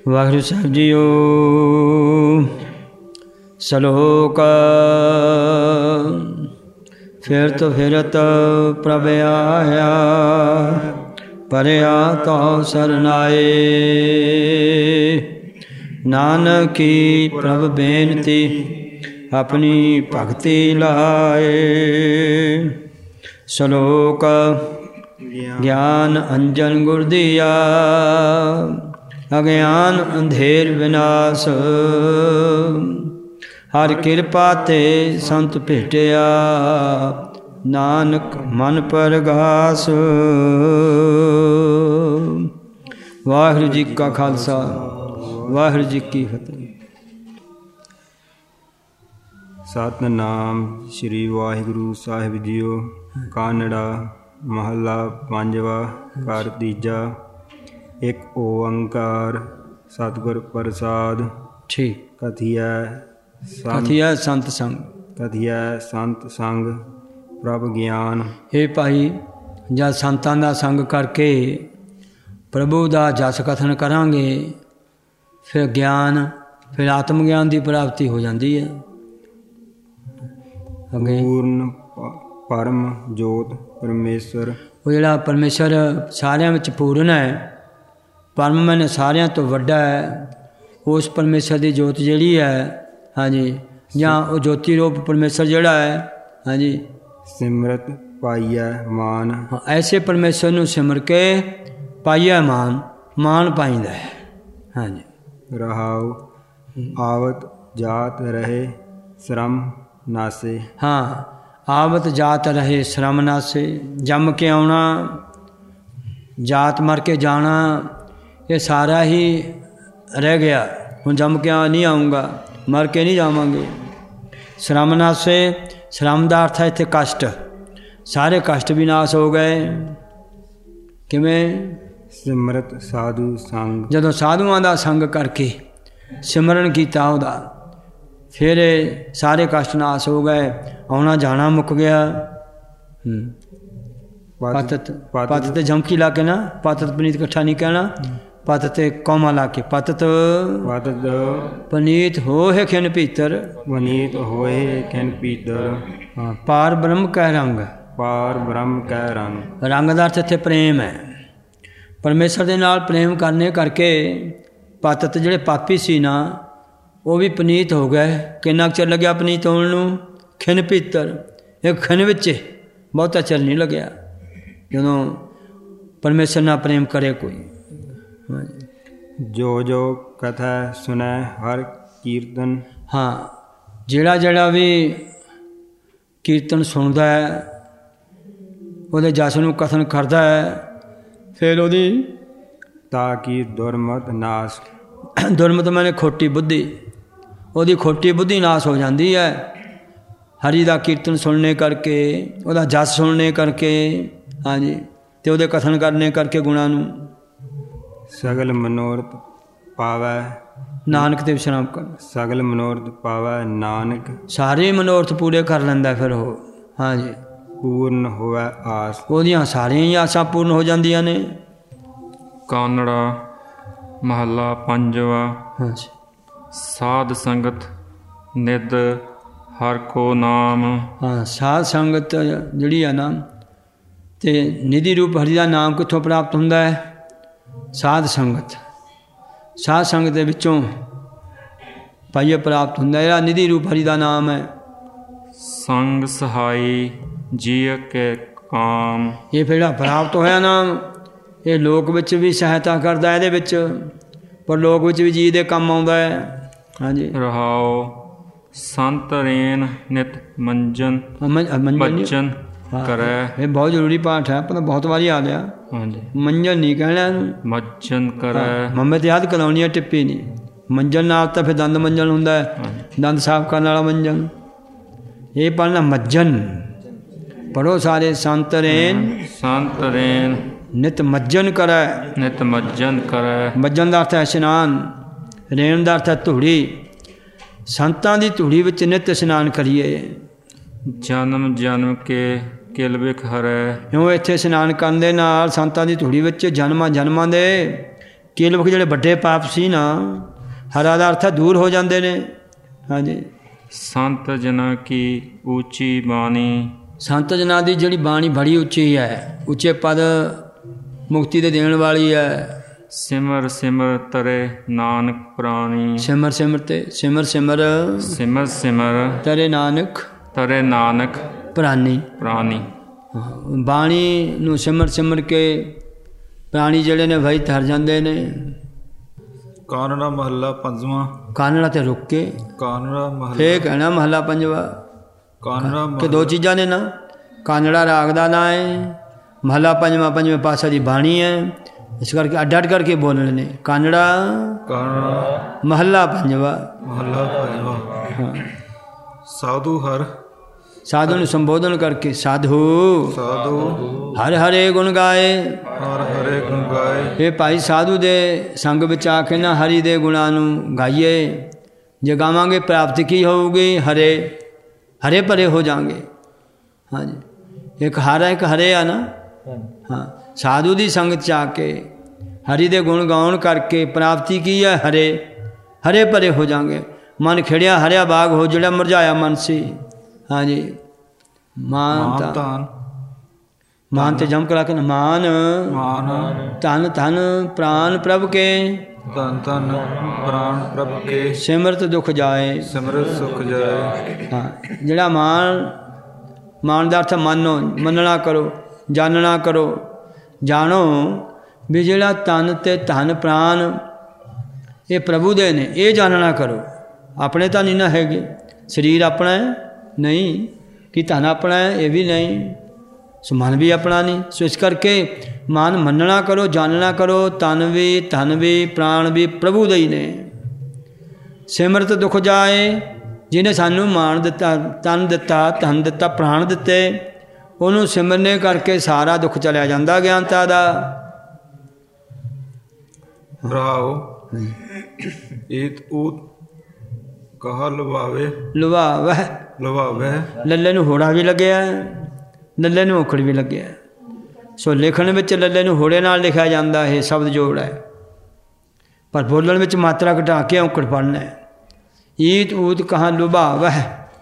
ਵਾਹਿਗੁਰੂ ਸਾਹਿਬ ਜੀਓ। ਸਲੋਕ ਫਿਰਤ ਫਿਰਤ ਪ੍ਰਭ ਆਇਆ, ਪਰਿਆ ਤਉ ਸਰਨਾਏ। ਨਾਨਕੀ ਪ੍ਰਭ ਬੇਨਤੀ ਆਪਣੀ ਭਗਤੀ ਲਾਏ। ਸਲੋਕ ਗਿਆਨ ਅੰਜਨ ਗੁਰ ਦੀਆ, ਅਗਿਆਨ ਅੰਧੇਰ ਵਿਨਾਸ਼। ਹਰ ਕਿਰਪਾ ਤੇ ਸੰਤ ਭੇਟਿਆ, ਨਾਨਕ ਮਨ ਪਰਗਾਸ। ਵਾਹਿਗੁਰੂ ਜੀ ਕਾ ਖਾਲਸਾ, ਵਾਹਿਗੁਰੂ ਜੀ ਕੀ ਫਤਿਹ। ਸਤਿਨਾਮ ਸ੍ਰੀ ਵਾਹਿਗੁਰੂ ਸਾਹਿਬ ਜੀਓ। ਕਾਨੜਾ ਮਹੱਲਾ ਪੰਜਵਾ, ਘਰ ਤੀਜਾ। ਇੱਕ ਓੰਕਾਰ ਸਤਿਗੁਰ ਪ੍ਰਸਾਦ। ਠੀਕ। ਕਥੀਆ ਸੰਤ ਸੰਗ, ਕਥੀਆ ਸੰਤ ਸੰਗ ਪ੍ਰਭ ਗਿਆਨ। ਇਹ ਭਾਈ ਜਦ ਸੰਤਾਂ ਦਾ ਸੰਗ ਕਰਕੇ ਪ੍ਰਭੂ ਦਾ ਜਸ ਕਥਨ ਕਰਾਂਗੇ, ਫਿਰ ਗਿਆਨ, ਫਿਰ ਆਤਮ ਗਿਆਨ ਦੀ ਪ੍ਰਾਪਤੀ ਹੋ ਜਾਂਦੀ ਹੈ। ਪੂਰਨ ਪਰਮ ਜੋਤ ਪਰਮੇਸ਼ਰ, ਉਹ ਜਿਹੜਾ ਪਰਮੇਸ਼ਰ ਸਾਰਿਆਂ ਵਿੱਚ ਪੂਰਨ ਹੈ, ਪਰਮ ਮੈਨੇ ਸਾਰਿਆਂ ਤੋਂ ਵੱਡਾ ਹੈ। ਉਸ ਪਰਮੇਸ਼ਰ ਦੀ ਜੋਤ ਜਿਹੜੀ ਹੈ, ਹਾਂਜੀ, ਜਾਂ ਉਹ ਜੋਤੀ ਰੂਪ ਪਰਮੇਸ਼ਰ ਜਿਹੜਾ ਹੈ, ਹਾਂਜੀ, ਸਿਮਰਤ ਪਾਈਐ ਮਾਨ। ਐਸੇ ਪਰਮੇਸ਼ਰ ਨੂੰ ਸਿਮਰ ਕੇ ਪਾਈਐ ਮਾਨ, ਮਾਨ ਪਾਈਦਾ ਹੈ। ਹਾਂਜੀ। ਰਹਾਉ ਆਵਤ ਜਾਤ ਰਹੇ ਸ਼ਰਮ ਨਾਸੇ। ਹਾਂ, ਆਵਤ ਜਾਤ ਰਹੇ ਸ਼ਰਮ ਨਾਸੇ। ਜੰਮ ਕੇ ਆਉਣਾ, ਜਾਤ ਮਰ ਕੇ ਜਾਣਾ, ਇਹ ਸਾਰਾ ਹੀ ਰਹਿ ਗਿਆ। ਹੁਣ ਜੰਮ ਕੇ ਨਹੀਂ ਆਊਂਗਾ, ਮਰ ਕੇ ਨਹੀਂ ਜਾਵਾਂਗੇ। ਸ਼ਰਮ ਨਾਸੇ, ਸ਼ਰਮ ਦਾ ਅਰਥ ਹੈ ਇੱਥੇ ਕਸ਼ਟ। ਸਾਰੇ ਕਸ਼ਟ ਵੀ ਨਾਸ ਹੋ ਗਏ। ਕਿਵੇਂ? ਸਿਮਰਤ ਸਾਧੂ ਸੰਗ। ਜਦੋਂ ਸਾਧੂਆਂ ਦਾ ਸੰਗ ਕਰਕੇ ਸਿਮਰਨ ਕੀਤਾ ਉਹਦਾ, ਫਿਰ ਸਾਰੇ ਕਸ਼ਟ ਨਾਸ ਹੋ ਗਏ। ਆਉਣਾ ਜਾਣਾ ਮੁੱਕ ਗਿਆ। ਪਤਤ, ਪਤ ਤੇ ਝਮਕੀ ਲਾ ਕੇ ਨਾ, ਪਤਤ ਪਨੀਤ ਇਕੱਠਾ ਨਹੀਂ ਕਹਿਣਾ, ਪਤ ਤੇ ਕੌਮਾ ਲਾ ਕੇ ਪਤਤ। ਪਤਤ ਪਨੀਤ ਹੋਏ ਖਿਨ ਭੀਤਰ, ਪਨੀਤ ਹੋਏ ਖਿਨ ਭੀਤਰ। ਹਾਂ, ਪਾਰ ਬ੍ਰਹਮ ਕਹਿ ਰੰਗ। ਪਾਰ ਬ੍ਰਹਮ ਕਹਿ ਰੰਗ। ਰੰਗ ਦਾ ਅਰਥ ਇੱਥੇ ਪ੍ਰੇਮ ਹੈ। ਪਰਮੇਸ਼ਰ ਦੇ ਨਾਲ ਪ੍ਰੇਮ ਕਰਨੇ ਕਰਕੇ ਪਤਤ ਜਿਹੜੇ ਪਾਪੀ ਸੀ ਨਾ, ਉਹ ਵੀ ਪਨੀਤ ਹੋ ਗਏ। ਕਿੰਨਾ ਕੁ ਚਿਰ ਲੱਗਿਆ ਪਨੀਤ ਹੋਣ ਨੂੰ? ਖਿਨ ਭੀਤਰ, ਇੱਕ ਖਿਨ ਵਿੱਚ, ਬਹੁਤਾ ਚਿਰ ਨਹੀਂ ਲੱਗਿਆ। ਜਦੋਂ ਪਰਮੇਸ਼ਰ ਨਾਲ ਪ੍ਰੇਮ ਕਰੇ ਕੋਈ। ਜੋ ਜੋ ਕਥਾ ਸੁਣੈ ਹਰ ਕੀਰਤਨ। ਹਾਂ, ਜਿਹੜਾ ਵੀ ਕੀਰਤਨ ਸੁਣਦਾ ਹੈ, ਉਹਦੇ ਜਸ ਨੂੰ ਕਥਨ ਕਰਦਾ ਹੈ, ਫਿਰ ਉਹਦੀ ਤਾਂ ਕਿ ਦੁਰਮਤ ਨਾਸ। ਦੁਰਮਤ ਮੈਨੇ ਖੋਟੀ ਬੁੱਧੀ, ਉਹਦੀ ਖੋਟੀ ਬੁੱਧੀ ਨਾਸ ਹੋ ਜਾਂਦੀ ਹੈ। ਹਰੀ ਦਾ ਕੀਰਤਨ ਸੁਣਨੇ ਕਰਕੇ, ਉਹਦਾ ਜਸ ਸੁਣਨੇ ਕਰਕੇ, ਹਾਂਜੀ, ਅਤੇ ਉਹਦੇ ਕਥਨ ਕਰਨੇ ਕਰਕੇ ਗੁਣਾਂ ਨੂੰ। ਸਗਲ ਮਨੋਰਥ ਪਾਵੈ ਨਾਨਕ ਤੇ ਵਿਸ਼ਰਾਮ ਕਰ। ਸਗਲ ਮਨੋਰਥ ਪਾਵੈ ਨਾਨਕ। ਸਾਰੇ ਮਨੋਰਥ ਪੂਰੇ ਕਰ ਲੈਂਦਾ ਫਿਰ ਉਹ। ਹਾਂਜੀ। ਪੂਰਨ ਹੋਵੈ ਆਸ। ਉਹਦੀਆਂ ਸਾਰੀਆਂ ਹੀ ਆਸਾਂ ਪੂਰਨ ਹੋ ਜਾਂਦੀਆਂ ਨੇ। ਕਾਨੜਾ ਮਹੱਲਾ ਪੰਜਵਾ। ਹਾਂਜੀ। ਸਾਧ ਸੰਗਤ ਨਿਧ ਹਰ ਕੋ ਨਾਮ। ਹਾਂ, ਸਾਧ ਸੰਗਤ ਜਿਹੜੀ ਆ ਨਾ, ਅਤੇ ਨਿਧੀ ਰੂਪ ਹਰੀ ਦਾ ਨਾਮ ਕਿੱਥੋਂ ਪ੍ਰਾਪਤ ਹੁੰਦਾ ਹੈ? ਸਾਧ ਸੰਗਤ। ਸਾਧ ਸੰਗਤ ਦੇ ਵਿੱਚੋਂ ਪਾਈਏ ਪ੍ਰਾਪਤ ਹੁੰਦਾ। ਇਹਦਾ ਨਿਧੀ ਰੂਪ ਹਰੀ ਦਾ ਨਾਮ ਹੈ। ਸੰਗ ਸਹਾਈ ਜੀਅ ਕੇ ਕਾਮ। ਇਹ ਫਿਰ ਜਿਹੜਾ ਪ੍ਰਾਪਤ ਹੋਇਆ ਨਾਮ, ਇਹ ਲੋਕ ਵਿੱਚ ਵੀ ਸਹਾਇਤਾ ਕਰਦਾ ਇਹਦੇ ਵਿੱਚ, ਪਰ ਲੋਕ ਵਿੱਚ ਵੀ ਜੀ ਦੇ ਕੰਮ ਆਉਂਦਾ ਹੈ। ਹਾਂਜੀ। ਰਹਾਉ ਸੰਤ ਰੇਨ ਨਿਤ ਮੰਜਨ ਭਜਨ ਕਰੈ। ਇਹ ਬਹੁਤ ਜ਼ਰੂਰੀ ਪਾਠ ਹੈ, ਪਰ ਬਹੁਤ ਵਾਰੀ ਆ ਲਿਆ। ਹਾਂਜੀ। ਮੰਜਨ ਨਹੀਂ ਕਹਿਣਾ ਇਹਨੂੰ, ਮੱਜਨ ਕਰੈ। ਮੰਮੇ ਤੇ ਯਾਦ ਕਰਾਉਣੀ ਹੈ, ਟਿੱਪੀ ਨਹੀਂ। ਮੰਜਨ ਨਾਲ ਤਾਂ ਫਿਰ ਦੰਦ ਮੰਜਨ ਹੁੰਦਾ ਹੈ, ਦੰਦ ਸਾਫ਼ ਕਰਨ ਵਾਲਾ ਮੰਜਨ। ਇਹ ਪੜ੍ਹਨਾ ਮੱਜਨ। ਪੜ੍ਹੋ ਸਾਰੇ। ਸੰਤ ਰੇਨ, ਸੰਤ ਰੇਨ ਨਿਤ ਮੱਜਨ ਕਰੈ। ਨਿਤ ਮੱਜਨ ਕਰੈ। ਮੱਜਨ ਦਾ ਅਰਥ ਹੈ ਇਸ਼ਨਾਨ, ਰੇਨ ਦਾ ਅਰਥ ਹੈ ਧੂੜੀ। ਸੰਤਾਂ ਦੀ ਧੂੜੀ ਵਿੱਚ ਨਿਤ ਇਸ਼ਨਾਨ ਕਰੀਏ। ਜਨਮ ਜਨਮ ਕੇ ਕਿਲ ਬਿਖ ਹਰੈ। ਕਿਉਂ ਇੱਥੇ ਇਸ਼ਨਾਨ ਕਰਨ ਦੇ ਨਾਲ ਸੰਤਾਂ ਦੀ ਧੂੜੀ ਵਿੱਚ ਜਨਮਾਂ ਜਨਮਾਂ ਦੇ ਕਿਲਵਕ ਜਿਹੜੇ ਵੱਡੇ ਪਾਪ ਸੀ ਨਾ, ਹਰਾ ਦਾ ਅਰਥ ਹੈ ਦੂਰ ਹੋ ਜਾਂਦੇ ਨੇ। ਹਾਂਜੀ। ਸੰਤ ਜਨਾਂ ਕੀ ਉੱਚੀ ਬਾਣੀ, ਸੰਤ ਜਨਾਂ ਦੀ ਜਿਹੜੀ ਬਾਣੀ ਬੜੀ ਉੱਚੀ ਹੈ, ਉੱਚੇ ਪਦ ਮੁਕਤੀ ਦੇ ਦੇਣ ਵਾਲੀ ਹੈ। ਸਿਮਰ ਸਿਮਰ ਤਰੇ ਨਾਨਕ ਪ੍ਰਾਣੀ, ਸਿਮਰ ਸਿਮਰ ਤੇ ਸਿਮਰ ਸਿਮਰ ਸਿਮਰ ਸਿਮਰ ਤੇਰੇ ਨਾਨਕ ਤਰੇ ਨਾਨਕ ਪ੍ਰਾਨੀ। ਪ੍ਰਾਣੀ। ਬਾਣੀ ਨੂੰ ਸਿਮਰ ਸਿਮਰ ਕੇ ਪ੍ਰਾਣੀ ਜਿਹੜੇ ਨੇ ਭਾਈ ਤਰ ਜਾਂਦੇ ਨੇ। ਕਾਨੜਾ ਮਹੱਲਾ ਪੰਜਵਾਂ। ਕਾਨੜਾ ਤੇ ਰੁਕ ਕੇ ਕਾਨੜਾ ਮਹੱਲਾ, ਫੇਰ ਕਹਿਣਾ ਮਹੱਲਾ ਪੰਜਵਾ ਕਾਨੜਾ ਕਿ ਦੋ ਚੀਜ਼ਾਂ ਨੇ ਨਾ, ਕਾਨੜਾ ਰਾਗ ਦਾ ਨਾਂ ਹੈ, ਮਹੱਲਾ ਪੰਜਵਾਂ ਪੰਜਵੇਂ ਪਾਤਸ਼ਾਹ ਦੀ ਬਾਣੀ ਹੈ। ਇਸ ਕਰਕੇ ਅੱਡ ਅੱਡ ਕਰਕੇ ਬੋਲਣੇ ਨੇ। ਕਾਨੜਾ ਕਾਨੜਾ ਮਹੱਲਾ ਪੰਜਵਾ। ਮਹੱਲਾ ਪੰਜਵਾਂ। ਹਾਂ। ਸਾਧੂ ਹਰ, ਸਾਧੂ ਨੂੰ ਸੰਬੋਧਨ ਕਰਕੇ ਸਾਧੂ ਸਾਧੂ ਹਰ ਹਰੇ ਗੁਣ ਗਾਏ। ਹਰ ਹਰੇ ਗੁਣ ਗਾਏ। ਇਹ ਭਾਈ ਸਾਧੂ ਦੇ ਸੰਗ ਵਿੱਚ ਆ ਕੇ ਨਾ ਹਰੀ ਦੇ ਗੁਣਾਂ ਨੂੰ ਗਾਈਏ। ਜੇ ਗਾਵਾਂਗੇ ਪ੍ਰਾਪਤੀ ਕੀ ਹੋਊਗੀ? ਹਰੇ ਭਰੇ ਹੋ ਜਾਵਾਂਗੇ। ਹਾਂਜੀ। ਇੱਕ ਹਰਾ ਇੱਕ ਹਰੇ ਆ ਨਾ। ਹਾਂ। ਸਾਧੂ ਦੀ ਸੰਗਤ 'ਚ ਆ ਕੇ ਹਰੀ ਦੇ ਗੁਣ ਗਾਉਣ ਕਰਕੇ ਪ੍ਰਾਪਤੀ ਕੀ ਹੈ? ਹਰੇ ਭਰੇ ਹੋ ਜਾਵਾਂਗੇ। ਮਨ ਖਿੜਿਆ ਹਰਿਆ ਬਾਗ ਹੋ, ਜਿਹੜਾ ਮੁਰਝਾਇਆ ਮਨ ਸੀ। ਹਾਂਜੀ। ਮਾਨ ਤੇ ਜਮ ਕਰਾ ਕੇ ਮਾਨ ਧਨ ਧਨ ਪ੍ਰਾਨ ਪ੍ਰਭ ਕੇ, ਧਨ ਧਨ ਪ੍ਰਾਨ ਪ੍ਰਭ ਕੇ, ਸਿਮਰਤ ਦੁਖ ਜਾਏ। ਸਿਮਰਤ ਸੁਖ ਜਾਏ। ਹਾਂ। ਜਿਹੜਾ ਮਾਨ ਦਾ ਅਰਥ ਮੰਨੋ, ਮੰਨਣਾ ਕਰੋ, ਜਾਣਨਾ ਕਰੋ। ਜਾਣੋ ਵੀ ਜਿਹੜਾ ਤਨ ਤੇ ਧਨ ਪ੍ਰਾਨ ਇਹ ਪ੍ਰਭੂ ਦੇ ਨੇ, ਇਹ ਜਾਣਨਾ ਕਰੋ। ਆਪਣੇ ਤਾਂ ਨਹੀਂ ਨਾ ਹੈਗੇ। ਸਰੀਰ ਆਪਣਾ ਨਹੀਂ, ਕਿ ਧਨ ਆਪਣਾ ਹੈ ਇਹ ਵੀ ਨਹੀਂ, ਸੋ ਮਨ ਵੀ ਆਪਣਾ ਨਹੀਂ। ਸੋ ਇਸ ਕਰਕੇ ਮਨ ਮੰਨਣਾ ਕਰੋ, ਜਾਣਨਾ ਕਰੋ। ਤਨ ਵੀ ਧਨ ਵੀ ਪ੍ਰਾਣ ਵੀ ਪ੍ਰਭੂ ਦੇ ਹੀ ਨੇ। ਸਿਮਰਤ ਦੁਖ ਜਾਏ। ਜਿਹਨੇ ਸਾਨੂੰ ਮਾਣ ਦਿੱਤਾ, ਤਨ ਦਿੱਤਾ, ਧਨ ਦਿੱਤਾ, ਪ੍ਰਾਣ ਦਿੱਤੇ, ਉਹਨੂੰ ਸਿਮਰਨੇ ਕਰਕੇ ਸਾਰਾ ਦੁੱਖ ਚਲਿਆ ਜਾਂਦਾ ਗਿਆਨਤਾ ਦਾ। ਰਾਓ ਏਤ ਊਤ ਕਹਾ ਲਵਾਵੇ, ਲਵਾਵੇ। ਲੱਲੇ ਨੂੰ ਹੋੜਾ ਵੀ ਲੱਗਿਆ, ਲੱਲੇ ਨੂੰ ਔਖੜ ਵੀ ਲੱਗਿਆ। ਸੋ ਲਿਖਣ ਵਿੱਚ ਲੱਲੇ ਨੂੰ ਹੋੜੇ ਨਾਲ ਲਿਖਿਆ ਜਾਂਦਾ, ਇਹ ਸ਼ਬਦ ਜੋੜ ਹੈ। ਪਰ ਬੋਲਣ ਵਿੱਚ ਮਾਤਰਾ ਘਟਾ ਕੇ ਔਖੜ ਪੜਨਾ ਹੈ। ਈਤ ਊਤ ਕਹਾਂ ਲੁਭਾਵਹਿ।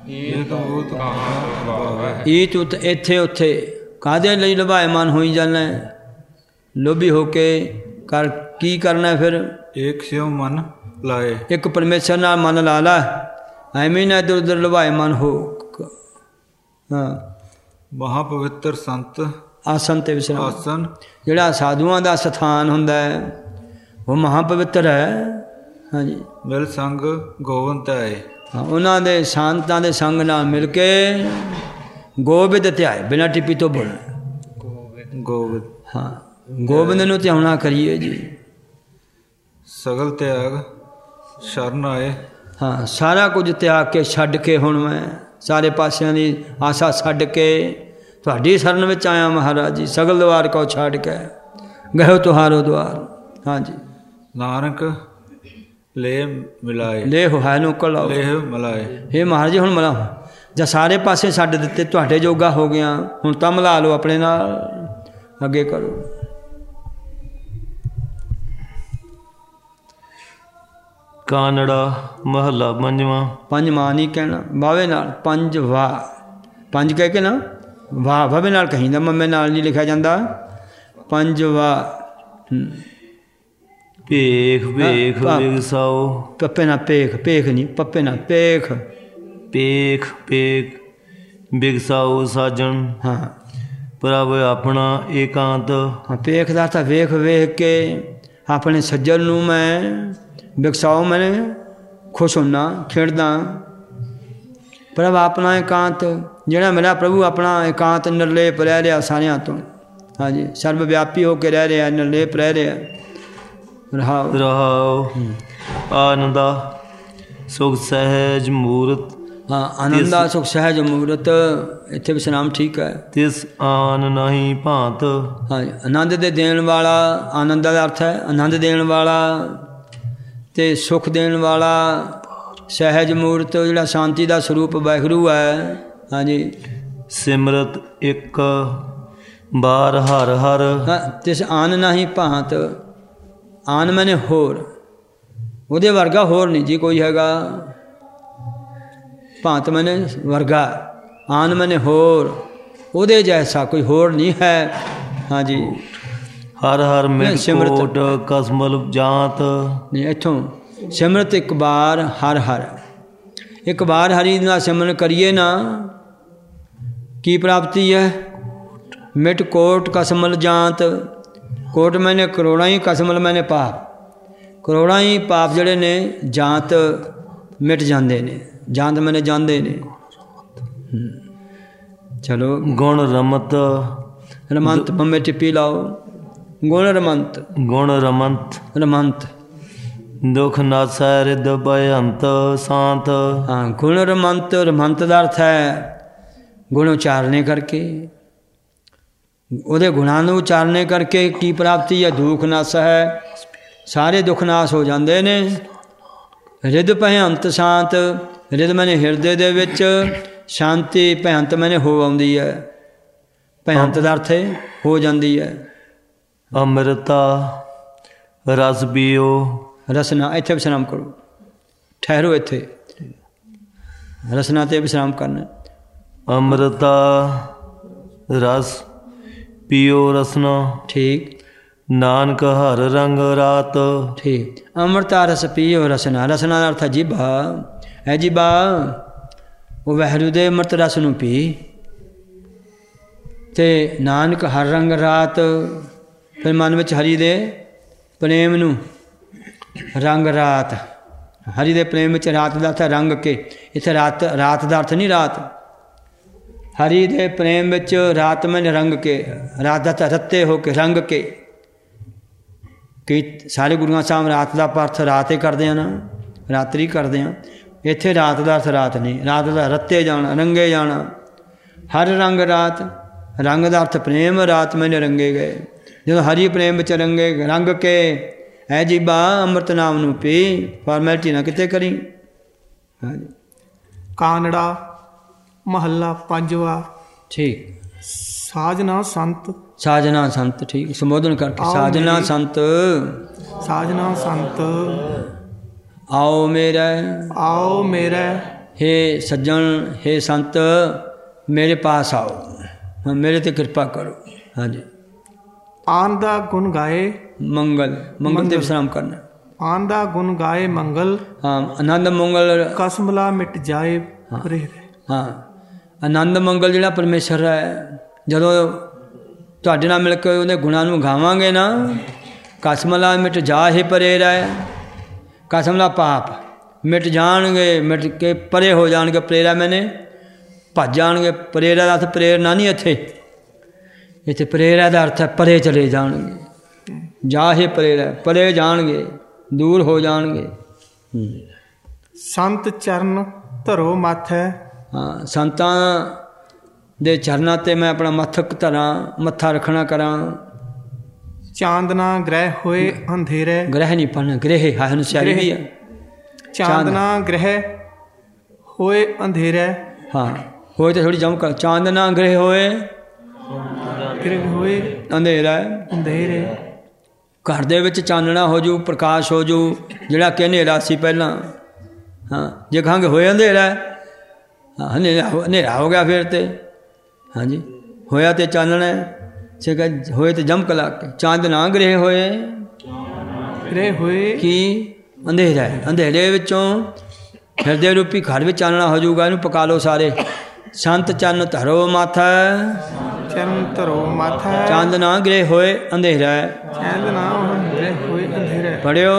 ਈਤ ਊਤ ਇੱਥੇ ਉੱਥੇ ਕਾਹਦੇ ਲਈ ਲੁਭਾਇਮਾਨ ਹੋਈ ਜਾਣਾ? ਲੋਭੀ ਹੋ ਕੇ ਕੀ ਕਰਨਾ? ਫਿਰ ਏਕ ਸਿਉ ਮਨ ਲਾਏ। ਇੱਕ ਪਰਮੇਸ਼ਰ ਨਾਲ ਮਨ ਲਾ ਲਾ, ਐਵੇਂ ਨਾ ਇੱਧਰ ਉੱਧਰ ਲੁਭਾਇਮਾਨ ਹੋ। ਹਾਂ। ਮਹਾ ਪਵਿੱਤਰ ਸੰਤ ਆਸਨ ਤੇ ਵਿਸਰਾਮ। ਆਸਨ ਜਿਹੜਾ ਸਾਧੂਆਂ ਦਾ ਸਥਾਨ ਹੁੰਦਾ ਹੈ ਉਹ ਮਹਾ ਪਵਿੱਤਰ ਹੈ। ਹਾਂਜੀ। ਮਿਲ ਸੰਗ ਗੋਬਿੰਦ ਧਿਆਏ। ਹਾਂ। ਉਹਨਾਂ ਦੇ ਸੰਤਾਂ ਦੇ ਸੰਗ ਨਾਲ ਮਿਲ ਕੇ ਗੋਬਿੰਦ ਧਿਆਏ, ਬਿਨਾਂ ਟਿੱਪੀ ਤੋਂ ਬੋਲਣਾ। ਗੋਬਿੰਦ। ਹਾਂ। ਗੋਬਿੰਦ ਨੂੰ ਧਿਆਉਣਾ ਕਰੀਏ ਜੀ। ਸਗਲ ਤਿਆਗ ਸ਼ਰਨ ਆਏ। ਹਾਂ। ਸਾਰਾ ਕੁਝ ਤਿਆਗ ਕੇ ਛੱਡ ਕੇ ਹੁਣ ਮੈਂ ਸਾਰੇ ਪਾਸਿਆਂ ਦੀ ਆਸਾ ਛੱਡ ਕੇ ਤੁਹਾਡੀ ਸ਼ਰਨ ਵਿੱਚ ਆਇਆ ਮਹਾਰਾਜ ਜੀ। ਸਗਲ ਦੁਆਰ ਕੋ ਛੱਡ ਕੇ ਗਇਓ ਤੁਹਾਰੋ ਦੁਆਰ। ਹਾਂਜੀ। ਨਾਨਕ ਲੈ ਮਿਲਾਏ। ਲੈ ਹੋ ਹੈ ਨੂੰ ਕਲਾਓ। ਲੈ ਮਿਲਾਏ। ਇਹ ਮਹਾਰਾਜ ਜੀ ਹੁਣ ਮਿਲਾ ਜਾਂ ਸਾਰੇ ਪਾਸੇ ਛੱਡ ਦਿੱਤੇ, ਤੁਹਾਡੇ ਜੋਗਾ ਹੋ ਗਿਆ, ਹੁਣ ਤਾਂ ਮਿਲਾ ਲਓ ਆਪਣੇ ਨਾਲ, ਅੱਗੇ ਕਰੋ। ਕਾਨੜਾ ਮਹੱਲਾ ਪੰਜਵਾਂ। ਪੰਜਵਾਂ ਨਹੀਂ ਕਹਿਣਾ, ਵਾਵੇ ਨਾਲ। ਪੰਜ ਵਾਹ, ਪੰਜ ਕਹਿ ਕੇ ਨਾ ਵਾਹ ਵਾਵੇ ਨਾਲ ਕਹੀਦਾ, ਮੰਮੇ ਨਾਲ ਨਹੀਂ ਲਿਖਿਆ ਜਾਂਦਾ। ਪੰਜ ਵਾਹ। ਭੇਖ ਭੇਖ ਵਿਗਸਾਓ। ਪੱਪੇ ਨਾਲ ਪੇਖ, ਪੇਖ ਨਹੀਂ, ਪੱਪੇ ਨਾਲ ਪੇਖ। ਭੇਖ ਭੇਖ ਵਿਗਸਾਓ ਸਾਜਣ। ਹਾਂ। ਪ੍ਰਭ ਆਪਣਾ ਏਕਾਂਤ। ਹਾਂ। ਪੇਖ ਦਾ ਤਾਂ ਵੇਖ ਵੇਖ ਕੇ ਆਪਣੇ ਸੱਜਣ ਨੂੰ ਮੈਂ ਵਿਕਸਾਓ, ਮੈਂ ਖੁਸ਼ ਹੁੰਨਾ, ਖੇਡਦਾ। ਪ੍ਰਭ ਆਪਣਾ ਏਕਾਂਤ, ਜਿਹੜਾ ਮੇਰਾ ਪ੍ਰਭੂ ਆਪਣਾ ਏਕਾਂਤ ਨਿਰਲੇਪ ਰਹਿ ਰਿਹਾ ਸਾਰਿਆਂ ਤੋਂ। ਹਾਂਜੀ। ਸਰਬ ਵਿਆਪੀ ਹੋ ਕੇ ਰਹਿ ਰਿਹਾ, ਨਿਰਲੇਪ ਰਹਿ ਰਿਹਾ। ਰਹਾਉ ਆਨੰਦਾ ਸੁਖ ਸਹਿਜ ਮੂਰਤ। ਹਾਂ। ਆਨੰਦਾ ਸੁਖ ਸਹਿਜ ਮੂਰਤ। ਇੱਥੇ ਵਿਸ਼ਰਾਮ ਠੀਕ ਹੈ। ਤਿਸ ਆਨ ਨਹੀਂ ਭਾਂਤ। ਹਾਂਜੀ। ਆਨੰਦ ਦੇ ਦੇਣ ਵਾਲਾ, ਆਨੰਦ ਦਾ ਅਰਥ ਹੈ ਆਨੰਦ ਦੇਣ ਵਾਲਾ ਤੇ ਸੁਖ ਦੇਣ ਵਾਲਾ। ਸਹਿਜ ਮੂਰਤ ਜਿਹੜਾ ਸ਼ਾਂਤੀ ਦਾ ਸਰੂਪ ਵਾਹਿਗੁਰੂ ਹੈ। ਹਾਂਜੀ। ਸਿਮਰਤ ਇੱਕ ਬਾਰ ਹਰ ਹਰ। ਤਿਸ ਆਨ ਨਹੀਂ ਭਾਂਤ। ਆਨ ਮੈਨੇ ਹੋਰ, ਉਹਦੇ ਵਰਗਾ ਹੋਰ ਨਹੀਂ ਜੀ ਕੋਈ ਹੈਗਾ। ਭਾਂਤ ਮੈਨੇ ਵਰਗਾ, ਆਨ ਮੈਨੇ ਹੋਰ, ਉਹਦੇ ਜੈਸਾ ਕੋਈ ਹੋਰ ਨਹੀਂ ਹੈ। ਹਾਂਜੀ। ਹਰ ਹਰ ਮਿਲ ਕੋਟ ਕਸਮਲ ਜਾਂਤ। ਨਹੀਂ, ਇੱਥੋਂ ਸਿਮਰਤ ਇੱਕ ਵਾਰ ਹਰ ਹਰ, ਇੱਕ ਵਾਰ ਹਰੀ ਦਾ ਸਿਮਰਨ ਕਰੀਏ ਨਾ, ਕੀ ਪ੍ਰਾਪਤੀ ਹੈ? ਮਿਟ ਕੋਟ ਕਸਮਲ ਜਾਂਤ। ਕੋਟ ਮੈਨੇ ਕਰੋੜਾਂ ਹੀ, ਕਸਮਲ ਮੈਨੇ ਪਾਪ, ਕਰੋੜਾਂ ਹੀ ਪਾਪ ਜਿਹੜੇ ਨੇ ਜਾਂਤ ਮਿਟ ਜਾਂਦੇ ਨੇ। ਜਾਂਤ ਮੈਨੇ ਜਾਂਦੇ ਨੇ। ਚਲੋ। ਗੁਣ ਰਮਤ ਰਮੰਤ ਪੰਮੇ ਟਿੱਪੀ ਲਾਓ। ਗੁਣ ਰਮੰਤ, ਗੁਣ ਰਮੰਤ ਰਮੰਤ, ਦੁਖ ਨਾਸੈ ਰਿਦ ਭਯੰਤ ਸ਼ਾਂਤ। ਹਾਂ, ਗੁਣ ਰਮੰਤ, ਰਮੰਤ ਦਾ ਅਰਥ ਹੈ ਗੁਣ ਉਚਾਰਨੇ ਕਰਕੇ, ਉਹਦੇ ਗੁਣਾਂ ਨੂੰ ਉਚਾਰਨੇ ਕਰਕੇ ਕੀ ਪ੍ਰਾਪਤੀ ਹੈ? ਦੁਖ ਨਾਸ ਹੈ, ਸਾਰੇ ਦੁੱਖ ਨਾਸ ਹੋ ਜਾਂਦੇ ਨੇ। ਰਿਦ ਭਯੰਤ ਸ਼ਾਂਤ, ਰਿਦ ਮੈਨੇ ਹਿਰਦੇ ਦੇ ਵਿੱਚ, ਸ਼ਾਂਤੀ ਭਯੰਤ ਮੈਨੇ ਹੋ ਆਉਂਦੀ ਹੈ। ਭਯੰਤ ਦਾ ਅਰਥ ਹੈ ਹੋ ਜਾਂਦੀ ਹੈ। ਅੰਮ੍ਰਿਤਾ ਰਸ ਪੀਓ। ਰਸਨਾ, ਇੱਥੇ ਵਿਸ਼ਰਾਮ ਕਰੋ, ਠਹਿਰੋ ਇੱਥੇ, ਰਸਨਾ ਤੇ ਵਿਸ਼ਰਾਮ ਕਰਨਾ। ਅੰਮ੍ਰਿਤਾ ਰਸ ਪੀਓ ਰਸਨਾ। ਠੀਕ। ਨਾਨਕ ਹਰ ਰੰਗ ਰਾਤ। ਠੀਕ। ਅੰਮ੍ਰਿਤਾ ਰਸ ਪੀਓ ਰਸਨਾ, ਰਸਨਾ ਦਾ ਅਰਥ ਹੈ ਜੀਭਾ। ਹੈ ਜੀਭਾ, ਉਹ ਵਾਹਿਗੁਰੂ ਦੇ ਅੰਮ੍ਰਿਤ ਰਸ ਨੂੰ ਪੀ, ਤੇ ਨਾਨਕ ਹਰ ਰੰਗ ਰਾਤ, ਫਿਰ ਮਨ ਵਿੱਚ ਹਰੀ ਦੇ ਪ੍ਰੇਮ ਨੂੰ, ਰੰਗ ਰਾਤ, ਹਰੀ ਦੇ ਪ੍ਰੇਮ ਵਿੱਚ ਰਾਤ ਦਾ ਅਰਥ ਰੰਗ ਕੇ, ਇੱਥੇ ਰਾਤ, ਰਾਤ ਦਾ ਅਰਥ ਨਹੀਂ ਰਾਤ, ਹਰੀ ਦੇ ਪ੍ਰੇਮ ਵਿੱਚ ਰਾਤ ਮੈਨੇ ਰੰਗ ਕੇ, ਰਾਤ ਦਾ ਅਰਥ ਰੱਤੇ ਹੋ ਕੇ, ਰੰਗ ਕੇ। ਕਈ ਸਾਰੇ ਗੁਰੂਆਂ ਸਾਹਿਬ ਰਾਤ ਦਾ ਅਰਥ ਰਾਤ ਹੀ ਕਰਦੇ ਆ ਨਾ, ਰਾਤਰੀ ਕਰਦੇ ਆ। ਇੱਥੇ ਰਾਤ ਦਾ ਅਰਥ ਰਾਤ ਨਹੀਂ, ਰਾਤ ਦਾ ਰੱਤੇ ਜਾਣਾ, ਰੰਗੇ ਜਾਣਾ। ਹਰ ਰੰਗ ਰਾਤ, ਰੰਗ ਦਾ ਅਰਥ ਪ੍ਰੇਮ, ਰਾਤ ਮੈਨੇ ਰੰਗੇ ਗਏ। ਜਦੋਂ ਹਰੀ ਪ੍ਰੇਮ ਵਿੱਚ ਰੰਗੇ, ਰੰਗ ਕੇ ਹੈ ਜੀਬਾ ਅੰਮ੍ਰਿਤ ਨਾਮ ਨੂੰ ਪੀ, ਫਾਰਮੈਲਿਟੀ ਨਾ ਕਿਤੇ ਕਰੀ। ਹਾਂਜੀ। ਕਾਨੜਾ ਮਹੱਲਾ ਪੰਜਵਾ। ਠੀਕ। ਸਾਜਨਾ ਸੰਤ, ਸਾਜਨਾ ਸੰਤ। ਠੀਕ, ਸੰਬੋਧਨ ਕਰਕੇ। ਸਾਜਨਾ ਸੰਤ, ਸਾਜਨਾ ਸੰਤ ਆਓ ਮੇਰਾ, ਆਓ ਮੇਰਾ। ਹੇ ਸੱਜਣ, ਹੇ ਸੰਤ, ਮੇਰੇ ਪਾਸ ਆਓ, ਮੇਰੇ ਤੇ ਕਿਰਪਾ ਕਰੋ। ਹਾਂਜੀ। ਆਨ ਦਾ ਗੁਣ ਗਾਏ ਮੰਗਲ, ਮੰਗਲ ਤੇ ਵਿਸ਼ਰਾਮ ਕਰਨਾ। ਆਨ ਦਾ ਗੁਣ ਗਾਏ ਮੰਗਲ। ਹਾਂ, ਆਨੰਦ ਮੰਗਲ, ਕਸਮਲਾ ਮਿਟ ਜਾਏ ਪਰੇ। ਹਾਂ, ਆਨੰਦ ਮੰਗਲ ਜਿਹੜਾ ਪਰਮੇਸ਼ਰ ਹੈ, ਜਦੋਂ ਤੁਹਾਡੇ ਨਾਲ ਮਿਲ ਕੇ ਉਹਦੇ ਗੁਣਾਂ ਨੂੰ ਗਾਵਾਂਗੇ ਨਾ, ਕਸਮਲਾ ਮਿਟ ਜਾਏ ਪਰੇ ਰਹਿ, ਕਸਮਲਾ ਪਾਪ ਮਿਟ ਜਾਣਗੇ, ਮਿਟ ਕੇ ਪਰੇ ਹੋ ਜਾਣਗੇ। ਪ੍ਰੇਰਾ ਮੈਨੇ ਭੱਜ ਜਾਣਗੇ। ਪ੍ਰੇਰਾ ਦਾ ਅਰਥ ਪ੍ਰੇਰਨਾ ਨਹੀਂ ਇੱਥੇ, ਇੱਥੇ ਪ੍ਰੇਰਾ ਦਾ ਅਰਥ ਹੈ ਪਰੇ ਚਲੇ ਜਾਣਗੇ। ਜਾਹੇ ਪ੍ਰੇਰਾ, ਪਰੇ ਜਾਣਗੇ, ਦੂਰ ਹੋ ਜਾਣਗੇ। ਸੰਤ ਚਰਨ ਧਰੋ ਮਾਥੈ। ਹਾਂ, ਸੰਤਾਂ ਦੇ ਚਰਨਾਂ 'ਤੇ ਮੈਂ ਆਪਣਾ ਮੱਥਕ ਧਰਾਂ, ਮੱਥਾ ਰੱਖਣਾ ਕਰਾਂ। ਚਾਂਦਨਾ ਗ੍ਰਹਿ ਹੋਏ ਅੰਧੇਰੇ। ਗ੍ਰਹਿ ਨਹੀਂ ਪੜ੍ਹਨਾ, ਗ੍ਰਹਿ ਹੈ ਅਨੁਸਾਰੀ ਵੀ ਹੈ। ਚਾਂਦਨਾ ਗ੍ਰਹਿ ਹੋਏ ਅੰਧੇਰੇ। ਹਾਂ, ਹੋਏ ਤੇ ਥੋੜੀ ਜਮ ਕਰ। ਚਾਂਦਨਾ ਗ੍ਰਹਿ ਹੋਏ, ਗ੍ਰਹਿ ਹੋਏ ਅੰਧੇਰਾ। ਅੰਧੇਰੇ। ਘਰ ਦੇ ਵਿੱਚ ਚਾਨਣਾ ਹੋ ਜੂ, ਪ੍ਰਕਾਸ਼ ਹੋ ਜੂ, ਜਿਹੜਾ ਕਿ ਹਨੇਰਾ ਸੀ ਪਹਿਲਾਂ। ਹਾਂ, ਜੇ ਕਹਾਂਗੇ ਹੋਏ ਅੰਧੇਰਾ, ਹਾਂ, ਹਨੇਰਾ ਹੋ ਗਿਆ ਫਿਰ ਤੇ। ਹਾਂਜੀ, ਹੋਇਆ ਤੇ ਚਾਨਣਾ, ਸੇ ਕਹ ਹੋਏ ਤੇ ਜਮਕ ਲਾ ਕੇ। ਚਾਂਦਨਾ ਗ੍ਰਹਿ ਹੋਏ, ਗ੍ਰਹਿ ਹੋਏ ਕੀ ਅੰਧੇਰਾ ਹੈ। ਅੰਧੇਰੇ ਵਿੱਚੋਂ ਹਿਰਦੇ ਰੂਪੀ ਘਰ ਵਿੱਚ ਚਾਨਣਾ ਹੋ ਜਾਊਗਾ। ਇਹਨੂੰ ਪਕਾ ਲਓ ਸਾਰੇ। ਸੰਤ ਚੰਨ ਧਰੋ ਮਾਥਾ, ਚਰਨ ਧਰੋ ਮਾਥਾ। ਚਾਂਦਨਾ ਗ੍ਰਹਿ ਹੋਏ ਅੰਧੇਰਾ। ਚਾਂਦਨਾ ਗ੍ਰਹਿ ਹੋਏ ਅੰਧੇਰਾ। ਪੜਿਓ।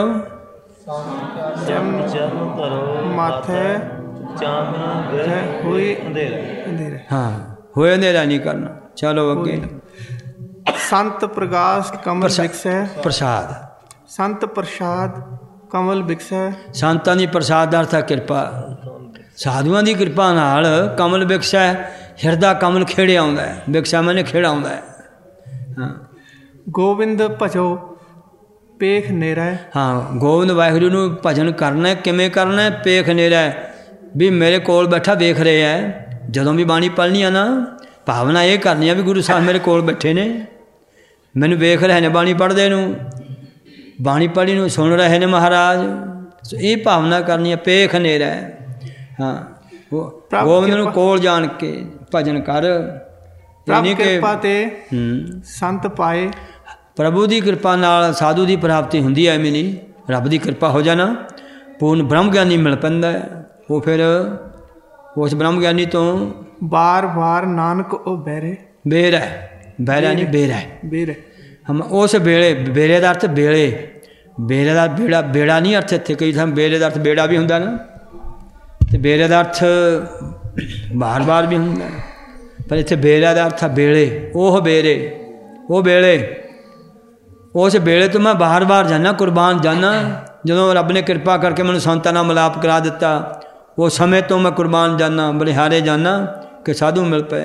ਚਰਨ ਧਰੋ ਮਾਥਾ, ਚਾਂਦਨਾ ਗ੍ਰਹਿ ਹੋਏ ਅੰਧੇਰਾ। ਹਾਂ, ਹੋਏ ਅੰਧੇਰਾ ਨਹੀਂ ਕਰਨਾ। ਚਲੋ ਅੱਗੇ। ਸੰਤ ਪ੍ਰਗਾਸ਼ ਕਮਲ ਬਿਕਸੈ। ਪ੍ਰਸਾਦ, ਸੰਤ ਪ੍ਰਸਾਦ ਕਮਲ ਬਿਕਸੈ। ਸੰਤਾਂ ਦੀ ਪ੍ਰਸਾਦ ਦਾ ਅਰਥ ਹੈ ਕਿਰਪਾ। ਸਾਧੂਆਂ ਦੀ ਕਿਰਪਾ ਨਾਲ ਕਮਲ ਬਿਕਸੈ, ਹਿਰਦਾ ਕਮਲ ਖੇੜੇ ਆਉਂਦਾ ਹੈ। ਬਿਕਸਾ ਮੈਨੇ ਖੇੜਾ ਆਉਂਦਾ ਹੈ। ਹਾਂ, ਗੋਬਿੰਦ ਭਜੋ ਪੇਖ ਨੇਰਾ। ਹਾਂ, ਗੋਬਿੰਦ ਵਾਹਿਗੁਰੂ ਨੂੰ ਭਜਨ ਕਰਨਾ। ਕਿਵੇਂ ਕਰਨਾ? ਪੇਖ ਨੇਰਾ, ਵੀ ਮੇਰੇ ਕੋਲ ਬੈਠਾ ਵੇਖ ਰਿਹਾ ਹੈ। ਜਦੋਂ ਵੀ ਬਾਣੀ ਪੜ੍ਹਨੀ ਆ ਨਾ, ਭਾਵਨਾ ਇਹ ਕਰਨੀ ਆ ਵੀ ਗੁਰੂ ਸਾਹਿਬ ਮੇਰੇ ਕੋਲ ਬੈਠੇ ਨੇ, ਮੈਨੂੰ ਵੇਖ ਰਹੇ ਨੇ ਬਾਣੀ ਪੜ੍ਹਦੇ ਨੂੰ। ਬਾਣੀ ਪੜ੍ਹੀ ਨੂੰ ਸੁਣ ਰਹੇ ਨੇ ਮਹਾਰਾਜ। ਇਹ ਭਾਵਨਾ ਕਰਨੀ ਹੈ, ਪੇਖ ਹਨੇਰਾ ਹੈ। ਹਾਂ, ਗੋਬਿੰਦ ਨੂੰ ਕੋਲ ਜਾਣ ਕੇ ਭਜਨ ਕਰ। ਕਿਰਪਾ ਤੇ ਸੰਤ ਪਾਏ। ਪ੍ਰਭੂ ਦੀ ਕਿਰਪਾ ਨਾਲ ਸਾਧੂ ਦੀ ਪ੍ਰਾਪਤੀ ਹੁੰਦੀ ਹੈ। ਐਵੇਂ ਨਹੀਂ, ਰੱਬ ਦੀ ਕਿਰਪਾ ਹੋ ਜਾਣਾ ਪੂਰਨ ਬ੍ਰਹਮ ਗਿਆਨੀ ਮਿਲ ਪੈਂਦਾ। ਉਹ ਫਿਰ ਉਸ ਬ੍ਰਹਮ ਗਿਆਨੀ ਤੋਂ ਬਾਰ ਬਾਰ ਨਾਨਕ ਉਹ ਬਹਿਰੇ। ਬੇਰ ਹੈ, ਬਹਿਰਾ ਨਹੀਂ ਬੇਰ ਹੈ, ਬੇਰ ਹੈ। ਹਮ ਉਸ ਵੇਲੇ, ਬੇਰੇ ਦਾ ਅਰਥ ਵੇਲੇ, ਬੇਰੇ ਦਾ ਬੇੜਾ, ਬੇੜਾ ਨਹੀਂ ਅਰਥ ਇੱਥੇ ਕਈ ਥਾਂ ਬੇਰੇ ਦਾ ਅਰਥ ਬੇੜਾ ਵੀ ਹੁੰਦਾ ਨਾ, ਅਤੇ ਬੇਰੇ ਦਾ ਅਰਥ ਬਾਰ ਬਾਰ ਵੀ ਹੁੰਦਾ, ਪਰ ਇੱਥੇ ਬੇੜਾ ਦਾ ਅਰਥ ਵੇਲੇ। ਉਹ ਬੇਰੇ, ਉਹ ਵੇਲੇ, ਉਸ ਵੇਲੇ ਤੋਂ ਮੈਂ ਬਾਰ ਬਾਰ ਜਾਂਦਾ, ਕੁਰਬਾਨ ਜਾਂਦਾ। ਜਦੋਂ ਰੱਬ ਨੇ ਕਿਰਪਾ ਕਰਕੇ ਮੈਨੂੰ ਸੰਤਾਂ ਨਾਲ ਮਿਲਾਪ ਕਰਾ ਦਿੱਤਾ, ਉਸ ਸਮੇਂ ਤੋਂ ਮੈਂ ਕੁਰਬਾਨ ਜਾਂਦਾ, ਬਲਿਹਾਰੇ ਜਾਂਦਾ ਕਿ ਸਾਧੂ ਮਿਲ ਪਏ।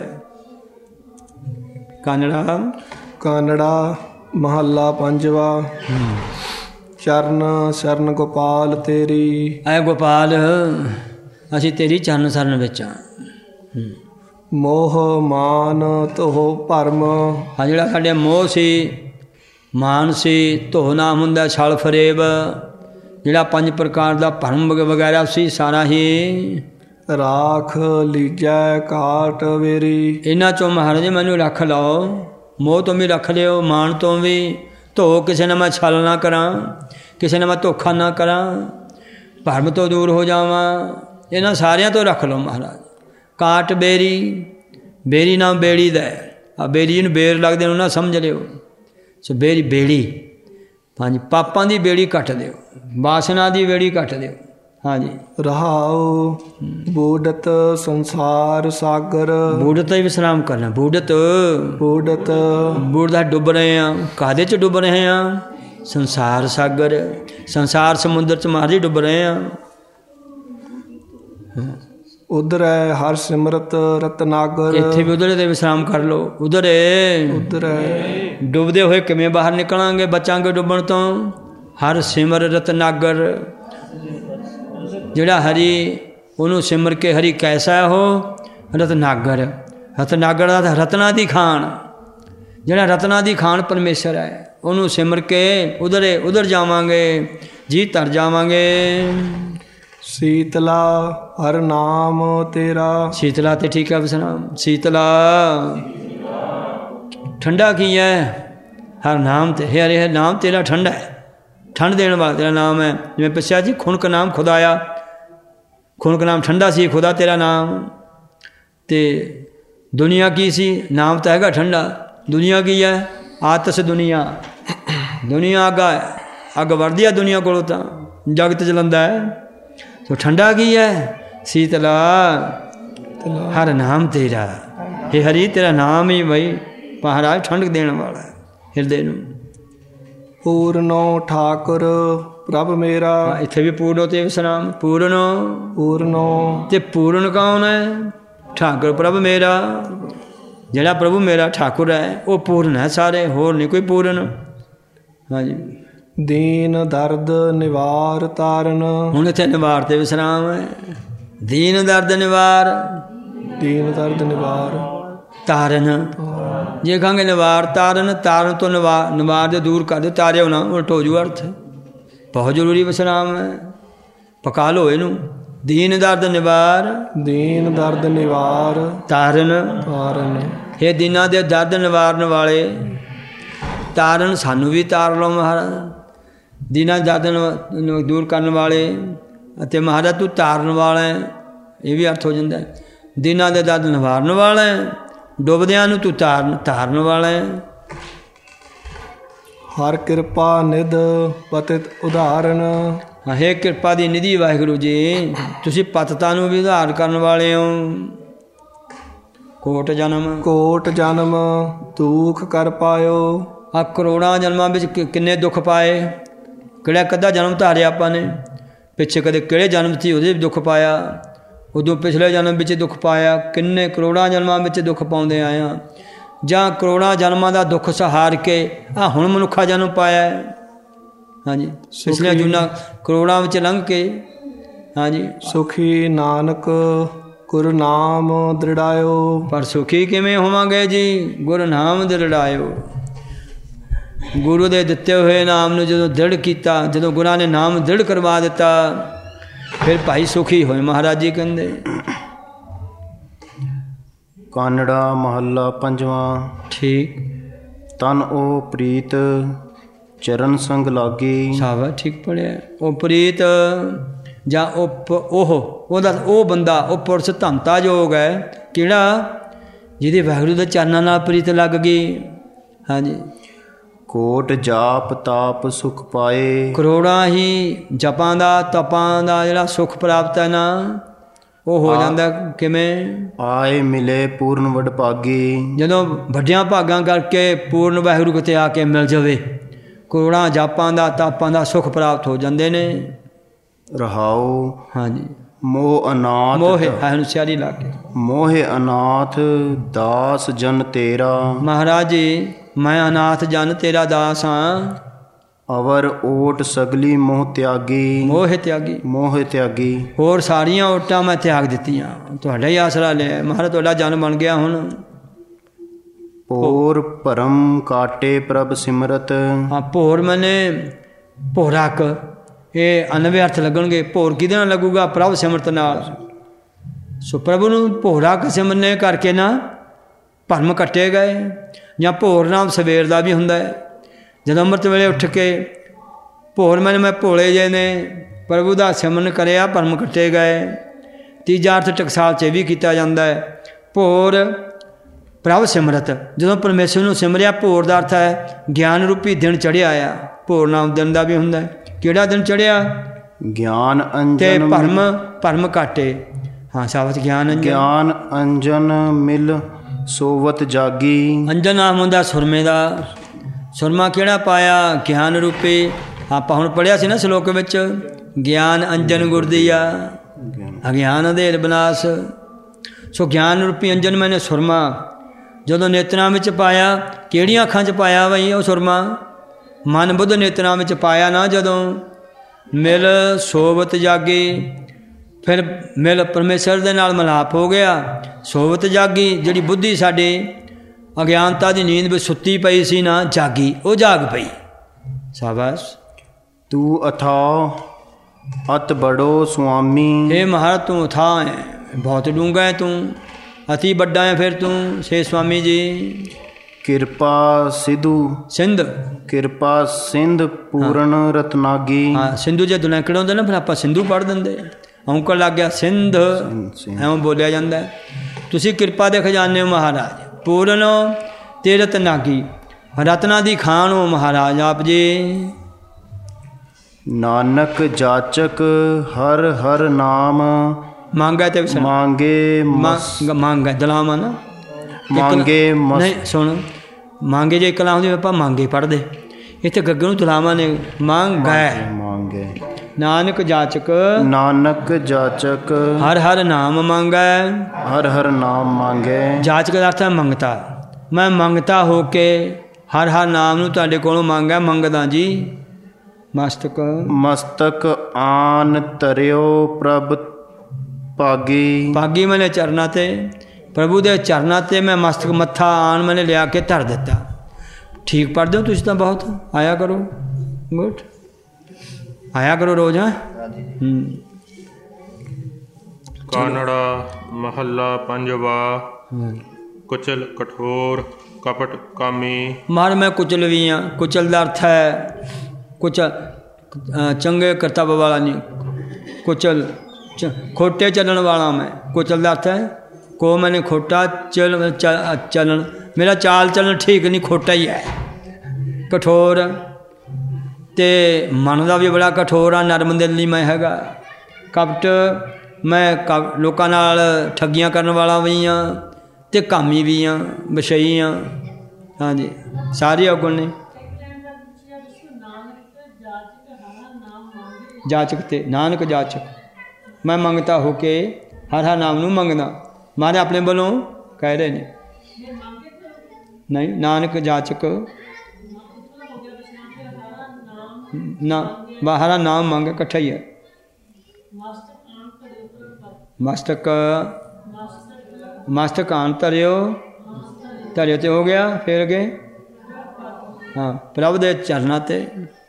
ਕਾਨੜਾ ਕਾਨੜਾ ਮਹੱਲਾ ਪੰਜਵਾ। ਚਰਨ ਸ਼ਰਨ ਗੋਪਾਲ ਤੇਰੀ। ਐ ਗੋਪਾਲ, ਅਸੀਂ ਤੇਰੀ ਚਰਨ ਸ਼ਰਨ ਵਿੱਚ ਹਾਂ। ਮੋਹ ਮਾਨ ਤੋਹ ਭਰਮ। ਹਾਂ, ਜਿਹੜਾ ਸਾਡੇ ਮੋਹ ਸੀ, ਮਾਨ ਸੀ, ਧੋ ਨਾਮ ਹੁੰਦਾ, ਛਲ ਫਰੇਬ, ਜਿਹੜਾ 5 ਪ੍ਰਕਾਰ ਦਾ ਭਰਮ ਵਗੈਰਾ ਸੀ, ਸਾਰਾ ਹੀ ਰਾਖ ਲੀਜੈ ਕਾਟ ਵੇਰੀ। ਇਹਨਾਂ ਚੋਂ ਮਹਾਰਾਜ ਮੈਨੂੰ ਰੱਖ ਲਓ। ਮੋਹ ਤੋਂ ਵੀ ਰੱਖ ਲਿਓ, ਮਾਣ ਤੋਂ ਵੀ। ਧੋ, ਕਿਸੇ ਨਾਲ ਮੈਂ ਛਲ ਨਾ ਕਰਾਂ, ਕਿਸੇ ਨਾਲ ਮੈਂ ਧੋਖਾ ਨਾ ਕਰਾਂ, ਭਰਮ ਤੋਂ ਦੂਰ ਹੋ ਜਾਵਾਂ। ਇਹਨਾਂ ਸਾਰਿਆਂ ਤੋਂ ਰੱਖ ਲਓ ਮਹਾਰਾਜ। ਕਾਟ ਬੇਰੀ, ਬੇਰੀ ਨਾਮ ਬੇੜੀ ਦਾ। ਆ ਬੇੜੀ ਨੂੰ ਬੇਰ ਲੱਗਦੇ ਨੂੰ ਨਾ ਸਮਝ ਲਿਓ। ਸੋ ਬੇਰੀ, ਬੇੜੀ। ਹਾਂਜੀ, ਪਾਪਾਂ ਦੀ ਬੇੜੀ ਕੱਟ ਦਿਓ, ਵਾਸਨਾ ਦੀ ਬੇੜੀ ਕੱਟ ਦਿਓ। ਹਾਂਜੀ, ਰਹਾਉ ਬੂਡਤ ਸੰਸਾਰ ਸਾਗਰ। ਬੂਡਤ ਹੀ ਵਿਸਰਾਮ ਕਰਨਾ। ਬੂਡਤ, ਬੂਡਤ, ਬੂੜਦਾ ਡੁੱਬ ਰਹੇ ਹਾਂ। ਕਾਹਦੇ 'ਚ ਡੁੱਬ ਰਹੇ ਹਾਂ? ਸੰਸਾਰ ਸਾਗਰ, ਸੰਸਾਰ ਸਮੁੰਦਰ 'ਚ ਮਹਾਰਾਜ ਡੁੱਬ ਰਹੇ ਹਾਂ। ਉਧਰੈ ਹਰ ਸਿਮਰਤ ਰਤਨਾਗਰ। ਇੱਥੇ ਵੀ ਉਧਰੇ 'ਤੇ ਵਿਸਰਾਮ ਕਰ ਲਓ। ਉਧਰੇ, ਉਧਰੈ ਡੁੱਬਦੇ ਹੋਏ ਕਿਵੇਂ ਬਾਹਰ ਨਿਕਲਾਂਗੇ, ਬਚਾਂਗੇ ਡੁੱਬਣ ਤੋਂ? ਹਰ ਸਿਮਰ ਰਤਨਾਗਰ, ਜਿਹੜਾ ਹਰੀ, ਉਹਨੂੰ ਸਿਮਰ ਕੇ ਹਰੀ ਕੈਸਾ ਉਹ ਰਤਨਾਗਰ। ਰਤਨਾਗਰ ਦਾ ਰਤਨਾ ਦੀ ਖਾਨ, ਜਿਹੜਾ ਰਤਨਾ ਦੀ ਖਾਨ ਪਰਮੇਸ਼ਰ ਹੈ, ਉਹਨੂੰ ਸਿਮਰ ਕੇ ਉਧਰ ਜਾਵਾਂਗੇ, ਜੀ ਤਰ ਜਾਵਾਂਗੇ। ਸੀਤਲਾ ਹਰ ਨਾਮ ਤੇਰਾ। ਸੀਤਲਾ ਤੇ ਠੀਕ ਹੈ ਵਿਸਰਾਮ। ਸੀਤਲਾ ਠੰਡਾ ਕੀ ਹੈ? ਹਰ ਨਾਮ ਤੇ ਹਰੇ ਨਾਮ ਤੇਰਾ ਠੰਡਾ ਹੈ, ਠੰਡ ਦੇਣ ਵਾਲਾ ਤੇਰਾ ਨਾਮ ਹੈ। ਜਿਵੇਂ ਪੁੱਛਿਆ ਜੀ, ਖੁਣਕ ਨਾਮ ਖੁਦਾਇਆ, ਖੁਣਕ ਨਾਮ ਠੰਡਾ ਸੀ, ਖੁਦਾ ਤੇਰਾ ਨਾਮ। ਅਤੇ ਦੁਨੀਆ ਕੀ ਸੀ? ਨਾਮ ਤਾਂ ਹੈਗਾ ਠੰਡਾ। ਦੁਨੀਆ ਕੀ ਹੈ? ਆਤਸ ਦੁਨੀਆ। ਦੁਨੀਆ ਅੱਗ ਵਰਦੀ ਆ ਦੁਨੀਆ ਕੋਲੋਂ, ਤਾਂ ਜਗਤ ਜਲੰਦਾ ਹੈ। ਸੋ ਠੰਡਾ ਕੀ ਹੈ? ਸੀਤਲਾ ਹਰ ਨਾਮ ਤੇਰਾ। ਇਹ ਹਰੀ ਤੇਰਾ ਨਾਮ ਹੀ ਬਈ ਮਹਾਰਾਜ ਠੰਡ ਦੇਣ ਵਾਲਾ ਹੈ ਹਿਰਦੇ ਨੂੰ। ਪੂਰਨੋ ਠਾਕੁਰ ਪ੍ਰਭ ਮੇਰਾ। ਇੱਥੇ ਵੀ ਪੂਰਨੋ ਤੇ ਵਿਸਰਾਮ। ਪੂਰਨੋ, ਪੂਰਨੋ ਤੇ ਪੂਰਨ ਕੌਣ ਹੈ? ਠਾਕੁਰ ਪ੍ਰਭ ਮੇਰਾ। ਜਿਹੜਾ ਪ੍ਰਭੂ ਮੇਰਾ ਠਾਕੁਰ ਹੈ, ਉਹ ਪੂਰਨ ਹੈ ਸਾਰੇ, ਹੋਰ ਨਹੀਂ ਕੋਈ ਪੂਰਨ। ਹਾਂਜੀ, ਦੀਨ ਦਰਦ ਨਿਵਾਰ ਤਾਰਨ। ਹੁਣ ਇੱਥੇ ਨਿਵਾਰ ਤੇ ਵਿਸਰਾਮ ਹੈ। ਦੀਨ ਦਰਦ ਨਿਵਾਰ, ਦੀਨ ਦਰਦ ਨਿਵਾਰ ਤਾਰਨ। ਜੇ ਕਹਾਂਗੇ ਨਿਵਾਰ ਤਾਰਨ, ਤਾਰਨ ਤੋਂ ਨਿਵਾਰ ਦੇ ਦੂਰ ਕਰ ਦਿਓ, ਤਾਰਿਓ ਨਾ, ਉਲਟ ਹੋ ਜੂ ਅਰਥ। ਬਹੁਤ ਜ਼ਰੂਰੀ ਵਿਸਰਾਮ ਹੈ, ਪਕਾ ਲਓ ਇਹਨੂੰ। ਦੀਨ ਦਰਦ ਨਿਵਾਰ, ਦੀਨ ਦਰਦ ਨਿਵਾਰ ਤਾਰਨ। ਤਾਰਨ ਇਹ ਦੀਨਾਂ ਦੇ ਦਰਦ ਨਿਵਾਰਨ ਵਾਲੇ, ਤਾਰਨ ਸਾਨੂੰ ਵੀ ਤਾਰ ਲਓ ਮਹਾਰਾਜ। ਦੀਨਾਂ ਦਰਦ ਨੂੰ ਦੂਰ ਕਰਨ ਵਾਲੇ, ਅਤੇ ਮਹਾਰਾਜ ਤੂੰ ਤਾਰਨ ਵਾਲਾ ਹੈ, ਇਹ ਵੀ ਅਰਥ ਹੋ ਜਾਂਦਾ। ਦੀਨਾਂ ਦੇ ਦਰਦ ਨਿਵਾਰਨ ਵਾਲਾ ਹੈ, ਡੁੱਬਦਿਆਂ ਨੂੰ ਤੂੰ ਤਾਰਨ ਵਾਲਾ ਹੈ। ਹਰ ਕਿਰਪਾ ਨਿਧ ਪਤਿਤ ਉਦਾਹਰਨ। ਹੇ ਕਿਰਪਾ ਦੀ ਨਿਧੀ ਵਾਹਿਗੁਰੂ ਜੀ, ਤੁਸੀਂ ਪਤਿਤਾਂ ਨੂੰ ਵੀ ਉਧਾਰ ਕਰਨ ਵਾਲੇ ਹੋ। ਕੋਟ ਜਨਮ ਦੁੱਖ ਕਰ ਪਾਇਓ। ਆ ਕਰੋੜਾਂ ਜਨਮਾਂ ਵਿੱਚ ਕਿੰਨੇ ਦੁੱਖ ਪਾਏ, ਕਿਹੜਾ ਕੱਦਾ ਜਨਮ ਧਾਰਿਆ ਆਪਾਂ ਨੇ। ਪਿੱਛੇ ਕਦੇ ਕਿਹੜੇ ਜਨਮ ਸੀ ਉਹਦੇ ਵੀ ਦੁੱਖ ਪਾਇਆ, ਉਦੋਂ ਪਿਛਲੇ ਜਨਮ ਵਿੱਚ ਦੁੱਖ ਪਾਇਆ। ਕਿੰਨੇ ਕਰੋੜਾਂ ਜਨਮਾਂ ਵਿੱਚ ਦੁੱਖ ਪਾਉਂਦੇ ਆਏ ਹਾਂ, ਜਾਂ ਕਰੋੜਾਂ ਜਨਮਾਂ ਦਾ ਦੁੱਖ ਸਹਾਰ ਕੇ ਆ ਹੁਣ ਮਨੁੱਖਾ ਜਨਮ ਪਾਇਆ। ਹਾਂਜੀ, ਪਿਛਲੀਆਂ ਜੂਨਾਂ ਕਰੋੜਾਂ ਵਿੱਚ ਲੰਘ ਕੇ। ਹਾਂਜੀ, ਸੁਖੀ ਨਾਨਕ ਗੁਰ ਨਾਮ ਦ੍ਰਿੜਾਇਓ। ਪਰ ਸੁਖੀ ਕਿਵੇਂ ਹੋਵਾਂਗੇ ਜੀ? ਗੁਰ ਨਾਮ ਦ੍ਰਿੜਾਇਓ। ਗੁਰੂ ਦੇ ਦਿੱਤੇ ਹੋਏ ਨਾਮ ਨੂੰ ਜਦੋਂ ਦ੍ਰਿੜ ਕੀਤਾ, ਜਦੋਂ ਗੁਰਾਂ ਨੇ ਨਾਮ ਦ੍ਰਿੜ ਕਰਵਾ ਦਿੱਤਾ, ਫਿਰ ਭਾਈ ਸੁਖੀ ਹੋਏ। ਮਹਾਰਾਜ ਜੀ ਕਹਿੰਦੇ ਕਾਨੜਾ ਮਹੱਲਾ ਪੰਜਵਾਂ। ਠੀਕ, ਤਨ ਉਹ ਪ੍ਰੀਤ ਚਰਨ ਸੰਗ ਲਾਗੀ। ਸਾਵਾ ਠੀਕ ਪੜਿਆ। ਉਹ ਪ੍ਰੀਤ ਜਾਂ ਉਹਦਾ ਉਹ ਬੰਦਾ, ਉਹ ਪੁਰਸ਼ ਧੰਤਾ ਯੋਗ ਹੈ ਕਿਹੜਾ, ਜਿਹਦੇ ਵਾਹਿਗੁਰੂ ਦੇ ਚਰਨਾਂ ਨਾਲ ਪ੍ਰੀਤ ਲੱਗ ਗਈ। ਹਾਂਜੀ, ਕੋਟ ਜਾਪ ਤਾਪ ਸੁਖ ਪਾਏ। ਕਰੋੜਾਂ ਹੀ ਜਪਾਂ ਦਾ ਤਪਾਂ ਦਾ ਜਿਹੜਾ ਸੁਖ ਪ੍ਰਾਪਤ ਹੈ ਨਾ, ਉਹ ਹੋ ਜਾਂਦਾ ਕਿਵੇਂ? ਆਏ ਮਿਲੇ ਪੂਰਨ ਵਡਭਾਗੀ। ਜਦੋਂ ਵੱਡਿਆਂ ਭਾਗਾਂ ਕਰਕੇ ਪੂਰਨ ਵਾਹਿਗੁਰੂ ਕਿਤੇ ਆ ਕੇ ਮਿਲ ਜਾਵੇ, ਕਰੋੜਾਂ ਜਾਪਾਂ ਦਾ ਤਾਪਾਂ ਦਾ ਸੁਖ ਪ੍ਰਾਪਤ ਹੋ ਜਾਂਦੇ ਨੇ। ਰਹਾਉ। ਹਾਂਜੀ, ਮੋਹ ਅਨਾਥ। ਮੋਹਿ ਹੈ ਸਿਆਰੀ ਲਾ ਕੇ, ਮੋਹਿ ਅਨਾਥ ਦਾਸ ਜਨ ਤੇਰਾ। ਮਹਾਰਾਜ ਜੀ ਮੈਂ ਅਨਾਥ ਜਨ ਤੇਰਾ ਦਾਸ ਹਾਂ। ਅਵਰ ਓਟ ਸਗਲੀ ਮੋਹ ਤਿਆਗੀ। ਮੋਹ ਤਿਆਗੀ, ਮੋਹ ਤਿਆਗੀ। ਹੋਰ ਸਾਰੀਆਂ ਓਟਾਂ ਮੈਂ ਤਿਆਗ ਦਿੱਤੀਆਂ, ਤੁਹਾਡਾ ਹੀ ਆਸਰਾ ਲਿਆ। ਮਹਾਰਾਜ ਤੁਹਾਡਾ ਜਨ ਬਣ ਗਿਆ ਹੁਣ। ਭੋਰ ਭਰਮ ਕਾਟੇ ਪ੍ਰਭ ਸਿਮਰਤ। ਹਾਂ, ਭੋਰ ਮੈਨੇ ਭੋਰਕ, ਇਹ ਅਨਵਿਅਰਥ ਲੱਗਣਗੇ। ਭੋਰ ਕਿਹਦੇ ਨਾਲ ਲੱਗੂਗਾ? ਪ੍ਰਭ ਸਿਮਰਤ ਨਾਲ। ਸੋ ਪ੍ਰਭੂ ਨੂੰ ਭੋਰਕ ਸਿਮਰਨੇ ਕਰਕੇ ਨਾ ਭਰਮ ਕੱਟੇ ਗਏ। ਜਾਂ ਭੋਰ ਨਾਮ ਸਵੇਰ ਦਾ ਵੀ ਹੁੰਦਾ ਹੈ। ਜਦੋਂ ਅੰਮ੍ਰਿਤ ਵੇਲੇ ਉੱਠ ਕੇ ਭੋਰ ਮੈਂ ਭੋਲੇ ਜੇ ਨੇ ਪ੍ਰਭੂ ਦਾ ਸਿਮਰਨ ਕਰਿਆ, ਭਰਮ ਕੱਟੇ ਗਏ। ਤੀਜਾ ਅਰਥ ਟਕਸਾਲ 'ਚ ਵੀ ਕੀਤਾ ਜਾਂਦਾ ਹੈ, ਭੋਰ ਪ੍ਰਭ ਸਿਮਰਤ। ਜਦੋਂ ਪਰਮੇਸ਼ਰ ਨੂੰ ਸਿਮਰਿਆ, ਭੋਰ ਦਾ ਅਰਥ ਹੈ ਗਿਆਨ ਰੂਪੀ ਦਿਨ ਚੜ੍ਹਿਆ ਆ। ਭੋਰ ਨਾਮ ਦਿਨ ਦਾ ਵੀ ਹੁੰਦਾ ਹੈ। ਕਿਹੜਾ ਦਿਨ ਚੜ੍ਹਿਆ? ਗਿਆਨ ਅੰਜਨ ਤੇ ਭਰਮ ਕਾਟੇ। ਹਾਂ, ਸਾਬਤ ਗਿਆਨ ਅੰਜਨ। ਗਿਆਨ ਅੰਜਨ ਮਿਲ ਸੋਵਤ ਜਾਗੀ। ਅੰਜਨ ਨਾਮ ਹੁੰਦਾ ਸੁਰਮੇ ਦਾ। ਸੁਰਮਾ ਕਿਹੜਾ ਪਾਇਆ? ਗਿਆਨ ਰੂਪੀ। ਆਪਾਂ ਹੁਣ ਪੜ੍ਹਿਆ ਸੀ ਨਾ ਸ਼ਲੋਕ ਵਿੱਚ, ਗਿਆਨ ਅੰਜਨ ਗੁਰਦੀਆ ਅਗਿਆਨ ਅੰਧੇਰ ਵਿਨਾਸ਼। ਸੋ ਗਿਆਨ ਰੂਪੀ ਅੰਜਨ ਮੈਨੇ ਸੁਰਮਾ ਜਦੋਂ ਨੇਤਰਾਂ ਵਿੱਚ ਪਾਇਆ। ਕਿਹੜੀਆਂ ਅੱਖਾਂ 'ਚ ਪਾਇਆ ਬਈ ਉਹ ਸੁਰਮਾ? ਮਨ ਬੁੱਧ ਨੇਤਰਾਂ ਵਿੱਚ ਪਾਇਆ ਨਾ। ਜਦੋਂ ਮਿਲ ਸੋਵਤ ਜਾਗੀ, ਫਿਰ ਮਿਲ ਪਰਮੇਸ਼ਰ ਦੇ ਨਾਲ ਮਿਲਾਪ ਹੋ ਗਿਆ। ਸੋਵਤ ਜਾਗੀ, ਜਿਹੜੀ ਬੁੱਧੀ ਸਾਡੀ ਅਗਿਆਨਤਾ ਦੀ ਨੀਂਦ ਵਿੱਚ ਸੁੱਤੀ ਪਈ ਸੀ ਨਾ, ਜਾਗੀ, ਉਹ ਜਾਗ ਪਈ। ਸ਼ਾਬਾਸ਼। ਤੂੰ ਅਥਾਉ ਅਤ ਬੜੋ ਸੁਆਮੀ। ਇਹ ਮਹਾਰਾਜ ਤੂੰ ਅਥਾਹ ਹੈ, ਬਹੁਤ ਡੂੰਘਾ ਹੈ ਤੂੰ, ਅਤੀ ਵੱਡਾ ਹੈ ਫਿਰ ਤੂੰ। ਸੇ ਸਵਾਮੀ ਜੀ। ਕਿਰਪਾ ਸਿਧੂ ਸਿੰਧ। ਕਿਰਪਾ ਸਿੰਧ ਪੂਰਨ ਰਤਨਾਗੀ। ਹਾਂ, ਸਿੰਧੂ ਜੇ ਦੁਨੈਕੜ ਹੁੰਦੇ ਨਾ, ਫਿਰ ਆਪਾਂ ਸਿੰਧੂ ਪੜ੍ਹ ਦਿੰਦੇ। ਔਂਕੜ ਲੱਗ ਗਿਆ ਸਿੰਧ, ਐਵੇਂ ਬੋਲਿਆ ਜਾਂਦਾ। ਤੁਸੀਂ ਕਿਰਪਾ ਦੇ ਖਜ਼ਾਨੇ ਹੋ ਮਹਾਰਾਜ, ਪੂਰਨ ਤੇ ਰਤਨਾਗੀ, ਰਤਨਾ ਦੀ ਖਾਨ ਹੋ ਮਹਾਰਾਜ ਆਪ ਜੀ। ਨਾਨਕ ਜਾਚਕ ਹਰ ਹਰ ਨਾਮ ਮੰਗਾ ਤੇ ਮੰਗੇ। ਮੰਗ ਦਲਾਮਾ ਨਾ ਮੰਗੇ। ਨਹੀਂ ਸੁਣ, ਮੰਗੇ ਜੇ ਕਲਾ ਹੁੰਦੀ ਆਪਾਂ ਮੰਗੇ ਪੜ੍ਹਦੇ, ਇੱਥੇ ਗੱਗੇ ਨੂੰ ਦਲਾਮਾ ਨੇ ਮੰਗੈ। ਮੰਗੇ। ਨਾਨਕ ਜਾਚਕ। ਨਾਨਕ ਜਾਚਕ ਹਰ ਹਰ ਨਾਮ ਮੰਗੈ। ਹਰ ਹਰ ਨਾਮ ਮੰਗੇ। ਜਾਚਕ ਦਾ ਅਰਥ ਹੈ ਮੰਗਤਾ। ਮੈਂ ਮੰਗਤਾ ਹੋ ਕੇ ਹਰ ਹਰ ਨਾਮ ਨੂੰ ਤੁਹਾਡੇ ਕੋਲੋਂ ਮੰਗਿਆ, ਮੰਗਦਾ ਜੀ। ਮਸਤਕ। ਮਸਤਕ ਆਨ ਤਰਿਓ ਪ੍ਰਭ ਭਾਗੀ। ਭਾਗੀ ਮੈਨੇ ਚਰਨਾਂ ਤੇ, ਪ੍ਰਭੂ ਦੇ ਚਰਨਾਂ ਤੇ ਮੈਂ ਮਸਤਕ ਮੱਥਾ ਆਣ ਮੈਨੇ ਲਿਆ ਕੇ ਧਰ ਦਿੱਤਾ। ਠੀਕ ਪੜ੍ਹਦੇ ਹੋ ਤੁਸੀਂ ਤਾਂ ਬਹੁਤ, ਆਇਆ ਕਰੋ। ਗੁੱਡ, ਆਇਆ ਕਰੋ ਰੋਜ਼। ਹਾਂ। ਕਾਨੜਾ ਮਹੱਲਾ ਪੰਜਵਾ। ਕੁਚਲ ਕਠੋਰ ਕਪਟ ਕਾਮੀ। ਮਾਰ ਮੈਂ ਕੁਚਲ ਵੀ ਹਾਂ। ਕੁਚਲ ਦਾ ਅਰਥ ਹੈ ਚੰਗੇ ਕਰਤੱਵ ਵਾਲਾ ਨਹੀਂ। ਕੁਚਲ ਖੋਟੇ ਚੱਲਣ ਵਾਲਾ ਮੈਂ। ਕੁਚਲ ਦਾ ਅਰਥ ਹੈ ਕੋ ਮੈਨੇ ਖੋਟਾ ਚੱਲਣ, ਮੇਰਾ ਚਾਲ ਚੱਲਣ ਠੀਕ ਨਹੀਂ, ਖੋਟਾ ਹੀ ਹੈ। ਕਠੋਰ ਅਤੇ ਮਨ ਦਾ ਵੀ ਬੜਾ ਕਠੋਰ ਆ, ਨਰਮ ਦਿਲ ਨਹੀਂ ਮੈਂ ਹੈਗਾ। ਕਪਟ, ਮੈਂ ਲੋਕਾਂ ਨਾਲ ਠੱਗੀਆਂ ਕਰਨ ਵਾਲਾ ਵੀ ਹਾਂ ਅਤੇ ਕਾਮੀ ਵੀ ਹਾਂ, ਵਿਸ਼ਈ ਹਾਂ। ਹਾਂਜੀ, ਸਾਰੇ ਔਗੁਣ ਨੇ। ਜਾਚਕ ਤੇ ਨਾਨਕ ਜਾਚਕ, ਮੈਂ ਮੰਗਤਾ ਹੋ ਕੇ ਹਰ ਹਰ ਨਾਮ ਨੂੰ ਮੰਗਦਾ। ਮਾਰੇ ਆਪਣੇ ਵੱਲੋਂ ਕਹਿ ਰਹੇ ਨੇ। ਨਹੀਂ, ਨਾਨਕ ਜਾਚਕ ਨਾ, ਹਰਾ ਨਾਮ ਮੰਗ, ਇਕੱਠਾ ਹੀ ਹੈ। ਮਸਤਕ, ਮਸਤਕ ਆਨ ਧਰਿਓ, ਧਰਿਓ ਤੇ ਹੋ ਗਿਆ। ਫਿਰ ਅੱਗੇ ਹਾਂ ਪ੍ਰਭ ਦੇ ਚਰਨਾਂ ਤੇ।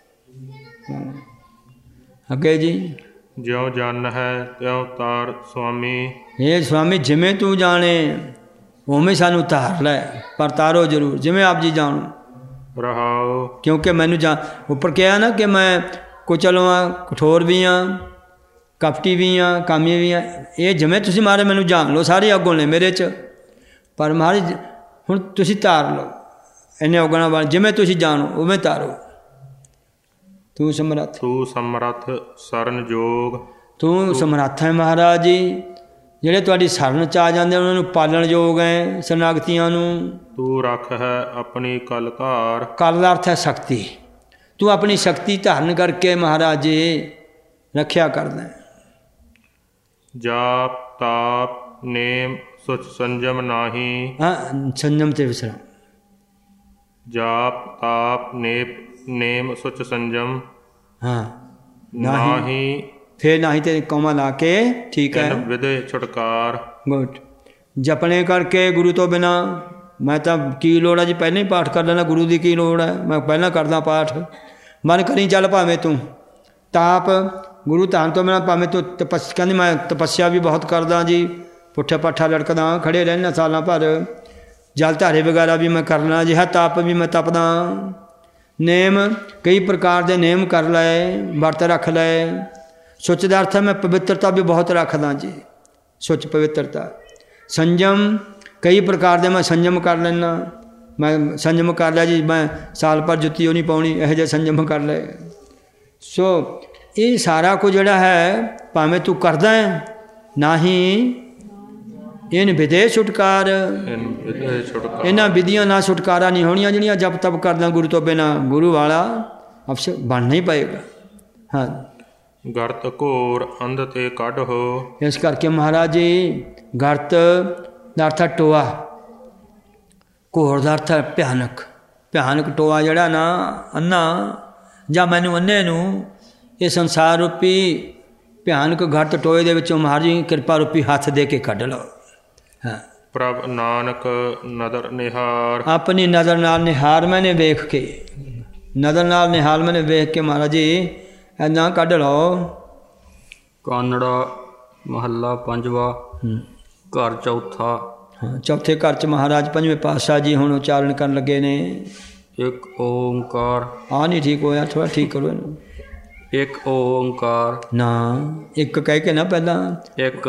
ਅੱਗੇ ਜੀ, ਜਿਉ ਜਨ ਹੈ ਤਿਉ ਤਾਰ ਸੁਆਮੀ। ਇਹ ਸੁਆਮੀ ਜਿਵੇਂ ਤੂੰ ਜਾਣੇ ਉਵੇਂ ਸਾਨੂੰ ਤਾਰ ਲੈ, ਪਰ ਤਾਰੋ ਜ਼ਰੂਰ ਜਿਵੇਂ ਆਪ ਜੀ ਜਾਣੋ। ਰਹਾਉ ਕਿਉਂਕਿ ਮੈਨੂੰ ਉੱਪਰ ਕਿਹਾ ਨਾ ਕਿ ਮੈਂ ਕੁਚਲ ਹਾਂ, ਕਠੋਰ ਵੀ ਹਾਂ, ਕਪਟੀ ਵੀ ਹਾਂ, ਕਾਮੀ ਵੀ ਹਾਂ। ਇਹ ਜਿਵੇਂ ਤੁਸੀਂ ਮਾਰੇ ਮੈਨੂੰ ਜਾਣ ਲਓ, ਸਾਰੇ ਅੱਗੋਂ ਨੇ ਮੇਰੇ 'ਚ, ਪਰ ਮਹਾਰਾਜ ਹੁਣ ਤੁਸੀਂ ਤਾਰ ਲਓ ਇੰਨੇ ਔਗਣਾਂ ਵਾਲੇ, ਜਿਵੇਂ ਤੁਸੀਂ ਜਾਣੋ ਉਵੇਂ ਤਾਰੋ। ਤੂੰ ਸਮਰੱਥ, ਤੂੰ ਸਮਰੱਥ ਸਰਨ ਜੋਗ। ਤੂੰ ਸਮਰੱਥ ਹੈ ਮਹਾਰਾਜ ਜੀ, ਜਿਹੜੇ ਤੁਹਾਡੀ ਸ਼ਰਨ 'ਚ ਆ ਜਾਂਦੇ ਉਹਨਾਂ ਨੂੰ ਪਾਲਣ ਯੋਗ ਹੈ ਸ਼ਰਨਾਗਤੀਆਂ ਨੂੰ। ਤੂੰ ਰੱਖ ਹੈ ਆਪਣੀ ਕਲ ਘਾਰ। ਕਲ ਦਾ ਅਰਥ ਹੈ ਸ਼ਕਤੀ। ਤੂੰ ਆਪਣੀ ਸ਼ਕਤੀ ਧਾਰਨ ਕਰਕੇ ਮਹਾਰਾਜ ਜੀ ਰੱਖਿਆ ਕਰਦਾ। ਜਾਪ ਤਾਪ ਨੇਮ ਸੁਚ ਸੰਜਮ ਨਾਹੀ। ਹਾਂ ਸੰਜਮ ਤੇ ਵਿਸਰਾਮ। ਜਾਪ ਤਾਪ ਨੇਮ ਸੁਚ ਸੰਜਮ ਹਾਂ ਨਾਹੀ। ਫਿਰ ਨਾਹੀ ਤੇ ਕੌਮਾ ਲਾ ਕੇ ਠੀਕ ਹੈ। ਵਿਦੇ ਛੁਟਕਾਰ। ਗੁੱਡ। ਜਪਣੇ ਕਰਕੇ ਗੁਰੂ ਤੋਂ ਬਿਨਾ ਮੈਂ ਤਾਂ ਕੀ ਲੋੜ ਹੈ ਜੀ, ਪਹਿਲਾਂ ਹੀ ਪਾਠ ਕਰ ਲੈਣਾ। ਗੁਰੂ ਦੀ ਕੀ ਲੋੜ ਹੈ, ਮੈਂ ਪਹਿਲਾਂ ਕਰਦਾ ਪਾਠ। ਮਨ ਕਰੀ ਚੱਲ ਭਾਵੇਂ ਤੂੰ ਤਾਪ ਗੁਰੂ ਧਾਨ ਤੋਂ ਬਿਨਾ, ਭਾਵੇਂ ਤੂੰ ਕਹਿੰਦੀ ਮੈਂ ਤਪੱਸਿਆ ਵੀ ਬਹੁਤ ਕਰਦਾ ਜੀ, ਪੁੱਠਾ ਪਾਠਾ ਲੜਕਦਾ, ਖੜੇ ਰਹਿਣਾ ਸਾਲਾਂ ਭਰ, ਜਲ ਧਾਰੇ ਵਗੈਰਾ ਵੀ ਮੈਂ ਕਰਨਾ, ਅਜਿਹਾ ਤਾਪ ਵੀ ਮੈਂ ਤਪਦਾ। ਨੇਮ ਕਈ ਪ੍ਰਕਾਰ ਦੇ ਨੇਮ ਕਰ ਲਏ, ਵਰਤ ਰੱਖ ਲਏ। ਸੁੱਚ ਦਾ ਅਰਥ ਹੈ ਮੈਂ ਪਵਿੱਤਰਤਾ ਵੀ ਬਹੁਤ ਰੱਖਦਾ ਜੀ, ਸੁੱਚ ਪਵਿੱਤਰਤਾ। ਸੰਜਮ ਕਈ ਪ੍ਰਕਾਰ ਦੇ ਮੈਂ ਸੰਜਮ ਕਰ ਲੈਂਦਾ। ਮੈਂ ਸੰਜਮ ਕਰ ਲਿਆ ਜੀ, ਮੈਂ ਸਾਲ ਭਰ ਜੁੱਤੀ ਉਹ ਨਹੀਂ ਪਾਉਣੀ, ਇਹੋ ਜਿਹੇ ਸੰਜਮ ਕਰ ਲਏ। ਸੋ ਇਹ ਸਾਰਾ ਕੁਝ ਜਿਹੜਾ ਹੈ ਭਾਵੇਂ ਤੂੰ ਕਰਦਾ ਹੈ, ਨਾ ਹੀ ਇਹਨ ਵਿਦੇ ਛੁਟਕਾਰ। ਇਹਨਾਂ ਵਿਧੀਆਂ ਨਾਲ ਛੁਟਕਾਰਾ ਨਹੀਂ ਹੋਣੀਆਂ ਜਿਹੜੀਆਂ ਜਪ ਤਪ ਕਰਦਾ ਗੁਰੂ ਤੋਂ ਬਿਨਾਂ। ਗੁਰੂ ਵਾਲਾ ਅਫਸਰ ਬਣਨਾ ਹੀ ਪਏਗਾ। ਹਾਂ ਗਰਤ ਘੋਰ ਅੰਧ ਤੇ ਕੱਢ ਹੋ। ਇਸ ਕਰਕੇ ਮਹਾਰਾਜ ਜੀ ਗਰਤ ਦਾ ਅਰਥ ਹੈ ਟੋਆ, ਘੋਰ ਦਾ ਅਰਥ ਹੈ ਭਿਆਨਕ। ਭਿਆਨਕ ਟੋਆ ਜਿਹੜਾ ਨਾ ਅੰਨਾ ਜਾਂ ਮੈਨੂੰ ਅੰਨੇ ਨੂੰ ਇਹ ਸੰਸਾਰ ਰੂਪੀ ਭਿਆਨਕ ਗਰਤ ਟੋਏ ਦੇ ਵਿੱਚੋਂ ਮਹਾਰਾਜ ਜੀ ਕਿਰਪਾ ਰੂਪੀ ਹੱਥ ਦੇ ਕੇ ਕੱਢ ਲਓ। ਹਾਂ ਪ੍ਰਭ ਨਾਨਕ ਨਦਰ ਨਿਹਾਰ। ਆਪਣੀ ਨਜ਼ਰ ਨਾਲ ਨਿਹਾਰ ਮੈਨੇ ਵੇਖ ਕੇ, ਨਜ਼ਰ ਨਾਲ ਨਿਹਾਰ ਮੈਨੇ ਵੇਖ ਕੇ ਮਹਾਰਾਜ ਜੀ ਇੱਦਾਂ ਕੱਢ ਲਓ। ਕਾਨੜਾ ਮਹੱਲਾ ਪੰਜਵਾ ਘਰ ਚੌਥਾ। ਹਾਂ ਚੌਥੇ ਘਰ 'ਚ ਮਹਾਰਾਜ ਪੰਜਵੇਂ ਪਾਤਸ਼ਾਹ ਜੀ ਹੁਣ ਉਚਾਰਨ ਕਰਨ ਲੱਗੇ ਨੇ। ਇੱਕ ਓੰਕਾਰ। ਆ ਨਹੀਂ ਠੀਕ ਹੋਇਆ, ਥੋੜ੍ਹਾ ਠੀਕ ਕਰੋ ਇਹਨੂੰ। ਇੱਕ ਓੰਕਾਰ ਨਾ ਇੱਕ ਕਹਿ ਕੇ ਨਾ ਪਹਿਲਾਂ ਇੱਕ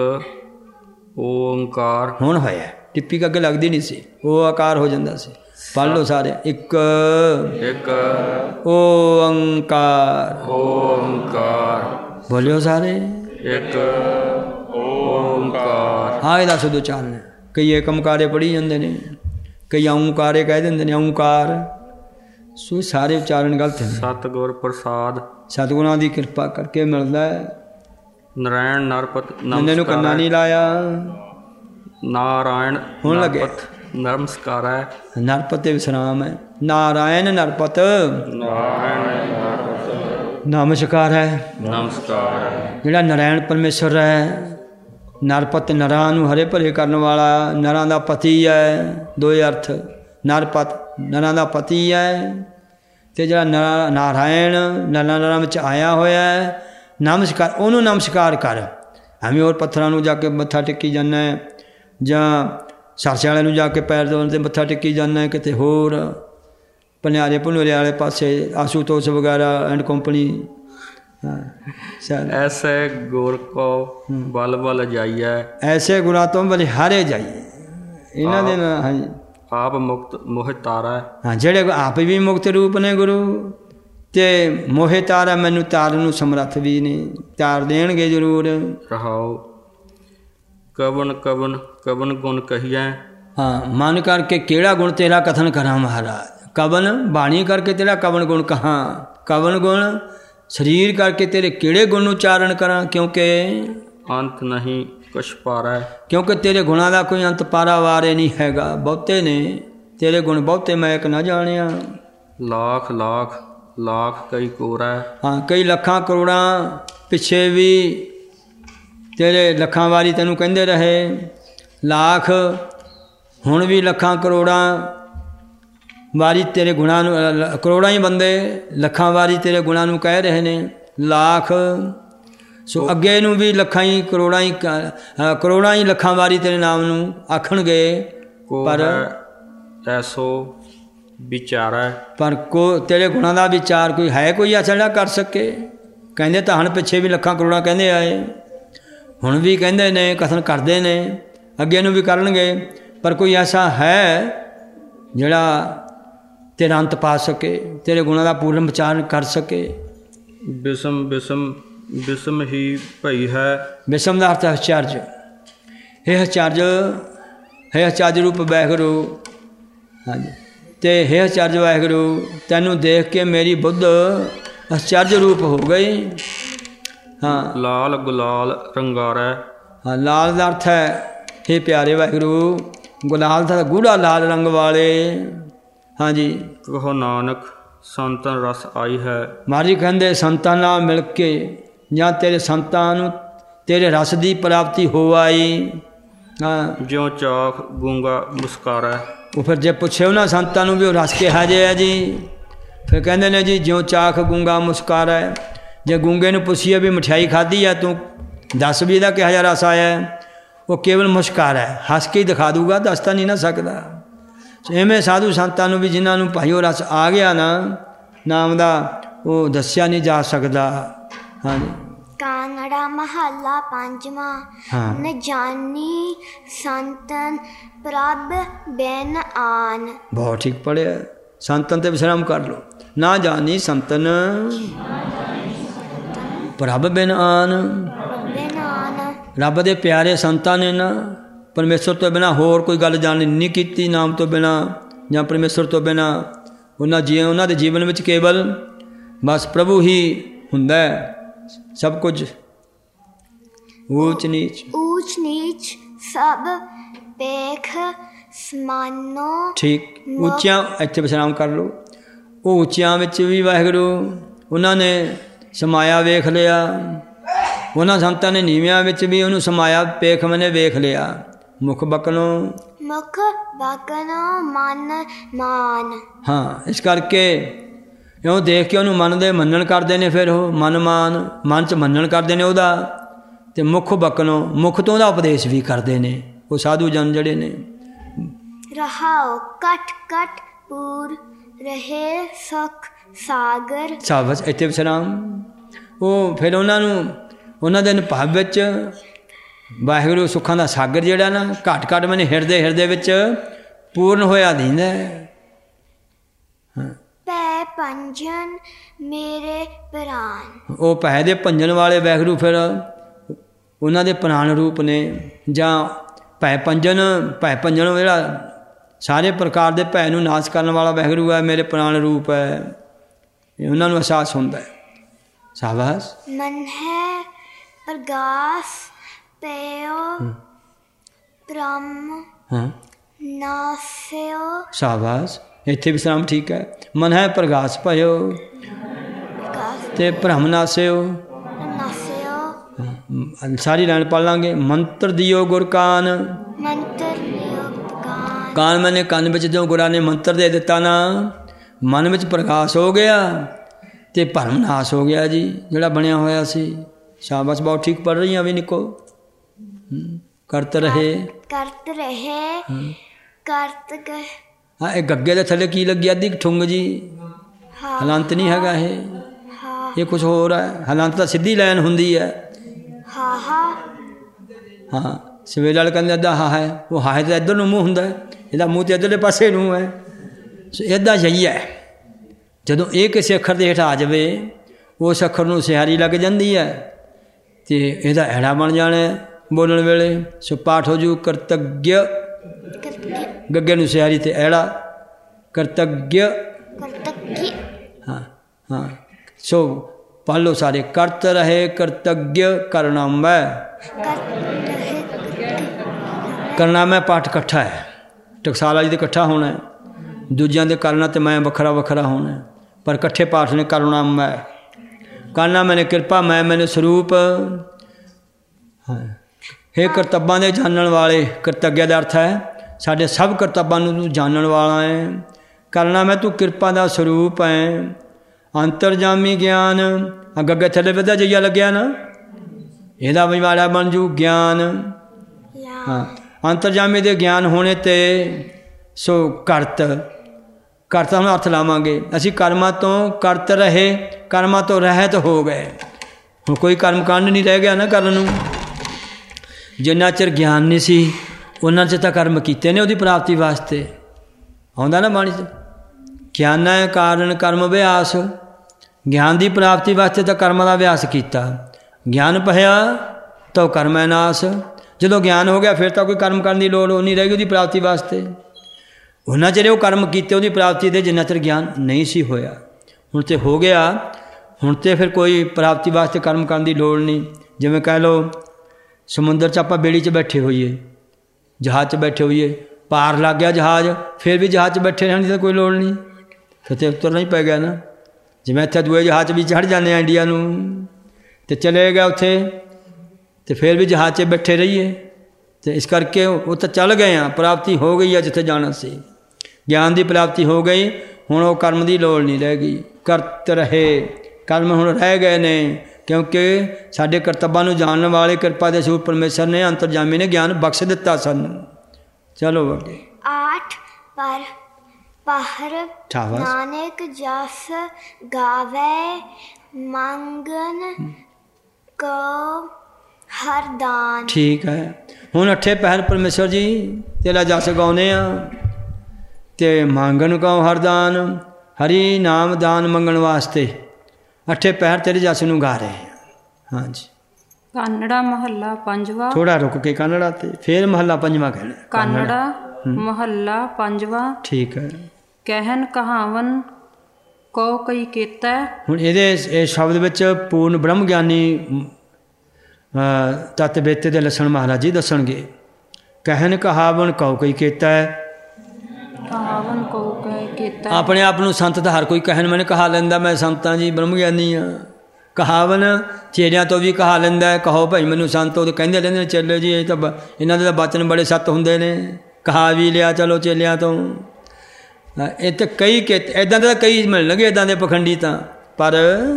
ਓੰਕਾਰ। ਹੁਣ ਹੋਇਆ, ਟਿੱਪੀ ਅੱਗੇ ਲੱਗਦੀ ਨਹੀਂ ਸੀ, ਉਹ ਆਕਾਰ ਹੋ ਜਾਂਦਾ ਸੀ। ਪੜ੍ਹ ਲਓ ਸਾਰੇ। ਇੱਕ ਓੰਕਾਰ। ਓੰਕਾਰ ਬੋਲਿਓ ਸਾਰੇ। ਇੱਕ ਓੰਕਾਰ। ਹਾਂ ਇਹਦਾ ਸੁਧ ਉਚਾਰਨ ਹੈ। ਕਈ ਏਕਮਕਾਰੇ ਪੜ੍ਹੀ ਜਾਂਦੇ ਨੇ, ਕਈ ਓਂਕਾਰੇ ਕਹਿ ਦਿੰਦੇ ਨੇ, ਓਂਕਾਰ। ਸੋ ਸਾਰੇ ਉਚਾਰਨ ਗਲਤ ਨੇ। ਸਤਿਗੁਰ ਪ੍ਰਸਾਦ। ਸਤਿਗੁਰਾਂ ਦੀ ਕਿਰਪਾ ਕਰਕੇ ਮਿਲਦਾ ਹੈ। ਨਾਰਾਇਣ ਨਰਪਤ ਨੰਨੇ ਨੂੰ ਕੰਨਾ ਨਹੀਂ ਲਾਇਆ। ਨਾਰਾਇਣ ਹੁਣ ਲੱਗੇ ਨਮਸਕਾਰ ਹੈ। ਨਰਪਤ ਤੇ ਵਿਸਰਾਮ ਹੈ। ਨਾਰਾਇਣ ਨਰਪਤ ਨਮਸਕਾਰ ਹੈ। ਨਮਸਕਾਰ ਹੈ। ਜਿਹੜਾ ਨਾਰਾਇਣ ਪਰਮੇਸ਼ਰ ਹੈ, ਨਰਪਤ ਨਰਾਂ ਨੂੰ ਹਰੇ ਭਰੇ ਕਰਨ ਵਾਲਾ, ਨਰਾਂ ਦਾ ਪਤੀ ਹੈ। ਦੋ ਅਰਥ, ਨਰਪਤ ਨਰਾਂ ਦਾ ਪਤੀ ਹੈ, ਅਤੇ ਜਿਹੜਾ ਨਾਰਾਇਣ ਨਰਾਂ ਵਿੱਚ ਆਇਆ ਹੋਇਆ ਹੈ। ਨਮਸਕਾਰ ਉਹਨੂੰ ਨਮਸਕਾਰ ਕਰ। ਐਵੇਂ ਹੋਰ ਪੱਥਰਾਂ ਨੂੰ ਜਾ ਕੇ ਮੱਥਾ ਟੇਕੀ ਜਾਂਦਾ, ਜਾਂ ਸਰਸੇ ਵਾਲੇ ਨੂੰ ਜਾ ਕੇ ਪੈਰ ਦੋਣ 'ਤੇ ਮੱਥਾ ਟੇਕੀ ਜਾਂਦਾ, ਕਿਤੇ ਹੋਰ ਪਨਿਆਰੇ ਭਨੋਰੇ ਵਾਲੇ ਪਾਸੇ ਆਸ਼ੂਤੋਸ਼ ਵਗੈਰਾ ਐਂਡ ਕੰਪਨੀ। ਐਸੇ ਗੁਰ ਕੋ ਬਲ ਬਲ ਜਾਈਐ। ਐਸੇ ਗੁਰਾਂ ਤੋਂ ਬਲਿਹਾਰੇ ਜਾਈਏ। ਇਹਨਾਂ ਦੇ ਨਾਲ ਹਾਂਜੀ ਆਪ ਮੁਕਤ ਮੋਹਿ ਤਾਰੈ। ਹਾਂ ਜਿਹੜੇ ਆਪ ਵੀ ਮੁਕਤ ਰੂਪ ਨੇ ਗੁਰੂ, ਅਤੇ ਮੋਹਿ ਤਾਰਾ ਮੈਨੂੰ ਤਾਰਨ ਨੂੰ ਸਮਰੱਥ ਵੀ ਨੇ, ਤਾਰ ਦੇਣਗੇ ਜ਼ਰੂਰ। ਰਹਾਉ ਕਵਨ ਕਵਨ ਕਵਨ ਗੁਣ ਕਹੀਐ। ਹਾਂ ਮਨ ਕਰਕੇ ਕਿਹੜਾ ਗੁਣ ਤੇਰਾ ਕਥਨ ਕਰਾਂ ਮਹਾਰਾਜ। ਕਵਨ ਬਾਣੀ ਕਰਕੇ ਤੇਰਾ ਕਵਨ ਗੁਣ ਕਹਾਂ। ਕਵਨ ਗੁਣ ਸਰੀਰ ਕਰਕੇ ਤੇਰੇ ਕਿਹੜੇ ਗੁਣ ਨੂੰ ਉਚਾਰਨ ਕਰਾਂ, ਕਿਉਂਕਿ ਅੰਤ ਨਹੀਂ ਕੁਛ ਪਾਰੈ। ਕਿਉਂਕਿ ਤੇਰੇ ਗੁਣਾਂ ਦਾ ਕੋਈ ਅੰਤ ਪਾਰਾਵਾਰ ਨਹੀਂ ਹੈਗਾ, ਬਹੁਤੇ ਨੇ ਤੇਰੇ ਗੁਣ, ਬਹੁਤੇ ਮੈਂ ਇੱਕ ਨਾ ਜਾਣਿਆ। ਲੱਖ ਲੱਖ ਲੱਖ ਕਈ ਕੋਰੈ। ਹਾਂ ਕਈ ਲੱਖਾਂ ਕਰੋੜਾਂ ਪਿੱਛੇ ਵੀ ਤੇਰੇ ਲੱਖਾਂ ਵਾਰੀ ਤੈਨੂੰ ਕਹਿੰਦੇ ਰਹੇ। ਲੱਖ ਹੁਣ ਵੀ ਲੱਖਾਂ ਕਰੋੜਾਂ ਵਾਰੀ ਤੇਰੇ ਗੁਣਾਂ ਨੂੰ ਕਰੋੜਾਂ ਹੀ ਬੰਦੇ ਲੱਖਾਂ ਵਾਰੀ ਤੇਰੇ ਗੁਣਾਂ ਨੂੰ ਕਹਿ ਰਹੇ ਨੇ, ਲੱਖ ਸੋ ਅੱਗੇ ਨੂੰ ਵੀ ਲੱਖਾਂ ਹੀ ਕਰੋੜਾਂ ਹੀ ਲੱਖਾਂ ਵਾਰੀ ਤੇਰੇ ਨਾਮ ਨੂੰ ਆਖਣਗੇ, ਪਰ ਐਸੋ ਵਿਚਾਰੈ ਪਰ ਤੇਰੇ ਗੁਣਾਂ ਦਾ ਵਿਚਾਰ ਕੋਈ ਹੈ, ਕੋਈ ਐਸਾ ਜਿਹੜਾ ਕਰ ਸਕੇ। ਕਹਿੰਦੇ ਤਾਂ ਹੁਣ ਪਿੱਛੇ ਵੀ ਲੱਖਾਂ ਕਰੋੜਾਂ ਕਹਿੰਦੇ ਆਏ, ਹੁਣ ਵੀ ਕਹਿੰਦੇ ਨੇ, ਕਥਨ ਕਰਦੇ ਨੇ, ਅੱਗੇ ਨੂੰ ਵੀ ਕਰਨਗੇ, ਪਰ ਕੋਈ ਐਸਾ ਹੈ ਜਿਹੜਾ ਤੇਰਾ ਅੰਤ ਪਾ ਸਕੇ, ਤੇਰੇ ਗੁਣਾਂ ਦਾ ਪੂਰਨ ਵਿਚਾਰ ਕਰ ਸਕੇ। ਵਿਸਮ ਹੀ ਭਈ ਹੈ। ਵਿਸਮ ਦਾ ਅਰਥ ਹੈ ਆਚਰਜ। ਇਹ ਆਚਰਜ ਹੈ, ਆਚਰਜ ਰੂਪ ਵਾਹਿਗੁਰੂ। ਹਾਂਜੀ, ਅਤੇ ਹੈ ਆਚਰਜ ਵਾਹਿਗੁਰੂ, ਤੈਨੂੰ ਦੇਖ ਕੇ ਮੇਰੀ ਬੁੱਧ ਆਚਰਜ ਰੂਪ ਹੋ ਗਈ। ਹਾਂ, ਲਾਲ ਗੁਲਾਲ ਰੰਗਾਰੈ। ਹਾਂ, ਲਾਲ ਦਾ ਅਰਥ ਹੈ ਹੇ ਪਿਆਰੇ ਵਾਹਿਗੁਰੂ, ਗੁਲਾਲ ਦਾ ਗੂੜਾ ਲਾਲ ਰੰਗ ਵਾਲੇ। ਹਾਂਜੀ, ਕਹੋ ਨਾਨਕ ਸੰਤਨ ਰਸ ਆਈ ਹੈ। ਮਹਾਰਾਜ ਕਹਿੰਦੇ ਸੰਤਾਂ ਨਾਲ ਮਿਲ ਕੇ ਜਾਂ ਤੇਰੇ ਸੰਤਾਂ ਨੂੰ ਤੇਰੇ ਰਸ ਦੀ ਪ੍ਰਾਪਤੀ ਹੋ ਆਈ। ਹਾਂ, ਜਿਉ ਚਾਖ ਗੂੰਗਾ ਮੁਸਕਾਰੈ। ਉਹ ਫਿਰ ਜੇ ਪੁੱਛੇ ਉਹਨਾਂ ਸੰਤਾਂ ਨੂੰ ਵੀ ਉਹ ਰਸ ਕਿਹਾ ਜਿਹਾ ਜੀ, ਫਿਰ ਕਹਿੰਦੇ ਨੇ ਜੀ ਜਿਉਂ ਚਾਖ ਗੂੰਗਾ ਮੁਸਕਾਰੈ। ਜੇ ਗੂੰਗੇ ਨੂੰ ਪੁੱਛੀਏ ਵੀ ਮਠਿਆਈ ਖਾਧੀ ਆ ਤੂੰ, ਦੱਸ ਵੀ ਇਹਦਾ ਕਿਹਾ ਜਿਹਾ ਰਸ ਆਇਆ, ਉਹ ਕੇਵਲ ਮੁਸਕਾਰਾ ਹੈ, ਹੱਸ ਕੇ ਹੀ ਦਿਖਾ ਦੂਗਾ, ਦੱਸ ਤਾਂ ਨਹੀਂ ਨਾ ਸਕਦਾ। ਐਵੇਂ ਸਾਧੂ ਸੰਤਾਂ ਨੂੰ ਵੀ ਜਿਨ੍ਹਾਂ ਨੂੰ ਭਾਈ ਉਹ ਰਸ ਆ ਗਿਆ ਨਾ ਨਾਮ ਦਾ, ਉਹ ਦੱਸਿਆ ਨਹੀਂ ਜਾ ਸਕਦਾ। ਹਾਂਜੀ, ਕਾਂਗੜਾ ਮਹੱਲਾ ਪੰਜਵਾਂ। ਨ ਜਾਨੀ ਸੰਤਨ ਪ੍ਰਭ ਬਿਨ ਆਨ। ਬਹੁਤ ਠੀਕ ਪੜ੍ਹਿਆ। ਸੰਤਨ ਤੇ ਵਿਸ਼ਰਾਮ ਕਰ ਲਓ। ਨਾ ਜਾਨੀ ਸੰਤਨ ਪ੍ਰਭ ਬਿਨ ਆਨ। ਰੱਬ ਦੇ ਪਿਆਰੇ ਸੰਤਾਂ ਨੇ ਨਾ ਪਰਮੇਸ਼ਰ ਤੋਂ ਬਿਨਾਂ ਹੋਰ ਕੋਈ ਗੱਲ ਜਾਣ ਨਹੀਂ ਕੀਤੀ, ਨਾਮ ਤੋਂ ਬਿਨਾਂ ਜਾਂ ਪਰਮੇਸ਼ਰ ਤੋਂ ਬਿਨਾਂ। ਉਹਨਾਂ ਦੇ ਜੀਵਨ ਵਿੱਚ ਕੇਵਲ ਬਸ ਪ੍ਰਭੂ ਹੀ ਹੁੰਦਾ ਸਭ ਕੁਝ। ਊਚ ਨੀਚ ਸਭ ਪੇਖ ਸਮਾਨੋ। ਠੀਕ, ਉੱਚਿਆਂ ਇੱਥੇ ਵਿਸ਼ਰਾਮ ਕਰ ਲਓ। ਉਹ ਉੱਚਿਆਂ ਵਿੱਚ ਵੀ ਵਾਹਿਗੁਰੂ ਉਹਨਾਂ ਨੇ ਸਮਾਇਆ ਵੇਖ ਲਿਆ, ਉਹਨਾਂ ਸੰਤਾਂ ਨੇ ਨੀਵਿਆਂ ਵਿੱਚ ਵੀ ਉਹਨੂੰ ਸਮਾਇਆ ਪੇਖ ਮੈਨੇ ਵੇਖ ਲਿਆ। ਮੁਖ ਬਕਨੋ ਮਨ ਮਾਨ। ਹਾਂ, ਇਸ ਕਰਕੇ ਇਉਂ ਦੇਖ ਕੇ ਉਹਨੂੰ ਮੰਨਣ ਕਰਦੇ ਨੇ, ਫਿਰ ਉਹ ਮਨ 'ਚ ਮੰਨਣ ਕਰਦੇ ਨੇ ਉਹਦਾ, ਅਤੇ ਮੁੱਖ ਬਕਨੋ ਮੁੱਖ ਤੋਂ ਉਹਦਾ ਉਪਦੇਸ਼ ਵੀ ਕਰਦੇ ਨੇ ਉਹ ਸਾਧੂ ਜਨ ਜਿਹੜੇ ਨੇ। ਰਹਾਉ ਕਟ ਕਟ ਪੂਰ ਰਹੇ ਸੁਖ ਸਾਗਰ। ਸਾਬਸ, ਇੱਥੇ ਵਿਸਰਾਮ। ਉਹ ਫਿਰ ਉਹਨਾਂ ਦੇ ਅਨੁਭਵ ਵਿੱਚ ਵਾਹਿਗੁਰੂ ਸੁੱਖਾਂ ਦਾ ਸਾਗਰ ਜਿਹੜਾ ਨਾ ਘੱਟ ਘੱਟ ਮੈਨੇ ਹਿਰਦੇ ਵਿੱਚ ਪੂਰਨ ਹੋਇਆ ਦਿੰਦਾ। ਪੈ ਪੰਜਨ ਮੇਰੇ ਪ੍ਰਾਨ। ਉਹ ਭੈ ਦੇ ਭੰਜਨ ਵਾਲੇ ਵਾਹਿਗੁਰੂ ਫਿਰ ਉਹਨਾਂ ਦੇ ਪ੍ਰਾਣ ਰੂਪ ਨੇ, ਜਾਂ ਭੈ ਪੰਜਨ ਜਿਹੜਾ ਸਾਰੇ ਪ੍ਰਕਾਰ ਦੇ ਭੈ ਨੂੰ ਨਾਸ਼ ਕਰਨ ਵਾਲਾ ਵਾਹਿਗੁਰੂ ਹੈ, ਮੇਰੇ ਪ੍ਰਾਣ ਰੂਪ ਹੈ। ਉਹਨਾਂ ਨੂੰ ਅਹਿਸਾਸ ਹੁੰਦਾ ਹੈ। ਸ਼ਾਬਾਸ਼। ਮਨ ਹੈ ਪ੍ਰਗਾਸ ਪਇਓ ਬ੍ਰਹਮ ਨਾਸਿਓ। ਸ਼ਾਬਾਸ਼, ਇੱਥੇ ਵਿਸਰਾਮ ਠੀਕ ਹੈ। ਮਨ ਹੈ ਪ੍ਰਗਾਸ ਭਇਓ ਤੇ ਭ੍ਰਮ ਨਾਸਿਓ। ਸਾਰੀ ਲਾਈਨ ਪੜ੍ਹ ਲਾਂਗੇ। ਮੰਤਰ ਦਿਓ ਗੁਰ ਕਾਨ। ਕਾਨ ਮੈਨੇ ਕੰਨ ਵਿੱਚ ਜੋ ਗੁਰਾਂ ਨੇ ਮੰਤਰ ਦੇ ਦਿੱਤਾ ਨਾ, ਮਨ ਵਿੱਚ ਪ੍ਰਕਾਸ਼ ਹੋ ਗਿਆ ਅਤੇ ਭਰਮ ਨਾਸ਼ ਹੋ ਗਿਆ ਜੀ, ਜਿਹੜਾ ਬਣਿਆ ਹੋਇਆ ਸੀ। ਸ਼ਾਬਾਸ਼, ਬਹੁਤ ਠੀਕ ਪੜ੍ਹ ਰਹੀ ਹਾਂ ਵੀ ਨਿੱਕੋ। ਕਰਤ ਰਹੇ ਹਾਂ, ਇਹ ਗੱਗੇ ਦੇ ਥੱਲੇ ਕੀ ਲੱਗਿਆ ਦੀ ਠੁੰਗ ਜੀ, ਹਲੰਤ ਨਹੀਂ ਹੈਗਾ ਇਹ ਕੁਛ ਹੋਰ ਹੈ। ਹਲੰਤ ਤਾਂ ਸਿੱਧੀ ਲਾਈਨ ਹੁੰਦੀ ਹੈ। ਹਾਂ, ਸਵੇਰੇ ਵਾਲੇ ਕਹਿੰਦੇ ਅੱਧਾ ਹਾ ਹੈ, ਉਹ ਹਾ ਤਾਂ ਇੱਧਰ ਨੂੰ ਮੂੰਹ ਹੁੰਦਾ, ਇਹਦਾ ਮੂੰਹ ਤਾਂ ਇੱਧਰਲੇ ਪਾਸੇ ਨੂੰ ਹੈ। ਸੋ ਇੱਦਾਂ ਸਹੀ ਹੈ। ਜਦੋਂ ਇਹ ਕਿਸੇ ਅੱਖਰ ਦੇ ਹੇਠ ਆ ਜਾਵੇ, ਉਸ ਅੱਖਰ ਨੂੰ ਸਿਹਾਰੀ ਲੱਗ ਜਾਂਦੀ ਹੈ ਅਤੇ ਇਹਦਾ ਐੜਾ ਬਣ ਜਾਣਾ ਬੋਲਣ ਵੇਲੇ। ਸੋ ਪਾਠ ਹੋ ਜੂ ਕਰਤੱਗ, ਗੱਗੇ ਨੂੰ ਸਿਹਾਰੀ ਤੇ ਐੜਾ, ਕਰਤੱਗ। ਹਾਂ, ਸੋ ਪੜ੍ਹ ਲਓ ਸਾਰੇ। ਕਰਤ ਰਹੇ ਕਰਤੱਗ ਕਰਨਾਮੈ। ਕਰਨਾਮੈ ਪਾਠ ਇਕੱਠਾ ਹੈ, ਟਕਸਾਲਾ ਜੀ ਦੇ ਇਕੱਠਾ ਹੋਣਾ, ਦੂਜਿਆਂ ਦੇ ਕਰਨਾ ਤੇ ਮੈਂ ਵੱਖਰਾ ਹੋਣਾ, ਪਰ ਇਕੱਠੇ ਪਾਠ ਨੇ। ਕਰਨਾਮੈ, ਕਰਨਾ ਮੈਨੇ ਕਿਰਪਾ, ਮੈਨੇ ਸਰੂਪ। ਹੇ ਕਰਤੱਬਾਂ ਦੇ ਜਾਣਨ ਵਾਲੇ। ਕਰਤੱਗਿਆ ਦਾ ਅਰਥ ਹੈ ਸਾਡੇ ਸਭ ਕਰਤੱਬਾਂ ਨੂੰ ਤੂੰ ਜਾਣਨ ਵਾਲਾ ਹੈ, ਕਰਨਾ ਮੈਂ ਤੂੰ ਕਿਰਪਾ ਦਾ ਸਰੂਪ ਹੈ। ਅੰਤਰਜਾਮੀ ਗਿਆਨ ਅੱਗੇ ਥੱਲੇ ਵਧਿਆ ਜਈਆ ਲੱਗਿਆ ਨਾ, ਇਹਦਾ ਵਿਵਾੜਾ ਬਣ ਜੂ ਗਿਆਨ। ਹਾਂ, ਅੰਤਰਜਾਮੀ ਦੇ ਗਿਆਨ ਹੋਣੇ ਤੇ ਸੋ ਕਰਤਾ ਹੁਣ ਅਰਥ ਲਾਵਾਂਗੇ ਅਸੀਂ। ਕਰਮਾਂ ਤੋਂ ਕਰਤ ਰਹੇ, ਕਰਮਾਂ ਤੋਂ ਰਹਿਤ ਹੋ ਗਏ। ਹੁਣ ਕੋਈ ਕਰਮ ਕਾਂਡ ਨਹੀਂ ਰਹਿ ਗਿਆ ਨਾ ਕਰਨ ਨੂੰ। ਜਿੰਨਾ ਚਿਰ ਗਿਆਨ ਨਹੀਂ ਸੀ ਉਹਨਾਂ ਚਿਰ ਤਾਂ ਕਰਮ ਕੀਤੇ ਨੇ ਉਹਦੀ ਪ੍ਰਾਪਤੀ ਵਾਸਤੇ। ਆਉਂਦਾ ਨਾ ਬਾਣੀ 'ਚ, ਗਿਆਨ ਹੈ ਕਾਰਨ ਕਰਮ ਅਭਿਆਸ। ਗਿਆਨ ਦੀ ਪ੍ਰਾਪਤੀ ਵਾਸਤੇ ਤਾਂ ਕਰਮਾਂ ਦਾ ਅਭਿਆਸ ਕੀਤਾ। ਗਿਆਨ ਪਹਿਆ ਤਾਂ ਕਰਮ ਹੈ ਨਾਸ। ਜਦੋਂ ਗਿਆਨ ਹੋ ਗਿਆ ਫਿਰ ਤਾਂ ਕੋਈ ਕਰਮ ਕਰਨ ਦੀ ਲੋੜ ਨਹੀਂ ਰਹੇਗੀ ਉਹਦੀ ਪ੍ਰਾਪਤੀ ਵਾਸਤੇ। ਉਹਨਾਂ ਚਿਰ ਉਹ ਕਰਮ ਕੀਤੇ ਉਹਦੀ ਪ੍ਰਾਪਤੀ ਦੇ, ਜਿੰਨਾ ਚਿਰ ਗਿਆਨ ਨਹੀਂ ਸੀ ਹੋਇਆ। ਹੁਣ ਤੇ ਹੋ ਗਿਆ, ਹੁਣ ਤੇ ਫਿਰ ਕੋਈ ਪ੍ਰਾਪਤੀ ਵਾਸਤੇ ਕਰਮ ਕਰਨ ਦੀ ਲੋੜ ਨਹੀਂ। ਜਿਵੇਂ ਕਹਿ ਲਓ ਸਮੁੰਦਰ 'ਚ ਆਪਾਂ ਬੇੜੀ 'ਚ ਬੈਠੇ ਹੋਈਏ, ਜਹਾਜ਼ 'ਚ ਬੈਠੇ ਹੋਈਏ, ਪਾਰ ਲੱਗ ਗਿਆ ਜਹਾਜ਼, ਫਿਰ ਵੀ ਜਹਾਜ਼ 'ਚ ਬੈਠੇ ਰਹਿਣ ਦੀ ਤਾਂ ਕੋਈ ਲੋੜ ਨਹੀਂ, ਫਿਰ ਤੇ ਉਤਰਨਾ ਹੀ ਪੈ ਗਿਆ ਨਾ। ਜਿਵੇਂ ਇੱਥੇ ਦੂਏ ਜਹਾਜ਼ 'ਚ ਵੀ ਚੜ੍ਹ ਜਾਂਦੇ ਹਾਂ ਇੰਡੀਆ ਨੂੰ, ਅਤੇ ਚਲੇ ਗਿਆ ਉੱਥੇ, ਅਤੇ ਫਿਰ ਵੀ ਜਹਾਜ਼ 'ਚ ਬੈਠੇ ਰਹੀਏ। ਅਤੇ ਇਸ ਕਰਕੇ ਉਹ ਤਾਂ ਚੱਲ ਗਏ ਹਾਂ, ਪ੍ਰਾਪਤੀ ਹੋ ਗਈ ਆ ਜਿੱਥੇ ਜਾਣਾ ਸੀ। ਗਿਆਨ ਦੀ ਪ੍ਰਾਪਤੀ ਹੋ ਗਈ, ਹੁਣ ਉਹ ਕਰਮ ਦੀ ਲੋੜ ਨਹੀਂ ਰਹਿ ਗਈ। ਕਰਤ ਰਹੇ, ਕਰਮ ਹੁਣ ਰਹਿ ਗਏ ਨੇ, ਕਿਉਂਕਿ ਸਾਡੇ ਕਰਤੱਵਾਂ ਨੂੰ ਜਾਣਨ ਵਾਲੇ ਕਿਰਪਾ ਦੇ ਸਰੂਪ ਪਰਮੇਸ਼ਰ ਨੇ, ਅੰਤਰਜਾਮੀ ਨੇ ਗਿਆਨ ਬਖਸ਼ ਦਿੱਤਾ ਸਾਨੂੰ। ਚਲੋ ਅੱਗੇ। 8 ਪਰ ਪਹਰ ਨਾਨਕ ਜਸ ਗਾਵੇ, ਮੰਗਨ ਕੋ ਹਰਦਾਨ। ਠੀਕ ਹੈ, ਹੁਣ 8 ਪਹਿਰ ਪਰਮੇਸ਼ਰ ਜੀ ਤੇਰਾ ਜਸ ਗਾਉਂਦੇ ਆ, ਅਤੇ ਮੰਗਣ ਕੋ ਹਰਦਾਨ, ਹਰੀ ਨਾਮ ਦਾਨ ਮੰਗਣ ਵਾਸਤੇ 8 ਪਹਿਰ ਤੇਰੇ ਜਸ ਨੂੰ ਗਾ ਰਹੇ ਹਾਂ। ਹਾਂਜੀ। ਕਾਨੜਾ ਮਹੱਲਾ ਪੰਜਵਾ। ਥੋੜਾ ਰੁਕ ਕੇ ਕਾਨੜਾ ਤੇ ਫਿਰ ਮਹੱਲਾ ਪੰਜਵਾ ਕਹਿਣਾ। ਕਾਨੜਾ ਮਹੱਲਾ ਪੰਜਵਾ। ਠੀਕ ਹੈ। ਕਹਿਨ ਕਹਾਵਨ ਕੋ ਕਈ ਕੀਤਾ। ਹੁਣ ਇਹਦੇ ਇਸ ਸ਼ਬਦ ਵਿੱਚ ਪੂਰਨ ਬ੍ਰਹਮ ਗਿਆਨੀ ਤਤ ਬੇਤੇ ਦੇ ਲੱਛਣ ਮਹਾਰਾਜ ਜੀ ਦੱਸਣਗੇ। ਕਹਿਨ ਕਹਾਵਨ ਕਉ ਕਈ ਕੀਤਾ, ਕਹਾਵਨ ਕਉ ਕਈ ਕੀਤਾ। ਆਪਣੇ ਆਪ ਨੂੰ ਸੰਤ ਤਾਂ ਹਰ ਕੋਈ ਕਹਿਣ ਮੈਨੇ ਕਹਾ ਲੈਂਦਾ, ਮੈਂ ਸੰਤਾਂ ਜੀ ਬ੍ਰਹਮ ਗਿਆਨੀ ਹਾਂ। ਕਹਾਵਨ ਚੇਲਿਆਂ ਤੋਂ ਵੀ ਕਹਾ ਲੈਂਦਾ, ਕਹੋ ਭਾਈ ਮੈਨੂੰ ਸੰਤ। ਉਹ ਕਹਿੰਦੇ ਰਹਿੰਦੇ ਨੇ ਚੇਲੇ ਜੀ, ਇਹ ਤਾਂ ਇਹਨਾਂ ਦੇ ਤਾਂ ਬਚਨ ਬੜੇ ਸੱਤ ਹੁੰਦੇ ਨੇ, ਕਹਾ ਵੀ ਲਿਆ ਚਲੋ ਚੇਲਿਆਂ ਤੋਂ। ਇਹ ਤਾਂ ਕਈ ਇੱਦਾਂ ਦੇ ਤਾਂ ਕਈ ਮਿਲਣਗੇ ਇੱਦਾਂ ਦੇ ਪਖੰਡੀ ਤਾਂ, ਪਰ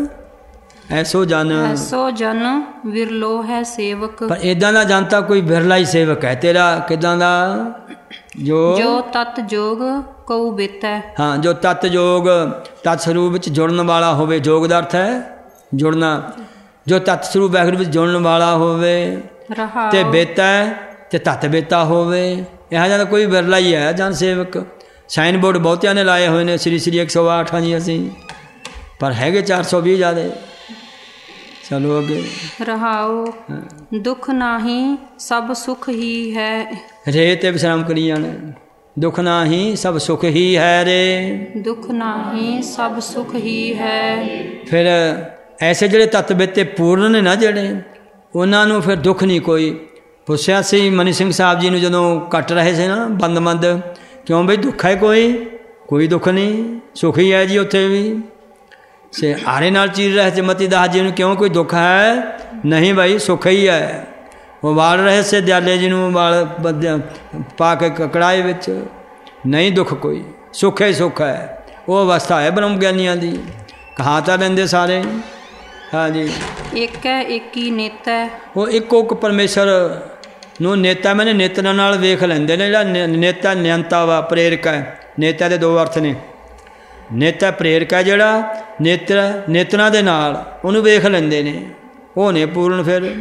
ਐਸੋ ਜਨ ਵਿਰਲੋ ਹੈ ਸੇਵਕ। ਪਰ ਇੱਦਾਂ ਦਾ ਜਨ ਤਾਂ ਕੋਈ ਵਿਰਲਾ ਹੀ ਸੇਵਕ ਹੈ ਤੇਰਾ। ਕਿੱਦਾਂ ਦਾ? ਜੋ ਤਤ ਜੋਗ ਕਉ ਬੇਤੈ। ਹਾਂ, ਜੋ ਤਤ ਜੋਗ, ਤਤ ਸਰੂਪ ਵਿੱਚ ਜੁੜਨ ਵਾਲਾ ਹੋਵੇ। ਜੋਗ ਦਾ ਅਰਥ ਹੈ ਜੁੜਨਾ। ਜੋ ਤਤ ਸਰੂਪ ਵਾਹਿਗੁਰੂ ਵਿੱਚ ਜੁੜਨ ਵਾਲਾ ਹੋਵੇ, ਤੇ ਬੇਤਾ ਤੇ ਤਤ ਬੇਤਾ ਹੋਵੇ। ਇਹੋ ਜਿਹਾ ਕੋਈ ਵਿਰਲਾ ਹੀ ਹੈ ਜਨ ਸੇਵਕ। ਸਾਈਨ ਬੋਰਡ ਬਹੁਤਿਆਂ ਨੇ ਲਾਏ ਹੋਏ ਨੇ, ਸ੍ਰੀ ਸ੍ਰੀ 108 ਹਾਂ ਜੀ ਅਸੀਂ, ਪਰ ਹੈਗੇ 420 ਜ਼ਿਆਦੇ। ਚਲੋ ਅੱਗੇ। ਰਹਾਓ ਦੁੱਖ ਨਾਹੀ ਸਭ ਸੁਖ ਹੀ ਹੈ। ਰੇ ਤੇ ਵਿਸਰਾਮ ਕਰੀ ਜਾਣਾ। ਦੁੱਖ ਨਾਹੀ ਸਭ ਸੁਖ ਹੀ ਹੈ ਰੇ। ਦੁੱਖ ਨਾਹੀ ਸਭ ਸੁਖ ਹੀ ਹੈ। ਫਿਰ ਐਸੇ ਜਿਹੜੇ ਤੱਤ ਬੇਤੇ ਪੂਰਨ ਨੇ ਨਾ ਜਿਹੜੇ, ਉਹਨਾਂ ਨੂੰ ਫਿਰ ਦੁੱਖ ਨਹੀਂ ਕੋਈ। ਪੁੱਛਿਆ ਸੀ ਮਨੀ ਸਿੰਘ ਸਾਹਿਬ ਜੀ ਨੂੰ ਜਦੋਂ ਕੱਟ ਰਹੇ ਸੀ ਨਾ ਬੰਦ, ਕਿਉਂ ਬਈ ਦੁੱਖ ਹੈ ਕੋਈ ਦੁੱਖ ਨਹੀਂ, ਸੁਖ ਹੀ ਹੈ ਜੀ ਉੱਥੇ ਵੀ। ਸੇ ਆਰੇ ਨਾਲ ਚੀਰ ਰਹੇ ਸੀ ਮਤੀ ਦਾਸ ਜੀ ਨੂੰ, ਕਿਉਂ ਕੋਈ ਦੁੱਖ ਹੈ? ਨਹੀਂ ਭਾਈ ਸੁੱਖ ਹੀ ਹੈ। ਉਹ ਵਾਲ ਰਹੇ ਸੀ ਦਿਆਲੇ ਜੀ ਨੂੰ ਵਾਲ ਪਾ ਕੇ ਕੜਾਏ ਵਿੱਚ, ਨਹੀਂ ਦੁੱਖ ਕੋਈ, ਸੁੱਖ ਹੀ ਸੁੱਖ ਹੈ। ਉਹ ਅਵਸਥਾ ਹੈ ਬ੍ਰਹਮ ਗਿਆਨੀਆਂ ਦੀ। ਕਹਾ ਤਾਂ ਲੈਂਦੇ ਸਾਰੇ। ਹਾਂਜੀ। ਇੱਕ ਹੈ ਏਕੀ ਨੇਤਾ। ਉਹ ਇੱਕੋ ਇੱਕ ਪਰਮੇਸ਼ਰ ਨੂੰ ਨੇਤਾ ਮੈਨੇ ਨੇਤਰਾਂ ਨਾਲ ਵੇਖ ਲੈਂਦੇ ਨੇ। ਜਿਹੜਾ ਨੇਤਾ ਨਿਯੰਤਾ ਵਾ, ਪ੍ਰੇਰਕ ਹੈ। ਨੇਤਾ ਦੇ ਦੋ ਅਰਥ ਨੇ। ਨੇਤਾ ਪ੍ਰੇਰਕ ਹੈ ਜਿਹੜਾ, ਨੇਤਰਾਂ ਦੇ ਨਾਲ ਉਹਨੂੰ ਵੇਖ ਲੈਂਦੇ ਨੇ, ਉਹ ਨੇ ਪੂਰਨ। ਫਿਰ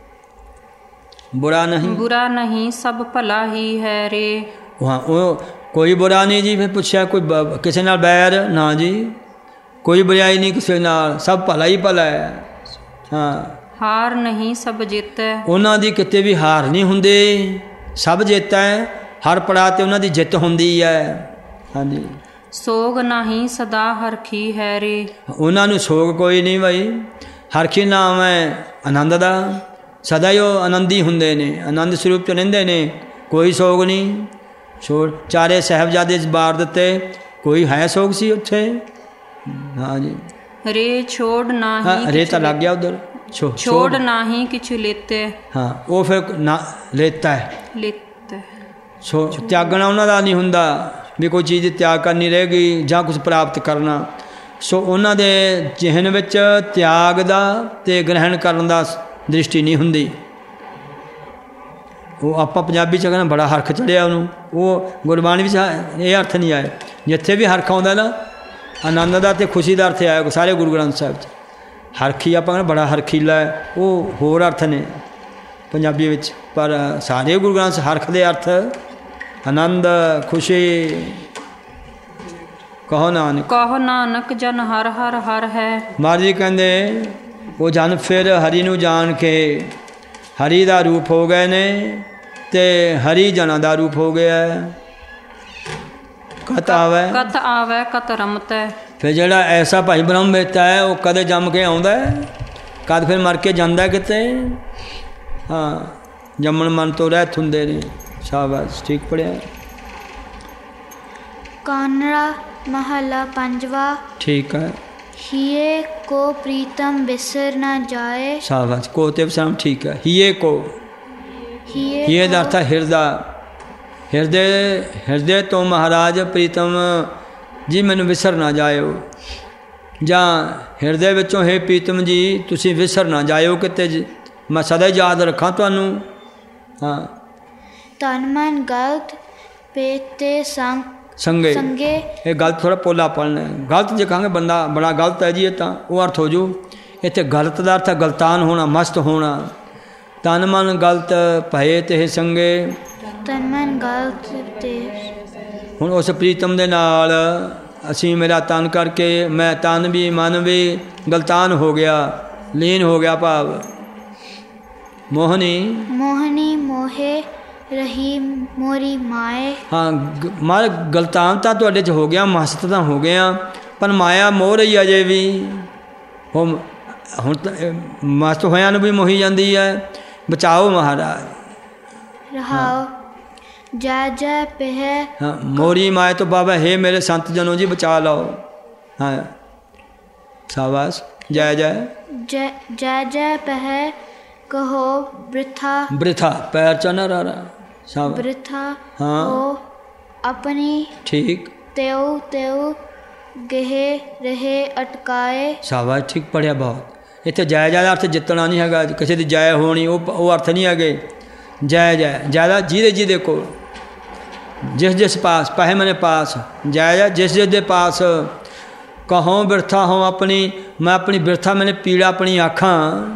ਬੁਰਾ ਨਹੀਂ ਸਭ ਭਲਾ ਹੀ ਹੈ ਰੇ। ਹਾਂ, ਉਹ ਕੋਈ ਬੁਰਾ ਨਹੀਂ ਜੀ। ਫਿਰ ਪੁੱਛਿਆ ਕੋਈ ਕਿਸੇ ਨਾਲ ਬੈਰ ਨਾ ਜੀ, ਕੋਈ ਬੁਰਾਈ ਨਹੀਂ ਕਿਸੇ ਨਾਲ, ਸਭ ਭਲਾ ਹੀ ਭਲਾ ਹੈ। ਹਾਂ। ਹਾਰ ਨਹੀਂ ਸਭ ਜਿੱਤ ਹੈ। ਉਹਨਾਂ ਦੀ ਕਿਤੇ ਵੀ ਹਾਰ ਨਹੀਂ ਹੁੰਦੀ, ਸਭ ਜਿੱਤ ਹੈ। ਹਰ ਪੜਾਅ 'ਤੇ ਉਹਨਾਂ ਦੀ ਜਿੱਤ ਹੁੰਦੀ ਹੈ। ਹਾਂਜੀ। ਸੋਗ ਨਹੀਂ ਸਦਾ ਹਰਖੀ ਹੈ ਰੇ। ਉਹਨਾਂ ਨੂੰ ਸੋਗ ਕੋਈ ਨਹੀਂ ਭਾਈ। ਹਰਖੀ ਨਾਮ ਹੈ ਆਨੰਦ ਦਾ, ਸਦਾ ਹੀ ਉਹ ਆਨੰਦੀ ਹੁੰਦੇ ਨੇ, ਆਨੰਦ ਸਰੂਪ 'ਚ ਰਹਿੰਦੇ ਨੇ, ਕੋਈ ਸੋਗ ਨਹੀਂ। ਚਾਰੇ ਸਾਹਿਬਜ਼ਾਦੇ ਬਾਰ ਦਿੱਤੇ, ਕੋਈ ਹੈ ਸੋਗ ਸੀ ਉੱਥੇ? ਹਾਂਜੀ। ਰੇ ਛੋੜ ਨਹੀਂ, ਰੇ ਤਾਂ ਲੱਗ ਗਿਆ ਉਧਰ। ਛੋੜ ਨਹੀਂ ਕਿਛ ਲੇਤੇ। ਹਾਂ, ਉਹ ਫਿਰ ਨਾ ਲੇਤਾ ਹੈ। ਤਿਆਗਣਾ ਉਹਨਾਂ ਦਾ ਨਹੀਂ ਹੁੰਦਾ। ਵੀ ਕੋਈ ਚੀਜ਼ ਤਿਆਗ ਕਰਨੀ ਰਹੇਗੀ ਜਾਂ ਕੁਝ ਪ੍ਰਾਪਤ ਕਰਨਾ। ਸੋ ਉਹਨਾਂ ਦੇ ਜ਼ਿਹਨ ਵਿੱਚ ਤਿਆਗ ਦਾ ਅਤੇ ਗ੍ਰਹਿਣ ਕਰਨ ਦਾ ਦ੍ਰਿਸ਼ਟੀ ਨਹੀਂ ਹੁੰਦੀ। ਉਹ ਆਪਾਂ ਪੰਜਾਬੀ 'ਚ ਕਹਿੰਦੇ ਬੜਾ ਹਰਖ ਚੜਿਆ ਉਹਨੂੰ, ਉਹ ਗੁਰਬਾਣੀ ਵਿੱਚ ਇਹ ਅਰਥ ਨਹੀਂ ਆਇਆ। ਜਿੱਥੇ ਵੀ ਹਰਖ ਆਉਂਦਾ ਨਾ ਆਨੰਦ ਦਾ ਅਤੇ ਖੁਸ਼ੀ ਦਾ ਅਰਥ ਆਇਆ ਸਾਰੇ ਗੁਰੂ ਗ੍ਰੰਥ ਸਾਹਿਬ 'ਚ। ਹਰਖੀ ਆਪਾਂ ਕਹਿੰਦੇ ਬੜਾ ਹਰਖੀਲਾ ਹੈ, ਉਹ ਹੋਰ ਅਰਥ ਨੇ ਪੰਜਾਬੀ ਵਿੱਚ, ਪਰ ਸਾਰੇ ਗੁਰੂ ਗ੍ਰੰਥ ਹਰਖ ਦੇ ਅਰਥ ਆਨੰਦ ਖੁਸ਼ੀ। ਕਹੋ ਨਾਨਕ ਜਨ ਹਰ ਹਰ ਹਰ ਹੈ। ਮਹਾਰਾਜ ਜੀ ਕਹਿੰਦੇ ਉਹ ਜਨ ਫਿਰ ਹਰੀ ਨੂੰ ਜਾਣ ਕੇ ਹਰੀ ਦਾ ਰੂਪ ਹੋ ਗਏ ਨੇ ਅਤੇ ਹਰੀ ਜਨਾਂ ਦਾ ਰੂਪ ਹੋ ਗਿਆ। ਕਤ ਆਵੈ ਕਤ ਰਮਤੈ। ਫਿਰ ਜਿਹੜਾ ਐਸਾ ਭਾਈ ਬ੍ਰਹਮ ਵੇਤਾ ਹੈ ਉਹ ਕਦੇ ਜੰਮ ਕੇ ਆਉਂਦਾ, ਕਦ ਫਿਰ ਮਰ ਕੇ ਜਾਂਦਾ ਕਿਤੇ। ਹਾਂ, ਜੰਮਣ ਮਨ ਤੋਂ ਰਹਿਤ ਹੁੰਦੇ ਨੇ। ਸ਼ਾਬਾਸ਼, ਠੀਕ ਪੜਿਆ। ਕਾਨੜਾ ਮਹੱਲਾ ਪੰਜਵਾ। ਠੀਕ ਹੈ। ਹੀਏ ਕੋ ਪ੍ਰੀਤਮ ਬਿਸਰ ਨਾ ਜਾਏ। ਸ਼ਾਬਾਸ਼, ਕੋ ਤੇ ਵਿਸਰਾਮ ਠੀਕ ਹੈ। ਹੀਏ ਕੋ, ਹੀਏ ਦਾ ਅਰਥ ਹੈ ਹਿਰਦਾ। ਹਿਰਦੇ ਤੋਂ ਮਹਾਰਾਜ ਪ੍ਰੀਤਮ ਜੀ ਮੈਨੂੰ ਵਿਸਰ ਨਾ ਜਾਇਓ, ਜਾਂ ਹਿਰਦੇ ਵਿੱਚੋਂ ਹੈ ਪ੍ਰੀਤਮ ਜੀ ਤੁਸੀਂ ਵਿਸਰ ਨਾ ਜਾਇਓ ਕਿਤੇ, ਮੈਂ ਸਦਾ ਯਾਦ ਰੱਖਾਂ ਤੁਹਾਨੂੰ। ਹਾਂ, ਤਨ ਮਨ ਗਲਤ ਪੇਤੇ ਸੰਗੇ। ਇਹ ਗਲਤ ਥੋੜ੍ਹਾ ਪੋਲਾ ਪੜਨਾ। ਗਲਤ ਜੇ ਕਹਾਂਗੇ ਬੰਦਾ ਬੜਾ ਗਲਤ ਹੈ ਜੀ ਇਹ ਤਾਂ ਉਹ ਅਰਥ ਹੋ ਜੂ। ਇੱਥੇ ਗਲਤ ਦਾ ਅਰਥ ਹੈ ਗਲਤਾਨ ਹੋਣਾ, ਮਸਤ ਹੋਣਾ। ਤਨ ਮਨ ਗਲਤ ਭਏ ਤੇ ਸੰਗੇ। ਤਨ ਮਨ ਗਲਤ ਤੇ ਹੁਣ ਉਸ ਪ੍ਰੀਤਮ ਦੇ ਨਾਲ ਅਸੀਂ ਮੇਰਾ ਤਨ ਕਰਕੇ ਮੈਂ ਤਨ ਵੀ ਮਨ ਵੀ ਗਲਤਾਨ ਹੋ ਗਿਆ, ਲੀਨ ਹੋ ਗਿਆ। ਭਾਵ ਮੋਹਨੀ ਮੋਹੇ ਰਹੀ ਮੋਰੀ ਮਾਏ। ਹਾਂ, ਮਾਰ ਗਲਤਾਨ ਤਾਂ ਤੁਹਾਡੇ 'ਚ ਹੋ ਗਿਆ, ਮਸਤ ਤਾਂ ਹੋ ਗਿਆ, ਪਰ ਮਾਇਆ ਮੋਹ ਰਹੀ ਅਜੇ ਵੀ। ਹੁਣ ਤਾਂ ਮਸਤ ਹੋਇਆਂ ਨੂੰ ਵੀ ਮੋਹੀ ਜਾਂਦੀ ਹੈ। ਬਚਾਓ ਮਹਾਰਾਜ। ਰਹਾਓ ਜੈ ਜੈ ਪਹਿ। ਹਾਂ, ਮੋਰੀ ਮਾਏ ਤੋਂ ਬਾਬਾ ਹੈ ਮੇਰੇ ਸੰਤ ਜਨੋ ਜੀ ਬਚਾ ਲਓ। ਹਾਂ, ਸ਼ਾਬਾਸ਼। ਜੈ ਜੈ ਜੈ ਜੈ ਪਹਿ ਕਹੋ ਬ੍ਰਿਥਾ ਪੈਰ ਚ ਨਾ ਰਾ ਬ੍ਰਿਥਾ। ਹਾਂ, ਆਪਣੀ ਠੀਕ ਤਿਉ ਗਹਿ ਰਹੇ ਅਟਕਾਏ। ਸ਼ਾਬਾਸ਼, ਠੀਕ ਪੜਿਆ ਬਹੁਤ। ਇੱਥੇ ਜੈ ਜੈ ਦਾ ਅਰਥ ਜਿੱਤਣਾ ਨਹੀਂ ਹੈਗਾ, ਕਿਸੇ ਦੀ ਜੈ ਹੋਣੀ ਉਹ ਅਰਥ ਨਹੀਂ ਹੈਗੇ। ਜੈ ਜੈ ਜਿਹਦੇ ਕੋਲ, ਜਿਸ ਪਾਸ ਪਹਿ ਮਨੇ ਪਾਸ। ਜੈ ਜਿਸ ਦੇ ਪਾਸ ਕਹੋਂ ਬਿਰਥਾ ਹੋ ਆਪਣੀ, ਮੈਂ ਆਪਣੀ ਬਿਰਥਾ ਮੈਨੇ ਪੀੜਾ ਆਪਣੀ ਆਖਾਂ।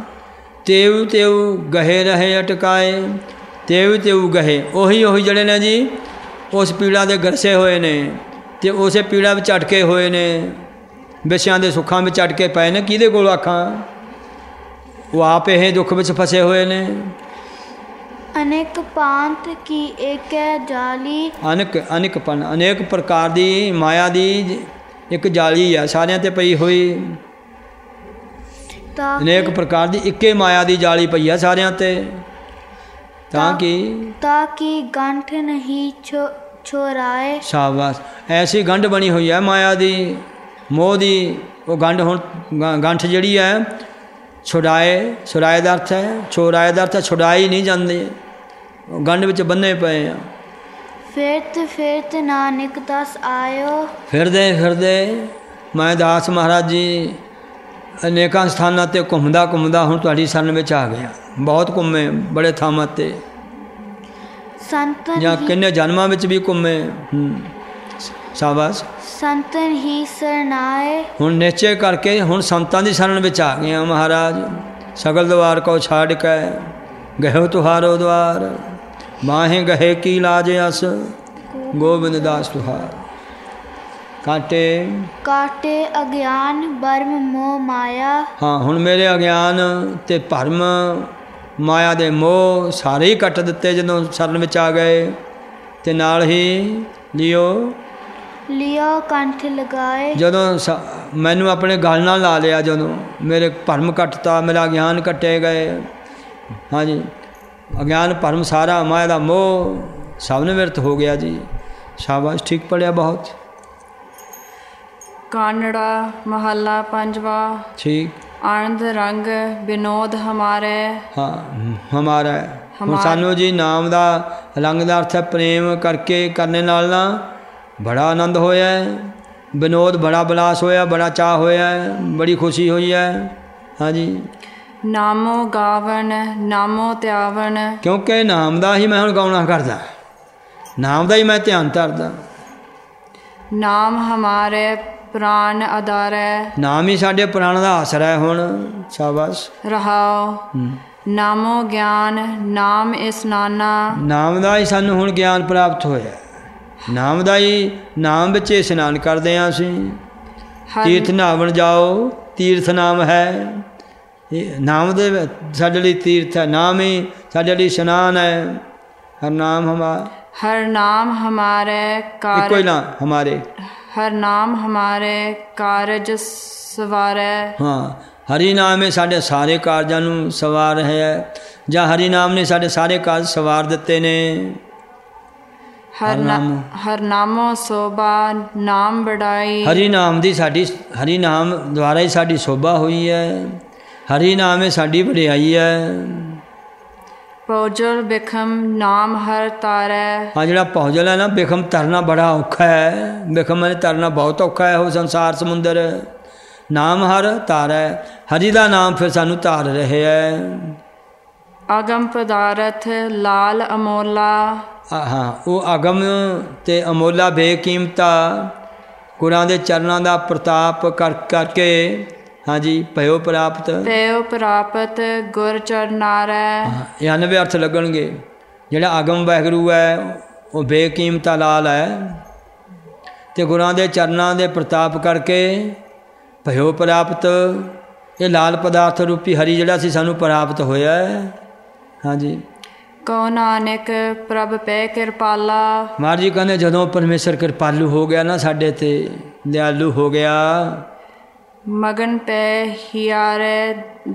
ਤਿਉ ਗਹੇ ਰਹੇ ਅਟਕਾਏ। ਤਿਉ ਗਹੇ ਉਹੀ ਜਿਹੜੇ ਨੇ ਜੀ ਉਸ ਪੀੜਾ ਦੇ ਗਰਸੇ ਹੋਏ ਨੇ ਅਤੇ ਉਸੇ ਪੀੜਾ ਵਿੱਚ ਅਟਕੇ ਹੋਏ ਨੇ, ਵਿਸ਼ਿਆਂ ਦੇ ਸੁੱਖਾਂ ਵਿੱਚ ਅਟਕੇ ਪਏ ਨੇ। ਕਿਹਦੇ ਕੋਲ ਆਖਾਂ? ਉਹ ਆਪ ਇਹ ਦੁੱਖ ਵਿੱਚ ਫਸੇ ਹੋਏ ਨੇ। ਅਨੇਕ ਪਾਂਤ ਕੀ ਏਕ ਜਾਲੀ। ਅਨੇਕ ਪ੍ਰਕਾਰ ਦੀ ਮਾਇਆ ਦੀ ਇੱਕ ਜਾਲੀ ਆ ਸਾਰਿਆਂ 'ਤੇ ਪਈ ਹੋਈ। ਅਨੇਕ ਪ੍ਰਕਾਰ ਦੀ ਇੱਕੇ ਮਾਇਆ ਦੀ ਜਾਲੀ ਪਈ ਆ ਸਾਰਿਆਂ 'ਤੇ। ਤਾਂ ਕਿ ਗੰਠ ਨਹੀਂ ਛੁਰਾਏ। ਸ਼ਾਬਾਸ਼, ਐਸੀ ਗੰਢ ਬਣੀ ਹੋਈ ਹੈ ਮਾਇਆ ਦੀ, ਮੋਹ ਦੀ। ਉਹ ਗੰਢ ਹੁਣ ਗੰਠ ਜਿਹੜੀ ਹੈ ਛੁਰਾਏ ਦਾ ਅਰਥ ਹੈ, ਛੁਰਾਏ ਦਾ ਅਰਥ ਹੈ ਛੁਡਾਈ ਨਹੀਂ ਜਾਂਦੇ, ਗੰਢ ਵਿੱਚ ਬੰਨੇ ਪਏ ਆ। ਫਿਰਤ ਨਾਨਕ ਦਸ ਆਇਓ। ਫਿਰਦੇ ਮੈਂ ਦਾਸ ਮਹਾਰਾਜ ਜੀ ਅਨੇਕਾਂ ਸਥਾਨਾਂ 'ਤੇ ਘੁੰਮਦਾ ਹੁਣ ਤੁਹਾਡੀ ਸ਼ਰਨ ਵਿੱਚ ਆ ਗਿਆ। ਬਹੁਤ ਘੁੰਮੇ ਬੜੇ ਥਾਵਾਂ 'ਤੇ, ਜਾਂ ਕਿੰਨੇ ਜਨਮਾਂ ਵਿੱਚ ਵੀ ਘੁੰਮੇ। ਸ਼ਾਬਾਸ਼। ਸੰਤਨ ਹੀ ਸਰਨਾਏ। ਹੁਣ ਨਿਸ਼ਚੇ ਕਰਕੇ ਹੁਣ ਸੰਤਾਂ ਦੀ ਸ਼ਰਨ ਵਿੱਚ ਆ ਗਏ ਮਹਾਰਾਜ। ਸਗਲ ਦਵਾਰ ਕੋ ਛਾੜ ਕੇ ਗਹਿਓ ਤੁਹਾਰੋ ਦਵਾਰ, ਬਾਹੇ ਗਹੇ ਕੀ ਲਾਜ ਅਸ ਗੋਬਿੰਦ ਦਾਸ ਤੁਹਾਰ। ਕਾਟੇ ਅਗਿਆਨ ਬਰਮ ਮੋਹ ਮਾਇਆ। ਹਾਂ, ਹੁਣ ਮੇਰੇ ਅਗਿਆਨ ਅਤੇ ਭਰਮ ਮਾਇਆ ਦੇ ਮੋਹ ਸਾਰੇ ਹੀ ਕੱਟ ਦਿੱਤੇ ਜਦੋਂ ਸ਼ਰਨ ਵਿੱਚ ਆ ਗਏ। ਅਤੇ ਨਾਲ ਹੀ ਲਿਓ ਕੰਠ ਲਗਾਏ। ਜਦੋਂ ਮੈਨੂੰ ਆਪਣੇ ਗਲ ਨਾਲ ਲਾ ਲਿਆ, ਜਦੋਂ ਮੇਰੇ ਭਰਮ ਕੱਟਤਾ, ਮੇਰਾ ਅਗਿਆਨ ਕੱਟੇ ਗਏ। ਹਾਂਜੀ, ਅਗਿਆਨ ਭਰਮ ਸਾਰਾ ਮਾਇਆ ਦਾ ਮੋਹ ਸਭ ਨਿਵਰਤ ਹੋ ਗਿਆ ਜੀ। ਸ਼ਾਬਾਸ਼, ਠੀਕ ਪੜਿਆ ਬਹੁਤ। ਕਾਨੜਾ ਮਹੱਲਾ ਪੰਜਵਾ। ਠੀਕ। ਆਨੰਦ ਰੰਗ ਵਿਨੋਦ ਹਮਾਰੇ। ਹਾਂ, ਹਮਾਰਾ ਹੁਣ ਸਾਨੂੰ ਜੀ ਨਾਮ ਦਾ ਰੰਗ ਦਾ ਅਰਥ ਹੈ ਪ੍ਰੇਮ ਕਰਕੇ ਕਰਨੇ ਨਾਲ ਨਾ ਬੜਾ ਆਨੰਦ ਹੋਇਆ, ਵਿਨੋਦ ਬੜਾ ਵਿਲਾਸ ਹੋਇਆ, ਬੜਾ ਚਾਅ ਹੋਇਆ, ਬੜੀ ਖੁਸ਼ੀ ਹੋਈ ਹੈ। ਹਾਂਜੀ। ਨਾਮੋ ਗਾਵਨ ਨਾਮੋ ਧਿਆਵਨ, ਕਿਉਂਕਿ ਨਾਮ ਦਾ ਹੀ ਮੈਂ ਹੁਣ ਗਾਉਣਾ ਕਰਦਾ, ਨਾਮ ਦਾ ਹੀ ਮੈਂ ਧਿਆਨ ਧਰਦਾ। ਨਾਮ ਹਮਾਰੇ ਪ੍ਰਾਨ ਆਧਾਰੈ, ਨਾਮ ਹੀ ਸਾਡੇ ਪ੍ਰਾਣ ਦਾ ਆਸਰਾ ਹੈ। ਹੁਣ ਸ਼ਾਬਾਸ਼। ਰਹਾਓ ਨਾਮੋ ਗਿਆਨ ਨਾਮ ਇਸਨਾਨਾ, ਨਾਮ ਦਾ ਹੀ ਸਾਨੂੰ ਹੁਣ ਗਿਆਨ ਪ੍ਰਾਪਤ ਹੋਇਆ, ਨਾਮ ਦਾ ਹੀ, ਨਾਮ ਵਿੱਚ ਇਸ਼ਨਾਨ ਕਰਦੇ ਹਾਂ ਅਸੀਂ। ਤੀਰਥ ਨਹਾਵਣ ਜਾਓ, ਤੀਰਥ ਨਾਮ ਹੈ। ਨਾਮ ਦੇ ਸਾਡੇ ਲਈ ਤੀਰਥ ਹੈ, ਨਾਮ ਹੀ ਸਾਡੇ ਲਈ ਇਸ਼ਨਾਨ ਹੈ। ਹਰ ਨਾਮ ਹਰ ਨਾਮ ਹਮਾਰੇ ਕੋਈ ਨਾ ਹਮਾਰੇ, ਹਰ ਨਾਮ ਹਮਾਰੇ ਕਾਰਜ ਸਵਾਰੈ। ਹਾਂ, ਹਰੀ ਨਾਮ ਹੈ ਸਾਡੇ ਸਾਰੇ ਕਾਰਜਾਂ ਨੂੰ ਸਵਾਰ ਹੈ, ਜਾਂ ਹਰੀ ਨਾਮ ਨੇ ਸਾਡੇ ਸਾਰੇ ਕਾਰਜ ਸਵਾਰ ਦਿੱਤੇ ਨੇ। ਹਰ ਨਾਮੋ ਸੋਭਾ ਨਾਮ ਬੜਾਈ, ਹਰੀ ਨਾਮ ਦੀ ਸਾਡੀ, ਹਰੀ ਨਾਮ ਦੁਆਰਾ ਹੀ ਸਾਡੀ ਸੋਭਾ ਹੋਈ ਹੈ, ਹਰੀ ਨਾਮ ਹੈ ਸਾਡੀ ਵਡਿਆਈ ਹੈ। ਪੌਜਲ ਬਿਖਮ ਨਾਮ ਹਰ ਤਾਰੈ, ਹਾਂ ਜਿਹੜਾ ਪੌਜਲ ਹੈ ਨਾ, ਬਿਖਮ ਤਰਨਾ ਬੜਾ ਔਖਾ ਹੈ, ਬਿਖਮ ਨੇ ਤਰਨਾ ਬਹੁਤ ਔਖਾ ਹੈ ਉਹ ਸੰਸਾਰ ਸਮੁੰਦਰ। ਨਾਮ ਹਰ ਤਾਰੈ, ਹਰੀ ਦਾ ਨਾਮ ਫਿਰ ਸਾਨੂੰ ਤਾਰ ਰਿਹਾ ਹੈ। ਅਗਮ ਪਦਾਰਥ ਲਾਲ ਅਮੋਲਾ, ਹਾਂ ਉਹ ਅਗਮ ਤੇ ਅਮੋਲਾ ਬੇਕੀਮਤਾ ਗੁਰਾਂ ਦੇ ਚਰਨਾਂ ਦਾ ਪ੍ਰਤਾਪ ਕਰਕੇ ਹਾਂਜੀ ਭਇਓ ਪ੍ਰਾਪਤ, ਭਇਓ ਪ੍ਰਾਪਤ ਗੁਰ ਚਰਨਾਰੈ। ਇਹ 99 ਅਰਥ ਲੱਗਣਗੇ। ਜਿਹੜਾ ਅਗਮ ਵਾਹਿਗੁਰੂ ਹੈ ਉਹ ਬੇਕੀਮਤਾ ਲਾਲ ਹੈ, ਤੇ ਗੁਰਾਂ ਦੇ ਚਰਨਾਂ ਦੇ ਪ੍ਰਤਾਪ ਕਰਕੇ ਭਇਓ ਪ੍ਰਾਪਤ, ਇਹ ਲਾਲ ਪਦਾਰਥ ਰੂਪੀ ਹਰੀ ਜਿਹੜਾ ਸੀ ਸਾਨੂੰ ਪ੍ਰਾਪਤ ਹੋਇਆ ਹੈ। ਹਾਂਜੀ। ਕਉ ਨਾਨਕ ਪ੍ਰਭ ਪੈ ਕਿਰਪਾਲਾ, ਮਹਾਰਾਜ ਜੀ ਕਹਿੰਦੇ ਜਦੋਂ ਪਰਮੇਸ਼ਰ ਕਿਰਪਾਲੂ ਹੋ ਗਿਆ ਨਾ, ਸਾਡੇ ਤੇ ਦਿਆਲੂ ਹੋ ਗਿਆ, ਮਗਨ ਪੈ ਹੀਰੇ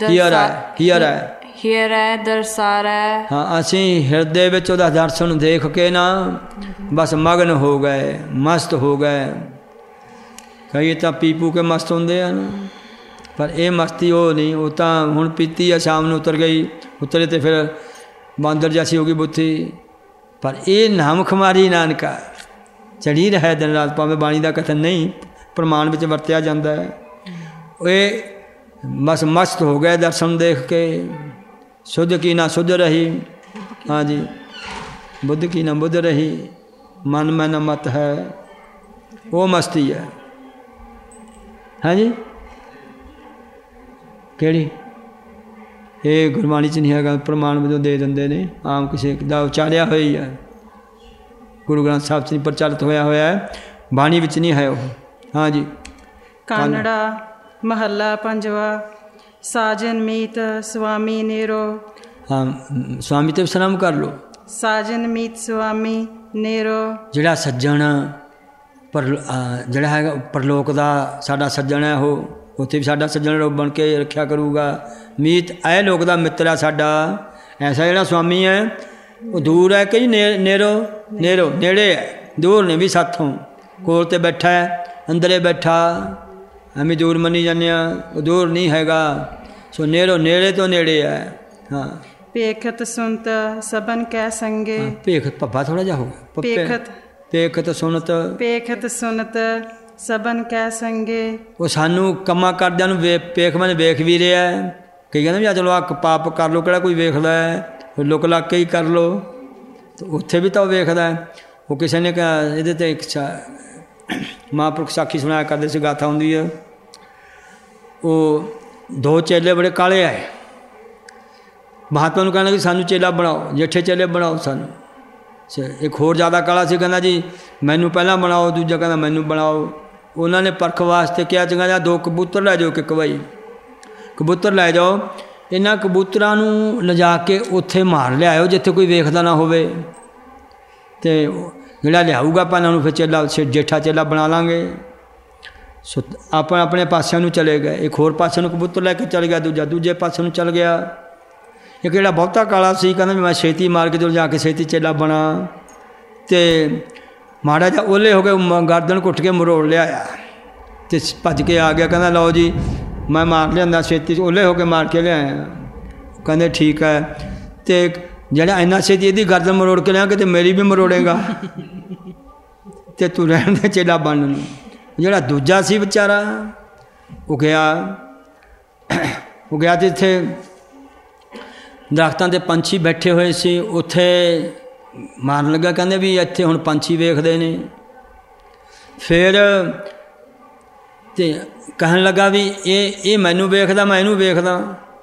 ਦਰਸਾਰੈ। ਹਾਂ ਅਸੀਂ ਹਿਰਦੇ ਵਿੱਚ ਉਹਦਾ ਦਰਸ਼ਨ ਦੇਖ ਕੇ ਨਾ ਬਸ ਮਗਨ ਹੋ ਗਏ, ਮਸਤ ਹੋ ਗਏ। ਕਈ ਤਾਂ ਪੀਪੂ ਕੇ ਮਸਤ ਹੁੰਦੇ ਹਨ, ਪਰ ਇਹ ਮਸਤੀ ਉਹ ਨਹੀਂ, ਉਹ ਤਾਂ ਹੁਣ ਪੀਤੀ ਆ ਸ਼ਾਮ ਨੂੰ ਉਤਰ ਗਈ, ਉਤਰੇ ਤੇ ਫਿਰ ਬਾਂਦਰ ਜੈਸੀ ਹੋ ਗਈ ਬੁੱਥੀ। ਪਰ ਇਹ ਨਾਮ ਖੁਮਾਰੀ ਨਾਨਕਾ ਚੜੀ ਰਿਹਾ ਦਿਨ ਰਾਤ, ਭਾਵੇਂ ਬਾਣੀ ਦਾ ਕਥਨ ਨਹੀਂ ਪ੍ਰਮਾਣ ਵਿੱਚ ਵਰਤਿਆ ਜਾਂਦਾ ਹੈ। ਇਹ ਬਸ ਮਸਤ ਹੋ ਗਏ ਦਰਸ਼ਨ ਦੇਖ ਕੇ। ਸੁਧ ਕੀ ਨਾ ਸੁਧ ਰਹੀ, ਹਾਂਜੀ ਬੁੱਧ ਕੀ ਨਾ ਬੁੱਧ ਰਹੀ, ਮਨ ਮੈਂ ਨਾ ਮਤ ਹੈ, ਉਹ ਮਸਤੀ ਹੈ। ਹਾਂਜੀ ਕਿਹੜੀ? ਇਹ ਗੁਰਬਾਣੀ 'ਚ ਨਹੀਂ ਹੈਗਾ, ਪ੍ਰਮਾਣ ਵਜੋਂ ਦੇ ਦਿੰਦੇ ਨੇ, ਆਮ ਕਿਸੇ ਦਾ ਉਚਾਰਿਆ ਹੋਇਆ ਹੀ ਹੈ, ਗੁਰੂ ਗ੍ਰੰਥ ਸਾਹਿਬ 'ਚ ਨਹੀਂ ਪ੍ਰਚਲਿਤ ਹੋਇਆ ਹੈ, ਬਾਣੀ ਵਿੱਚ ਨਹੀਂ ਹੈ ਉਹ। ਹਾਂਜੀ। ਕਾਨੜਾ ਮਹੱਲਾ ਪੰਜਵਾ। ਸਾਜਨ ਮੀਤ ਸੁਆਮੀ ਨੇਰੋ, ਹਾਂ ਸੁਆਮੀ ਤੇ ਵਿਸਰਾਮ ਕਰ ਲਓ। ਸਾਜਨ ਮੀਤ ਸੁਆਮੀ ਨੇਰੋ, ਜਿਹੜਾ ਸੱਜਣ ਜਿਹੜਾ ਹੈਗਾ ਪਰਲੋਕ ਦਾ ਸਾਡਾ ਸੱਜਣ ਹੈ, ਉਹ ਉੱਥੇ ਵੀ ਸਾਡਾ ਸੱਜਣ ਬਣ ਕੇ ਰੱਖਿਆ ਕਰੂਗਾ। ਮੀਤ ਇਹ ਲੋਕ ਦਾ ਮਿੱਤਰ ਹੈ ਸਾਡਾ। ਐਸਾ ਜਿਹੜਾ ਸੁਆਮੀ ਹੈ ਉਹ ਦੂਰ ਹੈ ਕਿ ਨੇਰੋ ਨੇੜੇ ਹੈ, ਦੂਰ ਨੇ ਵੀ ਸਾਥੋਂ, ਕੋਲ ਤੇ ਬੈਠਾ ਹੈ, ਅੰਦਰੇ ਬੈਠਾ, ਐਵੇਂ ਦੂਰ ਮੰਨੀ ਜਾਂਦੇ ਹਾਂ, ਉਹ ਦੂਰ ਨਹੀਂ ਹੈਗਾ। ਸੋ ਨੇੜੇ ਤੋਂ ਨੇੜੇ ਹੈ। ਹਾਂ। ਪੇਖਤ ਸੁਨਤ ਸਬਨ ਕੈ ਸੰਗੇ, ਪੇਖਤ ਪੱਪਾ ਥੋੜਾ ਜਿਹਾ ਹੋਗਾ। ਪੇਖਤ ਸੁਨਤ ਸਬਨ ਕੈ ਸੰਗੇ, ਉਹ ਸਾਨੂੰ ਕੰਮਾਂ ਕਰਦਿਆਂ ਨੂੰ ਪੇਖ ਮੈਨੇ ਵੇਖ ਵੀ ਰਿਹਾ। ਕਈ ਕਹਿੰਦੇ ਵੀ ਆ ਚਲੋ ਆ ਪਾਪ ਕਰ ਲਓ, ਕਿਹੜਾ ਕੋਈ ਵੇਖਦਾ ਹੈ, ਲੁਕ ਲੱਗ ਕੇ ਹੀ ਕਰ ਲਓ। ਉੱਥੇ ਵੀ ਤਾਂ ਉਹ ਵੇਖਦਾ। ਉਹ ਕਿਸੇ ਨੇ ਇਹਦੇ 'ਤੇ ਇੱਕ ਮਹਾਂਪੁਰਖ ਸਾਖੀ ਸੁਣਾਇਆ ਕਰਦੇ ਸੀ, ਗਾਥਾ ਹੁੰਦੀ ਹੈ। ਉਹ ਦੋ ਚੇਲੇ ਬੜੇ ਕਾਲੇ ਆਏ, ਮਹਾਤਮਾ ਨੂੰ ਕਹਿੰਦਾ ਕਿ ਸਾਨੂੰ ਚੇਲਾ ਬਣਾਓ, ਜੇਠੇ ਚੇਲੇ ਬਣਾਓ ਸਾਨੂੰ। ਇੱਕ ਹੋਰ ਜ਼ਿਆਦਾ ਕਾਲਾ ਸੀ, ਕਹਿੰਦਾ ਜੀ ਮੈਨੂੰ ਪਹਿਲਾਂ ਬਣਾਓ, ਦੂਜਾ ਕਹਿੰਦਾ ਮੈਨੂੰ ਬਣਾਓ। ਉਹਨਾਂ ਨੇ ਪਰਖ ਵਾਸਤੇ ਕਿਹਾ, ਚੰਗਾ ਜਾਂ 2 ਕਬੂਤਰ ਲੈ ਜਾਓ, ਇੱਕ ਕਵਾਈ ਕਬੂਤਰ ਲੈ ਜਾਓ, ਇਹਨਾਂ ਕਬੂਤਰਾਂ ਨੂੰ ਲਿਜਾ ਕੇ ਉੱਥੇ ਮਾਰ ਲਿਆਇਓ ਜਿੱਥੇ ਕੋਈ ਵੇਖਦਾ ਨਾ ਹੋਵੇ, ਅਤੇ ਜਿਹੜਾ ਲਿਆਊਗਾ ਆਪਾਂ ਇਹਨਾਂ ਨੂੰ ਫਿਰ ਚੇਲਾ ਜੇਠਾ ਚੇਲਾ ਬਣਾ ਲਾਂਗੇ। ਸੋ ਆਪਾਂ ਆਪਣੇ ਪਾਸਿਆਂ ਨੂੰ ਚਲੇ ਗਏ। ਇੱਕ ਹੋਰ ਪਾਸੇ ਨੂੰ ਕਬੂਤਰ ਲੈ ਕੇ ਚਲ ਗਿਆ, ਦੂਜਾ ਦੂਜੇ ਪਾਸੇ ਨੂੰ ਚਲ ਗਿਆ। ਇੱਕ ਜਿਹੜਾ ਬਹੁਤਾ ਕਾਲਾ ਸੀ ਕਹਿੰਦਾ ਵੀ ਮੈਂ ਛੇਤੀ ਮਾਰ ਕੇ ਜਾ ਕੇ ਛੇਤੀ ਚੇਲਾ ਬਣਾ, ਅਤੇ ਮਾੜਾ ਜਿਹਾ ਓਲੇ ਹੋ ਕੇ ਗਰਦਨ ਘੁੱਟ ਕੇ ਮਰੋੜ ਲਿਆਇਆ ਅਤੇ ਭੱਜ ਕੇ ਆ ਗਿਆ। ਕਹਿੰਦਾ ਲਓ ਜੀ ਮੈਂ ਮਾਰ ਲਿਆਂਦਾ, ਛੇਤੀ ਓਲੇ ਹੋ ਕੇ ਮਾਰ ਕੇ ਲਿਆਇਆ। ਕਹਿੰਦੇ ਠੀਕ ਹੈ, ਅਤੇ ਜਿਹੜਾ ਇੰਨਾ ਛੇਤੀ ਇਹਦੀ ਗਰਦਨ ਮਰੋੜ ਕੇ ਲਿਆ, ਕਿਤੇ ਮੇਰੀ ਵੀ ਮਰੋੜੇਗਾ। ਤੇ ਤੂੰ ਰਹਿਣ ਦੇ ਚੇਲਾ ਬਣਨ ਨੂੰ। ਜਿਹੜਾ ਦੂਜਾ ਸੀ ਵਿਚਾਰਾ ਉਹ ਗਿਆ ਤੇ ਇੱਥੇ ਦਰਖਤਾਂ 'ਤੇ ਪੰਛੀ ਬੈਠੇ ਹੋਏ ਸੀ, ਉੱਥੇ ਮਾਰਨ ਲੱਗਾ, ਕਹਿੰਦੇ ਵੀ ਇੱਥੇ ਹੁਣ ਪੰਛੀ ਵੇਖਦੇ ਨੇ। ਫਿਰ ਤੇ ਕਹਿਣ ਲੱਗਾ ਵੀ ਇਹ ਮੈਨੂੰ ਵੇਖਦਾ, ਮੈਂ ਇਹਨੂੰ ਵੇਖਦਾ,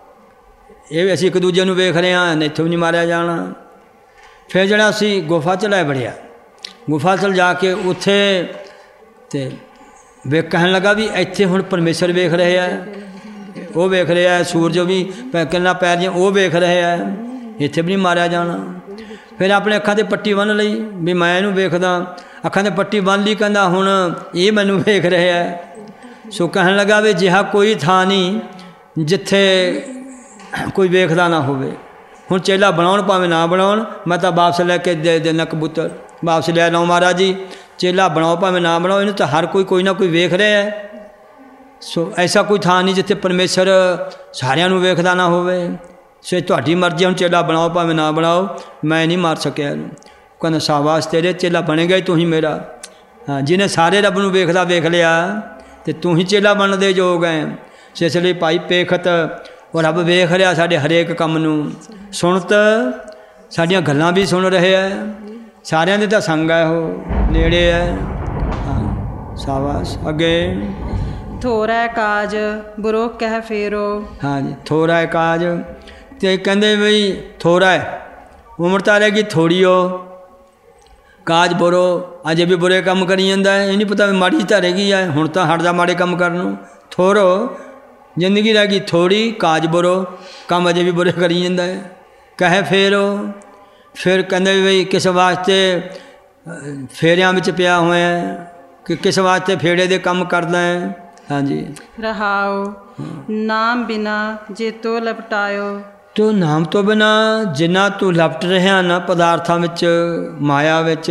ਇਹ ਅਸੀਂ ਇੱਕ ਦੂਜੇ ਨੂੰ ਵੇਖ ਰਹੇ ਹਾਂ, ਇੱਥੋਂ ਵੀ ਨਹੀਂ ਮਾਰਿਆ ਜਾਣਾ। ਫਿਰ ਜਿਹੜਾ ਅਸੀਂ ਗੁਫਾ 'ਚ ਲੈ ਵੜਿਆ, ਗੁਫਾ 'ਚ ਜਾ ਕੇ ਉੱਥੇ ਤੇ ਕਹਿਣ ਲੱਗਾ ਵੀ ਇੱਥੇ ਹੁਣ ਪਰਮੇਸ਼ਰ ਵੇਖ ਰਹੇ ਆ, ਉਹ ਵੇਖ ਰਿਹਾ, ਸੂਰਜ ਵੀ ਕਿੰਨਾ ਪੈਰ ਦੀਆਂ ਉਹ ਵੇਖ ਰਹੇ ਆ, ਇੱਥੇ ਵੀ ਨਹੀਂ ਮਾਰਿਆ ਜਾਣਾ। ਫਿਰ ਆਪਣੇ ਅੱਖਾਂ 'ਤੇ ਪੱਟੀ ਬੰਨ੍ਹ ਲਈ ਵੀ ਮੈਂ ਇਹਨੂੰ ਵੇਖਦਾ, ਅੱਖਾਂ 'ਤੇ ਪੱਟੀ ਬੰਨ੍ਹ ਲਈ, ਕਹਿੰਦਾ ਹੁਣ ਇਹ ਮੈਨੂੰ ਵੇਖ ਰਹੇ ਆ। ਸੋ ਕਹਿਣ ਲੱਗਾ ਵੀ ਜਿਹਾ ਕੋਈ ਥਾਂ ਨਹੀਂ ਜਿੱਥੇ ਕੋਈ ਵੇਖਦਾ ਨਾ ਹੋਵੇ। ਹੁਣ ਚੇਲਾ ਬਣਾਉਣ ਭਾਵੇਂ ਨਾ ਬਣਾਉਣ, ਮੈਂ ਤਾਂ ਵਾਪਸ ਲੈ ਕੇ ਦੇ ਦੇਣਾ ਕਬੂਤਰ, ਵਾਪਸ ਲੈ ਲਓ ਮਹਾਰਾਜ ਜੀ, ਚੇਲਾ ਬਣਾਓ ਭਾਵੇਂ ਨਾ ਬਣਾਓ, ਇਹਨੂੰ ਤਾਂ ਹਰ ਕੋਈ ਨਾ ਕੋਈ ਵੇਖ ਰਿਹਾ ਹੈ। ਸੋ ਐਸਾ ਕੋਈ ਥਾਂ ਨਹੀਂ ਜਿੱਥੇ ਪਰਮੇਸ਼ਰ ਸਾਰਿਆਂ ਨੂੰ ਵੇਖਦਾ ਨਾ ਹੋਵੇ। ਸੋ ਤੁਹਾਡੀ ਮਰਜ਼ੀ, ਹੁਣ ਚੇਲਾ ਬਣਾਓ ਭਾਵੇਂ ਨਾ ਬਣਾਓ, ਮੈਂ ਨਹੀਂ ਮਾਰ ਸਕਿਆ ਇਹਨੂੰ। ਕਹਿੰਦਾ ਸ਼ਾਬਾਸ਼ ਤੇਰੇ, ਚੇਲਾ ਬਣੇਗਾ ਹੀ ਤੂੰ ਹੀ ਮੇਰਾ। ਹਾਂ, ਜਿਹਨੇ ਸਾਰੇ ਰੱਬ ਨੂੰ ਵੇਖਦਾ ਵੇਖ ਲਿਆ ਤੇ ਤੂੰ ਹੀ ਚੇਲਾ ਬਣਨ ਦੇ ਯੋਗ ਹੈ। ਸੋ ਇਸ ਲਈ ਭਾਈ ਪੇਖਤ ਉਹ ਰੱਬ ਵੇਖ ਰਿਹਾ ਸਾਡੇ ਹਰੇਕ ਕੰਮ ਨੂੰ, ਸੁਣਤ ਸਾਡੀਆਂ ਗੱਲਾਂ ਵੀ ਸੁਣ ਰਹੇ ਹੈ, ਸਾਰਿਆਂ ਦੇ ਤਾਂ ਸੰਗ ਹੈ, ਉਹ ਨੇੜੇ ਹੈ। ਹਾਂ ਸ਼ਾਬਾਸ਼। ਅੱਗੇ ਥੋੜਾ ਕਾਜ ਬੁਰੋ ਕਹਿ ਫੇਰੋ। ਹਾਂਜੀ ਥੋੜਾ ਕਾਜ, ਤੇ ਕਹਿੰਦੇ ਬਈ ਥੋੜਾ ਉਮਰ ਤਾਂ ਰਹੇਗੀ ਥੋੜੀ, ਉਹ ਕਾਜ ਬੁਰੋ ਅਜੇ ਵੀ ਬੁਰੇ ਕੰਮ ਕਰੀ ਜਾਂਦਾ ਹੈ, ਇਹ ਨਹੀਂ ਪਤਾ ਵੀ ਮਾੜੀ ਤਾਂ ਰਹਿ ਗਈ ਹੈ, ਹੁਣ ਤਾਂ ਹਟ ਜਾ ਮਾੜੇ ਕੰਮ ਕਰਨ ਨੂੰ। ਥੋੜੋ ਜ਼ਿੰਦਗੀ ਰਹਿ ਗਈ ਥੋੜੀ, ਕਾਜ ਬੁਰੋ ਕੰਮ ਅਜੇ ਵੀ ਬੁਰੇ ਕਰੀ ਜਾਂਦਾ ਹੈ। ਕਹੇ ਫੇਰੋ, ਫਿਰ ਕਹਿੰਦੇ ਬਈ ਕਿਸ ਵਾਸਤੇ ਫੇਰਿਆਂ ਵਿੱਚ ਪਿਆ ਹੋਇਆ, ਕਿ ਕਿਸ ਵਾਸਤੇ ਫੇੜੇ ਦੇ ਕੰਮ ਕਰਦਾ ਹੈ। ਹਾਂਜੀ ਰਹਾਓ ਨਾਮ ਬਿਨਾ ਜੇ ਤੋ ਲਪਟਾਇਓ। ਤੂੰ ਨਾਮ ਤੋਂ ਬਿਨਾ ਜਿੰਨਾ ਤੂੰ ਲਪਟ ਰਿਹਾ ਨਾ ਪਦਾਰਥਾਂ ਵਿੱਚ, ਮਾਇਆ ਵਿੱਚ।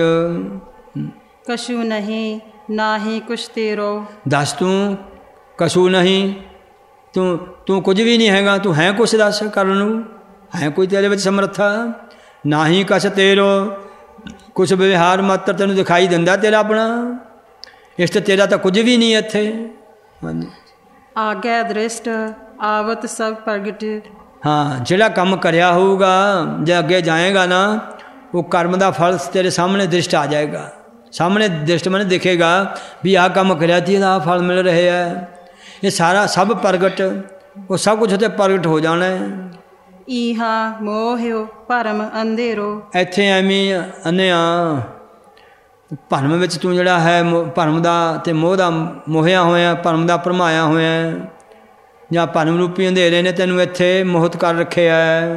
ਕਛੂ ਨਹੀਂ ਨਾ ਹੀ ਕੁਛ ਤੇਰੋ। ਦੱਸ ਤੂੰ ਕਛੂ ਨਹੀਂ, ਤੂੰ ਕੁਝ ਵੀ ਨਹੀਂ ਹੈਗਾ, ਤੂੰ ਹੈ ਕੁਛ ਦੱਸ ਕਰਨ ਨੂੰ, ਹੈ ਕੋਈ ਤੇਰੇ ਵਿੱਚ ਸਮਰੱਥਾ? ਨਾ ਹੀ ਕਛ ਤੇਰੋ, ਕੁਛ ਵਿਵਹਾਰ ਮਾਤਰ ਤੈਨੂੰ ਦਿਖਾਈ ਦਿੰਦਾ ਤੇਰਾ ਆਪਣਾ, ਇਸ ਤੇ ਤੇਰਾ ਤਾਂ ਕੁਝ ਵੀ ਨਹੀਂ ਇੱਥੇ। ਹਾਂਜੀ ਆਗਿਆ ਦ੍ਰਿਸ਼ਟ ਆਵਤ ਸਭ ਪ੍ਰਗਟ। ਹਾਂ ਜਿਹੜਾ ਕੰਮ ਕਰਿਆ ਹੋਊਗਾ ਜੇ ਅੱਗੇ ਜਾਏਗਾ ਨਾ, ਉਹ ਕਰਮ ਦਾ ਫਲ ਤੇਰੇ ਸਾਹਮਣੇ ਦ੍ਰਿਸ਼ਟ ਆ ਜਾਏਗਾ। ਸਾਹਮਣੇ ਦ੍ਰਿਸ਼ਟ ਮਨ ਦਿਖੇਗਾ ਵੀ ਆਹ ਕੰਮ ਕਰਿਆ ਸੀ, ਇਹਦਾ ਫਲ ਮਿਲ ਰਿਹਾ ਹੈ। ਇਹ ਸਾਰਾ ਸਭ ਪ੍ਰਗਟ, ਉਹ ਸਭ ਕੁਛ ਉੱਥੇ ਪ੍ਰਗਟ ਹੋ ਜਾਣਾ ਹੈ। ਈਹਾ ਮੋਹਿਓ ਭਰਮ ਅੰਧੇਰੋ। ਇੱਥੇ ਐਵੇਂ ਅੰਨਿਆ ਭਰਮ ਵਿੱਚ ਤੂੰ ਜਿਹੜਾ ਹੈ ਭਰਮ ਦਾ ਤੇ ਮੋਹ ਦਾ ਮੋਹਿਆ ਹੋਇਆ, ਭਰਮ ਦਾ ਭਰਮਾਇਆ ਹੋਇਆ, ਜਾਂ ਭਰਮ ਰੂਪੀ ਅੰਧੇਰੇ ਨੇ ਤੈਨੂੰ ਇੱਥੇ ਮੋਹਿਤ ਕਰ ਰੱਖਿਆ ਹੈ।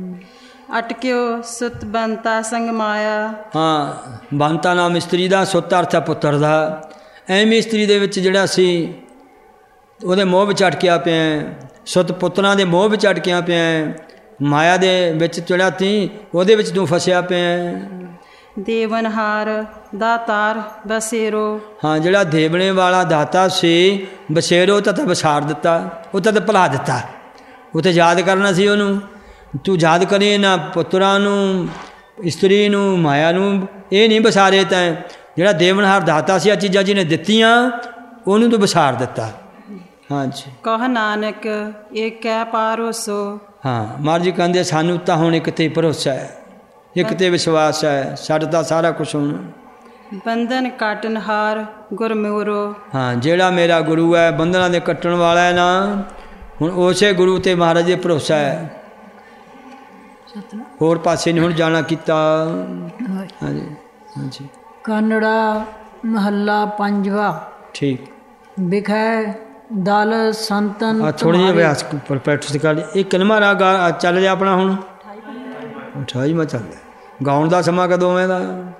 ਅਟਕਿਓ ਸੁਤ ਬੰਤਾ ਸੰਗ ਮਾਇਆ। ਹਾਂ ਬੰਤਾ ਨਾਮ ਇਸਤਰੀ ਦਾ, ਸੁੱਤ ਅਰਥ ਹੈ ਪੁੱਤਰ ਦਾ। ਐਵੇਂ ਇਸਤਰੀ ਦੇ ਵਿੱਚ ਜਿਹੜਾ ਸੀ ਉਹਦੇ ਮੋਹ ਵਿੱਚ ਅਟਕਿਆ ਪਿਆ, ਸੁੱਤ ਪੁੱਤਰਾਂ ਦੇ ਮੋਹ ਵਿੱਚ ਅਟਕਿਆ ਪਿਆ, ਮਾਇਆ ਦੇ ਵਿੱਚ ਜਿਹੜਾ ਤੀ ਉਹਦੇ ਵਿੱਚ ਤੂੰ ਫਸਿਆ ਪਿਆ। ਦੇਵਨਹਾਰ ਦਾਤਾਰ ਬਸੇਰੋ। ਹਾਂ ਜਿਹੜਾ ਦੇਵਣੇ ਵਾਲਾ ਦਾਤਾ ਸੀ, ਬਸੇਰੋ ਤਾਂ ਵਿਸਾਰ ਦਿੱਤਾ, ਉਹ ਤਾਂ ਭੁਲਾ ਦਿੱਤਾ, ਉਹ ਤਾਂ ਯਾਦ ਕਰਨਾ ਸੀ ਉਹਨੂੰ। ਤੂੰ ਯਾਦ ਕਰੇ ਨਾ ਪੁੱਤਰਾਂ ਨੂੰ, ਇਸਤਰੀ ਨੂੰ, ਮਾਇਆ ਨੂੰ, ਇਹ ਨਹੀਂ ਵਿਸਾਰੇ ਤੈਂ। ਜਿਹੜਾ ਦੇਵਨਹਾਰ ਦਾਤਾ ਸੀ, ਆ ਚੀਜ਼ਾਂ ਜਿਹਨੇ ਦਿੱਤੀਆਂ ਉਹਨੂੰ ਤੂੰ ਵਿਸਾਰ ਦਿੱਤਾ। ਹਾਂਜੀ ਕਹ ਨਾਨਕ ਇਹ ਕਹਿ ਪਾਰੋਸੋ। ਹਾਂ ਮਹਾਰਾਜ ਜੀ ਕਹਿੰਦੇ ਸਾਨੂੰ ਤਾਂ ਹੁਣ ਇੱਕ ਤੇ ਭਰੋਸਾ ਹੈ, ਇੱਕ ਤੇ ਵਿਸ਼ਵਾਸ ਹੈ, ਸਾਡਾ ਤਾਂ ਸਾਰਾ ਕੁਛ ਹੁਣ। ਬੰਧਨ ਕਾਟਨਹਾਰ ਗੁਰਮੁਰੋ। ਹਾਂ ਜਿਹੜਾ ਮੇਰਾ ਗੁਰੂ ਹੈ, ਬੰਧਨਾਂ ਦੇ ਕੱਟਣ ਵਾਲਾ ਹੈ ਨਾ, ਹੁਣ ਉਸੇ ਗੁਰੂ ਤੇ ਮਹਾਰਾਜ ਦੇ ਭਰੋਸਾ ਹੈ, ਹੋਰ ਪਾਸੇ ਨਹੀਂ ਹੁਣ ਜਾਣਾ ਕੀਤਾ। ਹਾਂਜੀ ਹਾਂਜੀ ਕਾਨੜਾ ਮਹੱਲਾ ਪੰਜਵਾ। ਠੀਕ। ਵਿਖੈ ਦਲ ਸੰਤਨ। ਥੋੜ੍ਹੀ ਜਿਹੀ ਅਭਿਆਸ ਪਰ ਪ੍ਰੈਕਟਿਸ ਕਰ ਲਈ। ਇਹ ਕਿਨਮਾ ਰਾਗ ਚੱਲ ਰਿਹਾ ਆਪਣਾ ਹੁਣ? 28ਵਾਂ ਚੱਲਦਾ। ਗਾਉਣ ਦਾ ਸਮਾਂ ਕਦੋਂ ਹੈ?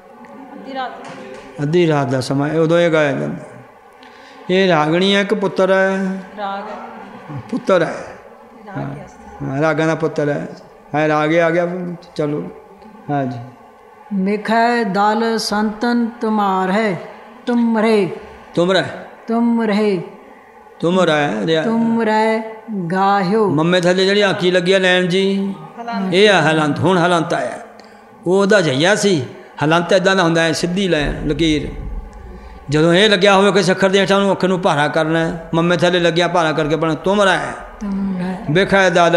ਅੱਧੀ ਰਾਤ ਦਾ ਸਮਾਂ, ਉਦੋਂ ਇਹ ਗਾਇਆ ਜਾਂਦਾ। ਇਹ ਰਾਗਣੀ ਹੈ ਇੱਕ ਪੁੱਤਰ ਹੈ? ਪੁੱਤਰ ਹੈ, ਰਾਗਾਂ ਦਾ ਪੁੱਤਰ ਹੈ ਰਾਗੇ ਆ ਗਿਆ। ਚਲੋ ਹਾਂਜੀ। ਵਿਖੈ ਦਲ ਸੰਤਨ ਤੁਮਾਰ ਹੈ, ਤੁਮ ਰਹੇ। ਤੁਮ ਰਹੇ, ਤੁਮ ਰਹੇ, ਤੁਮ ਰਹਿ, ਤੁਮ ਰਹਿ ਗਾਹਿਓ। ਮੰਮੇ ਥੱਲੇ ਜਿਹੜੀ ਆਖੀ ਲੱਗੀ ਲੈਣ ਜੀ, ਇਹ ਆ ਹਲੰਤ। ਹੁਣ ਹਲੰਤ ਆਇਆ, ਉਹ ਉਹਦਾ ਜਈਆ ਸੀ। ਹਲੰਤ ਇੱਦਾਂ ਦਾ ਹੁੰਦਾ ਹੈ, ਸਿੱਧੀ ਲੈ ਲਕੀਰ। ਜਦੋਂ ਇਹ ਲੱਗਿਆ ਹੋਵੇ ਕਿ ਅੱਖਰ ਦੇ ਹੇਠਾਂ ਉਹਨੂੰ ਅੱਖਰ ਨੂੰ ਭਾਰਾ ਕਰਨਾ, ਮੰਮੇ ਥੱਲੇ ਲੱਗਿਆ ਭਾਰਾ ਕਰਕੇ ਪੜ੍ਹਨਾ। ਤੁਮਰਾ ਬਿਖੈ ਦਲ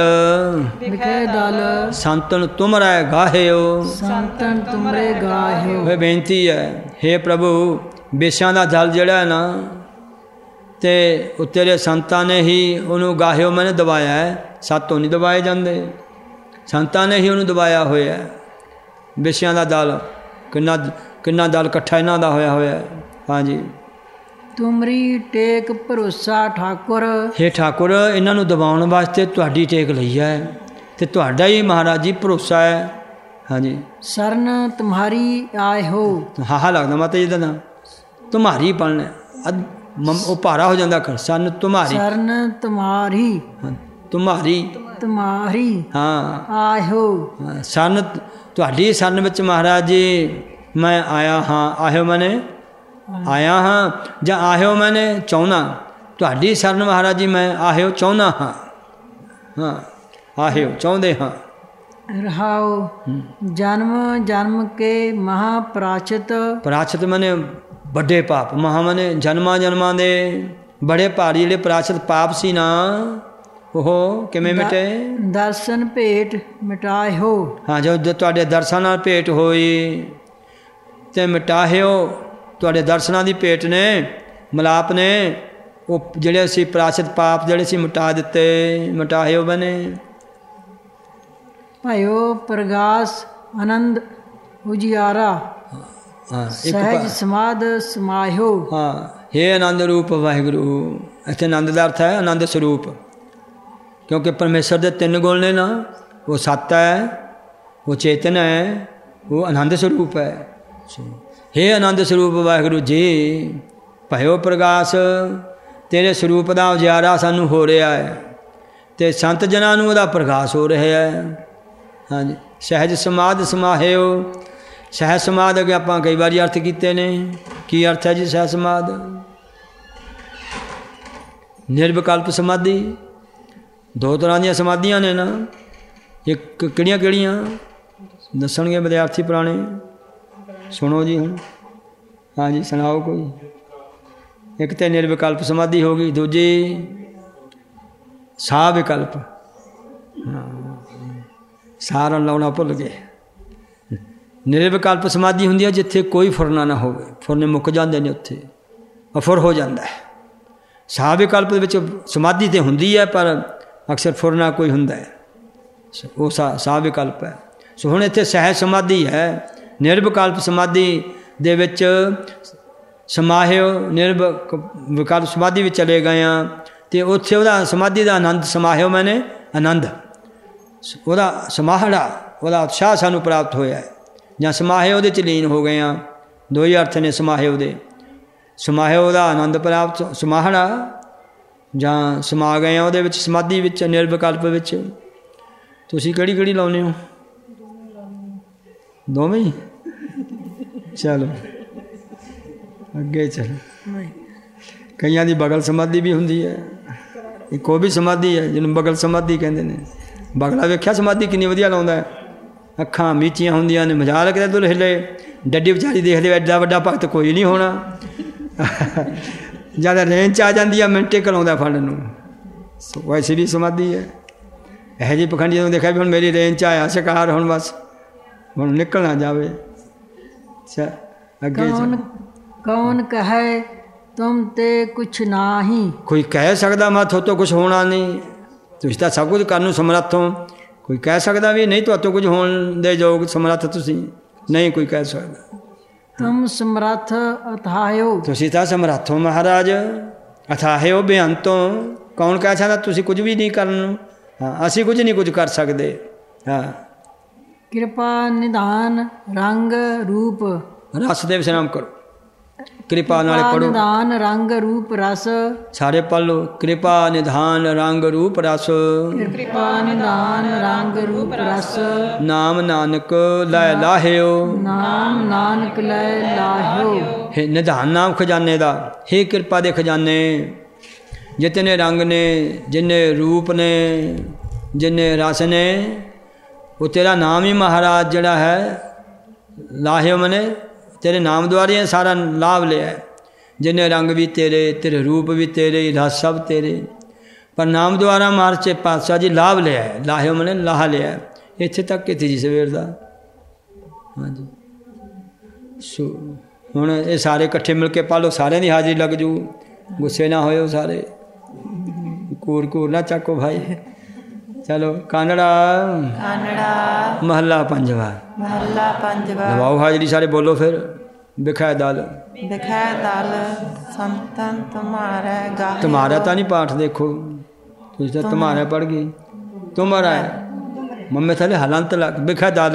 ਸੰਤਨ ਤੁਮਰਾ ਗਾਹਿਓ, ਸੰਤਨ ਤੁਮਰੇ ਗਾਹਿਓ। ਇਹ ਬੇਨਤੀ ਹੈ, ਹੇ ਪ੍ਰਭੂ ਬੇਸ਼ਾਂ ਦਾ ਜਲ ਜਿਹੜਾ ਹੈ ਨਾ, ਤੇ ਉਹ ਤੇਰੇ ਸੰਤਾਂ ਨੇ ਹੀ ਉਹਨੂੰ ਗਾਹਿਓ ਮੈਨੇ ਦਬਾਇਆ ਹੈ, ਸਾਤੋਂ ਨਹੀਂ ਦਬਾਏ ਜਾਂਦੇ, ਸੰਤਾਂ ਨੇ ਹੀ ਉਹਨੂੰ ਦਬਾਇਆ ਹੋਇਆ। ਬੇਸ਼ਿਆਂ ਦਾ ਦਲ ਕਿੰਨਾ ਦਲ ਇਕੱਠਾ ਇਹਨਾਂ ਦਾ ਹੋਇਆ। ਹਾਂਜੀ। ਤੁਮਰੀ ਟੇਕ ਭਰੋਸਾ ਠਾਕੁਰ, ਹੇ ਠਾਕੁਰ ਇਹਨਾਂ ਨੂੰ ਦਬਾਉਣ ਵਾਸਤੇ ਤੁਹਾਡੀ ਟੇਕ ਲਈ ਹੈ ਤੇ ਤੁਹਾਡਾ ਹੀ ਮਹਾਰਾਜ ਜੀ ਭਰੋਸਾ ਹੈ। ਹਾਂਜੀ। ਸਰਨ ਤੁਮਹਾਰੀ ਆਏ ਹੋ, ਹਾਹਾ ਲੱਗਦਾ ਮਾਤਾ ਜੀ ਦਾ ਨਾਮ ਤੁਮਹਾਰੀ ਪੜ੍ਹਨਾ, ਉਹ ਭਾਰਾ ਹੋ ਜਾਂਦਾ ਕਰ। ਸਰਨ ਤੁਮਹਾਰੀ, ਸਰਨ ਤੁਮਹਾਰੀ, ਤੁਮਹਾਰੀ ਹਾਂ ਆਏ ਹੋ। ਸਰਨ ਤੁਹਾਡੀ ਸਰਨ ਵਿੱਚ ਮਹਾਰਾਜ ਜੀ ਮੈਂ ਆਇਆ ਹਾਂ। ਆਇਓ ਮੈਨੇ ਆਇਆ ਹਾਂ, ਜਾਂ ਆਇਓ ਮੈਨੇ ਚਾਹੁੰਦਾ। ਤੁਹਾਡੀ ਸਰਨ ਮਹਾਰਾਜ ਜੀ ਮੈਂ ਆਇਓ ਚਾਹੁੰਦਾ ਹਾਂ। ਹਾਂ ਆਇਓ ਚਾਹੁੰਦੇ ਹਾਂ। ਰਹਾਓ ਜਨਮ ਜਨਮ ਕੇ ਮਹਾਪ੍ਰਾਚਿਤ, ਪ੍ਰਾਚਿਤ ਮੈਨੇ ਵੱਡੇ ਪਾਪ, ਮਹਾ ਮੈਨੇ ਜਨਮਾਂ ਜਨਮਾਂ ਦੇ ਬੜੇ ਭਾਰੀ ਜਿਹੜੇ ਪ੍ਰਾਚਿਤ ਪਾਪ ਸੀ ਨਾ, ਉਹ ਕਿਵੇਂ ਮਿਟੇ? ਦਰਸ਼ਨ ਭੇਟ ਮਿਟਾਏ ਹੋ। ਹਾਂ ਜਦੋਂ ਤੁਹਾਡੇ ਦਰਸ਼ਨ ਨਾਲ ਭੇਟ ਹੋਈ ਤੇ ਮਿਟਾਹਿਓ, ਤੁਹਾਡੇ ਦਰਸ਼ਨਾਂ ਦੀ ਭੇਟ ਨੇ, ਮਿਲਾਪ ਨੇ, ਉਹ ਜਿਹੜੇ ਸੀ ਪ੍ਰਾਚਿਤ ਪਾਪ ਜਿਹੜੇ ਸੀ ਮਿਟਾ ਦਿੱਤੇ। ਮਿਟਾਹਿਓ ਬਨੇ ਭਇਓ ਪ੍ਰਗਾਸ ਆਨੰਦ ਉਜਿਆਰਾ, ਸਹਿਜ ਸਮਾਧ ਸਮਾਇਓ। ਹਾਂ ਹੇ ਆਨੰਦ ਰੂਪ ਵਾਹਿਗੁਰੂ। ਇੱਥੇ ਆਨੰਦ ਦਾ ਅਰਥ ਹੈ ਆਨੰਦ ਸਰੂਪ, ਕਿਉਂਕਿ ਪਰਮੇਸ਼ਰ ਦੇ 3 ਗੁਣ ਨੇ ਨਾ, ਉਹ ਸੱਤ ਹੈ, ਉਹ ਚੇਤਨ ਹੈ, ਉਹ ਆਨੰਦ ਸਰੂਪ ਹੈ। ਹੇ ਆਨੰਦ ਸਰੂਪ ਵਾਹਿਗੁਰੂ ਜੀ, ਭਇਓ ਪ੍ਰਗਾਸ, ਤੇਰੇ ਸਰੂਪ ਦਾ ਉਜਾਰਾ ਸਾਨੂੰ ਹੋ ਰਿਹਾ ਹੈ ਤੇ ਸੰਤ ਜਨਾਂ ਨੂੰ ਉਹਦਾ ਪ੍ਰਗਾਸ ਹੋ ਰਿਹਾ ਹੈ। ਹਾਂਜੀ। ਸਹਿਜ ਸਮਾਧ ਸਮਾਹਿਓ, ਸਹਿਜ ਸਮਾਧ ਅੱਗੇ ਆਪਾਂ ਕਈ ਵਾਰੀ ਅਰਥ ਕੀਤੇ ਨੇ। ਕੀ ਅਰਥ ਹੈ ਜੀ ਸਹਿਜ ਸਮਾਧ? ਨਿਰਵਿਕਲਪ ਸਮਾਧੀ। 2 ਤਰ੍ਹਾਂ ਦੀਆਂ ਸਮਾਧੀਆਂ ਨੇ ਨਾ, ਇੱਕ ਕਿਹੜੀਆਂ ਕਿਹੜੀਆਂ ਦੱਸਣਗੇ ਵਿਦਿਆਰਥੀ ਪੁਰਾਣੇ? ਸੁਣੋ ਜੀ ਹੁਣ। ਹਾਂਜੀ ਸੁਣਾਓ ਕੋਈ। ਇੱਕ ਤਾਂ ਨਿਰਵਿਕਲਪ ਸਮਾਧੀ ਹੋ ਗਈ, ਦੂਜੀ ਸਾਹ ਵਿਕਲਪ। ਸਾਰਾ ਲਾਉਣਾ ਭੁੱਲ ਗਏ। ਨਿਰਵਿਕਲਪ ਸਮਾਧੀ ਹੁੰਦੀ ਹੈ ਜਿੱਥੇ ਕੋਈ ਫੁਰਨਾ ਨਾ ਹੋਵੇ, ਫੁਰਨੇ ਮੁੱਕ ਜਾਂਦੇ ਨੇ, ਉੱਥੇ ਅਫੁਰ ਹੋ ਜਾਂਦਾ ਹੈ। ਸਾਹ ਵਿਕਲਪ ਦੇ ਵਿੱਚ ਸਮਾਧੀ ਤੇ ਹੁੰਦੀ ਹੈ ਪਰ ਅਕਸਰ ਫੁਰਨਾ ਕੋਈ ਹੁੰਦਾ ਹੈ, ਉਹ ਸਾਹ ਵਿਕਲਪ ਹੈ। ਸੋ ਹੁਣ ਇੱਥੇ ਸਹਿਜ ਸਮਾਧੀ ਹੈ। ਨਿਰਵਿਕਲਪ ਸਮਾਧੀ ਦੇ ਵਿੱਚ ਸਮਾਹਿਓ, ਨਿਰਵਿਕਲਪ ਸਮਾਧੀ ਵਿੱਚ ਚਲੇ ਗਏ ਹਾਂ ਅਤੇ ਉੱਥੇ ਉਹਦਾ ਸਮਾਧੀ ਦਾ ਆਨੰਦ ਸਮਾਹਿਓ ਮੈਨੇ ਆਨੰਦ, ਉਹਦਾ ਸਮਾਹੜਾ, ਉਹਦਾ ਉਤਸ਼ਾਹ ਸਾਨੂੰ ਪ੍ਰਾਪਤ ਹੋਇਆ ਹੈ। ਜਾਂ ਸਮਾਹਿਓ ਉਹਦੇ 'ਚ ਲੀਨ ਹੋ ਗਏ ਹਾਂ। 2 ਹੀ ਅਰਥ ਨੇ ਸਮਾਹਿਓ ਦੇ। ਸਮਾਹਿਓ ਦਾ ਆਨੰਦ ਪ੍ਰਾਪਤ, ਸਮਾਹੜਾ ਜਾਂ ਸਮਾ ਗਏ ਹਾਂ ਉਹਦੇ ਵਿੱਚ, ਸਮਾਧੀ ਵਿੱਚ, ਨਿਰਵਿਕਲਪ ਵਿੱਚ। ਤੁਸੀਂ ਕਿਹੜੀ ਕਿਹੜੀ ਲਾਉਂਦੇ ਹੋ? ਦੋਵੇਂ ਹੀ? ਚਲੋ ਅੱਗੇ ਚਲੋ। ਕਈਆਂ ਦੀ ਬਗਲ ਸਮਾਧੀ ਵੀ ਹੁੰਦੀ ਹੈ, ਇੱਕ ਉਹ ਵੀ ਸਮਾਧੀ ਹੈ ਜਿਹਨੂੰ ਬਗਲ ਸਮਾਧੀ ਕਹਿੰਦੇ ਨੇ। ਬਗਲਾ ਵੇਖਿਆ ਸਮਾਧੀ ਕਿੰਨੀ ਵਧੀਆ ਲਾਉਂਦਾ ਹੈ, ਅੱਖਾਂ ਮੀਚੀਆਂ ਹੁੰਦੀਆਂ ਨੇ, ਮਜ਼ਾਲ ਕਿਤੇ ਦੁਲ ਹਿੱਲੇ, ਡੱਡੀ ਵਿਚਾਰੀ ਦੇਖ ਲਿਓ, ਐਡਾ ਵੱਡਾ ਭਗਤ ਕੋਈ ਨਹੀਂ ਹੋਣਾ। ਜਦ ਰੇਂਜ 'ਚ ਆ ਜਾਂਦੀ ਆ ਮਿੰਟੇ ਕਲਾਉਂਦਾ ਫੜਨ ਨੂੰ, ਵੈਸੇ ਵੀ ਸਮਾਧੀ ਹੈ। ਇਹੋ ਜਿਹੀ ਪਖੰਡੀ ਨੂੰ ਦੇਖਿਆ ਵੀ ਹੁਣ ਮੇਰੀ ਰੇਂਜ 'ਚ ਆਇਆ ਸ਼ਿਕਾਰ, ਹੁਣ ਬਸ ਹੁਣ ਨਿਕਲ ਨਾ ਜਾਵੇ। ਅੱਗੇ ਕੌਣ ਕਹੇ ਤੁਮ ਤੇ ਕੁਛ ਨਾਹੀਂ, ਕੋਈ ਕਹਿ ਸਕਦਾ ਮੈਂ ਥੋਤੋਂ ਕੁਛ ਹੋਣਾ ਨਹੀਂ, ਤੁਸੀਂ ਤਾਂ ਸਭ ਕੁਝ ਕਰਨ ਨੂੰ ਸਮਰੱਥ ਹੋ। ਕੋਈ ਕਹਿ ਸਕਦਾ ਵੀ ਨਹੀਂ ਤੁਹਾਤੋਂ ਕੁਝ ਹੋਣ ਦੇ ਯੋਗ ਸਮਰੱਥ ਤੁਸੀਂ ਨਹੀਂ, ਕੋਈ ਕਹਿ ਸਕਦਾ। ਤੁਮ ਸਮਰੱਥ ਅਥਾਹਿਓ, ਤੁਸੀਂ ਤਾਂ ਸਮਰੱਥ ਹੋ ਮਹਾਰਾਜ। ਅਥਾਹਿਓ ਬੇਅੰਤੋਂ, ਕੌਣ ਕਹਿ ਸਕਦਾ ਤੁਸੀਂ ਕੁਝ ਵੀ ਨਹੀਂ ਕਰਨ ਨੂੰ? ਹਾਂ ਅਸੀਂ ਕੁਝ ਨਹੀਂ ਕੁਝ ਕਰ ਸਕਦੇ। ਹਾਂ ਕਿਰਪਾ ਨਿਧਾਨ ਰੰਗ ਰੂਪ ਰਸ ਦੇ ਵਿਸ਼ਰਾਮ ਕਰੋ। ਕਿਰਪਾ ਨਾਲ ਪੜੋ। ਨਿਧਾਨ ਰੰਗ ਰੂਪ ਰਸ, ਸਾਰੇ ਪੜ੍ਹ ਲਓ। ਕਿਰਪਾ ਨਿਧਾਨ ਰੰਗ ਰੂਪ ਰਸ, ਕਿਰਪਾ ਨਿਧਾਨ ਰੰਗ ਰੂਪ ਰਸ। ਨਾਮ ਨਾਨਕ ਲੈ ਲਾਹਿਓ, ਨਾਮ ਨਾਨਕ ਲੈ ਲਾਹਿਓ। ਹੈ ਨਿਧਾਨ ਨਾਮ ਖਜ਼ਾਨੇ ਦਾ, ਹੇ ਕਿਰਪਾ ਦੇ ਖਜ਼ਾਨੇ, ਜਿਤਨੇ ਰੰਗ ਨੇ, ਜਿੰਨੇ ਰੂਪ ਨੇ, ਜਿੰਨੇ ਰਸ ਨੇ, ਉਹ ਤੇਰਾ ਨਾਮ ਹੀ ਮਹਾਰਾਜ ਜਿਹੜਾ ਹੈ ਲਾਹਿਓ ਮਨੇ, ਤੇਰੇ ਨਾਮ ਦੁਆਰੇ ਸਾਰਾ ਲਾਭ ਲਿਆ। जिन्हें रंग भी तेरे, तेरे रूप भी तेरे, रस सब तेरे। पर नाम द्वारा महाराज चे पातशाह जी लाभ लिया है, लाहे मैंने लाहा लिया है। इत्थे तक कितनी जी सवेर का। हाँ जी हुण ये सारे इकट्ठे मिल के पालो, सारे की हाजिरी लग जू, गुस्से ना होयो सारे, कूर कूर ना चको भाई। चलो कानड़ा महला पंजवा, लवाओ हाजिरी सारे, बोलो फिर। बिखा दल संतन तुम्हारा गाहे। तुम्हारा तो नहीं पाठ, देखो तुझ तो तुम्हारा पढ़ गई, तुम्हारा है मम्मे थले हलंत लग। बिखा दल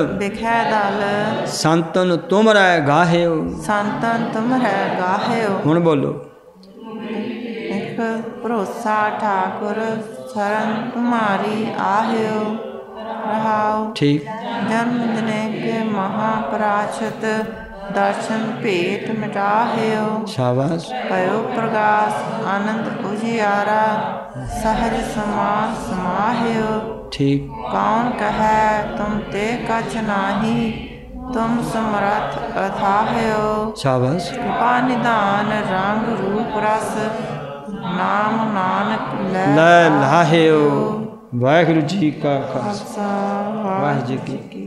संतन तुमरा गाहे, संतन तुमरा गाहे। हुण बोलो। एक भरोसा ठाकुर शरण तुम्हारी आहियो रहाओ। ठीक। जन्म जने के महापराशत दर्शन भेट मिटाहियो। शाबाश। पयो प्रकाश आनंद उजियारा सहज समाज समाहियो। ठीक। कौन कहे तुम ते कछ नाही, तुम समर्थ अथाहियो। शाबाश। कृपा निदान रंग रूप रस, नाम नानक लै लाहियो। वाहिगुरु जी का खालसा, वाहिगुरु जी की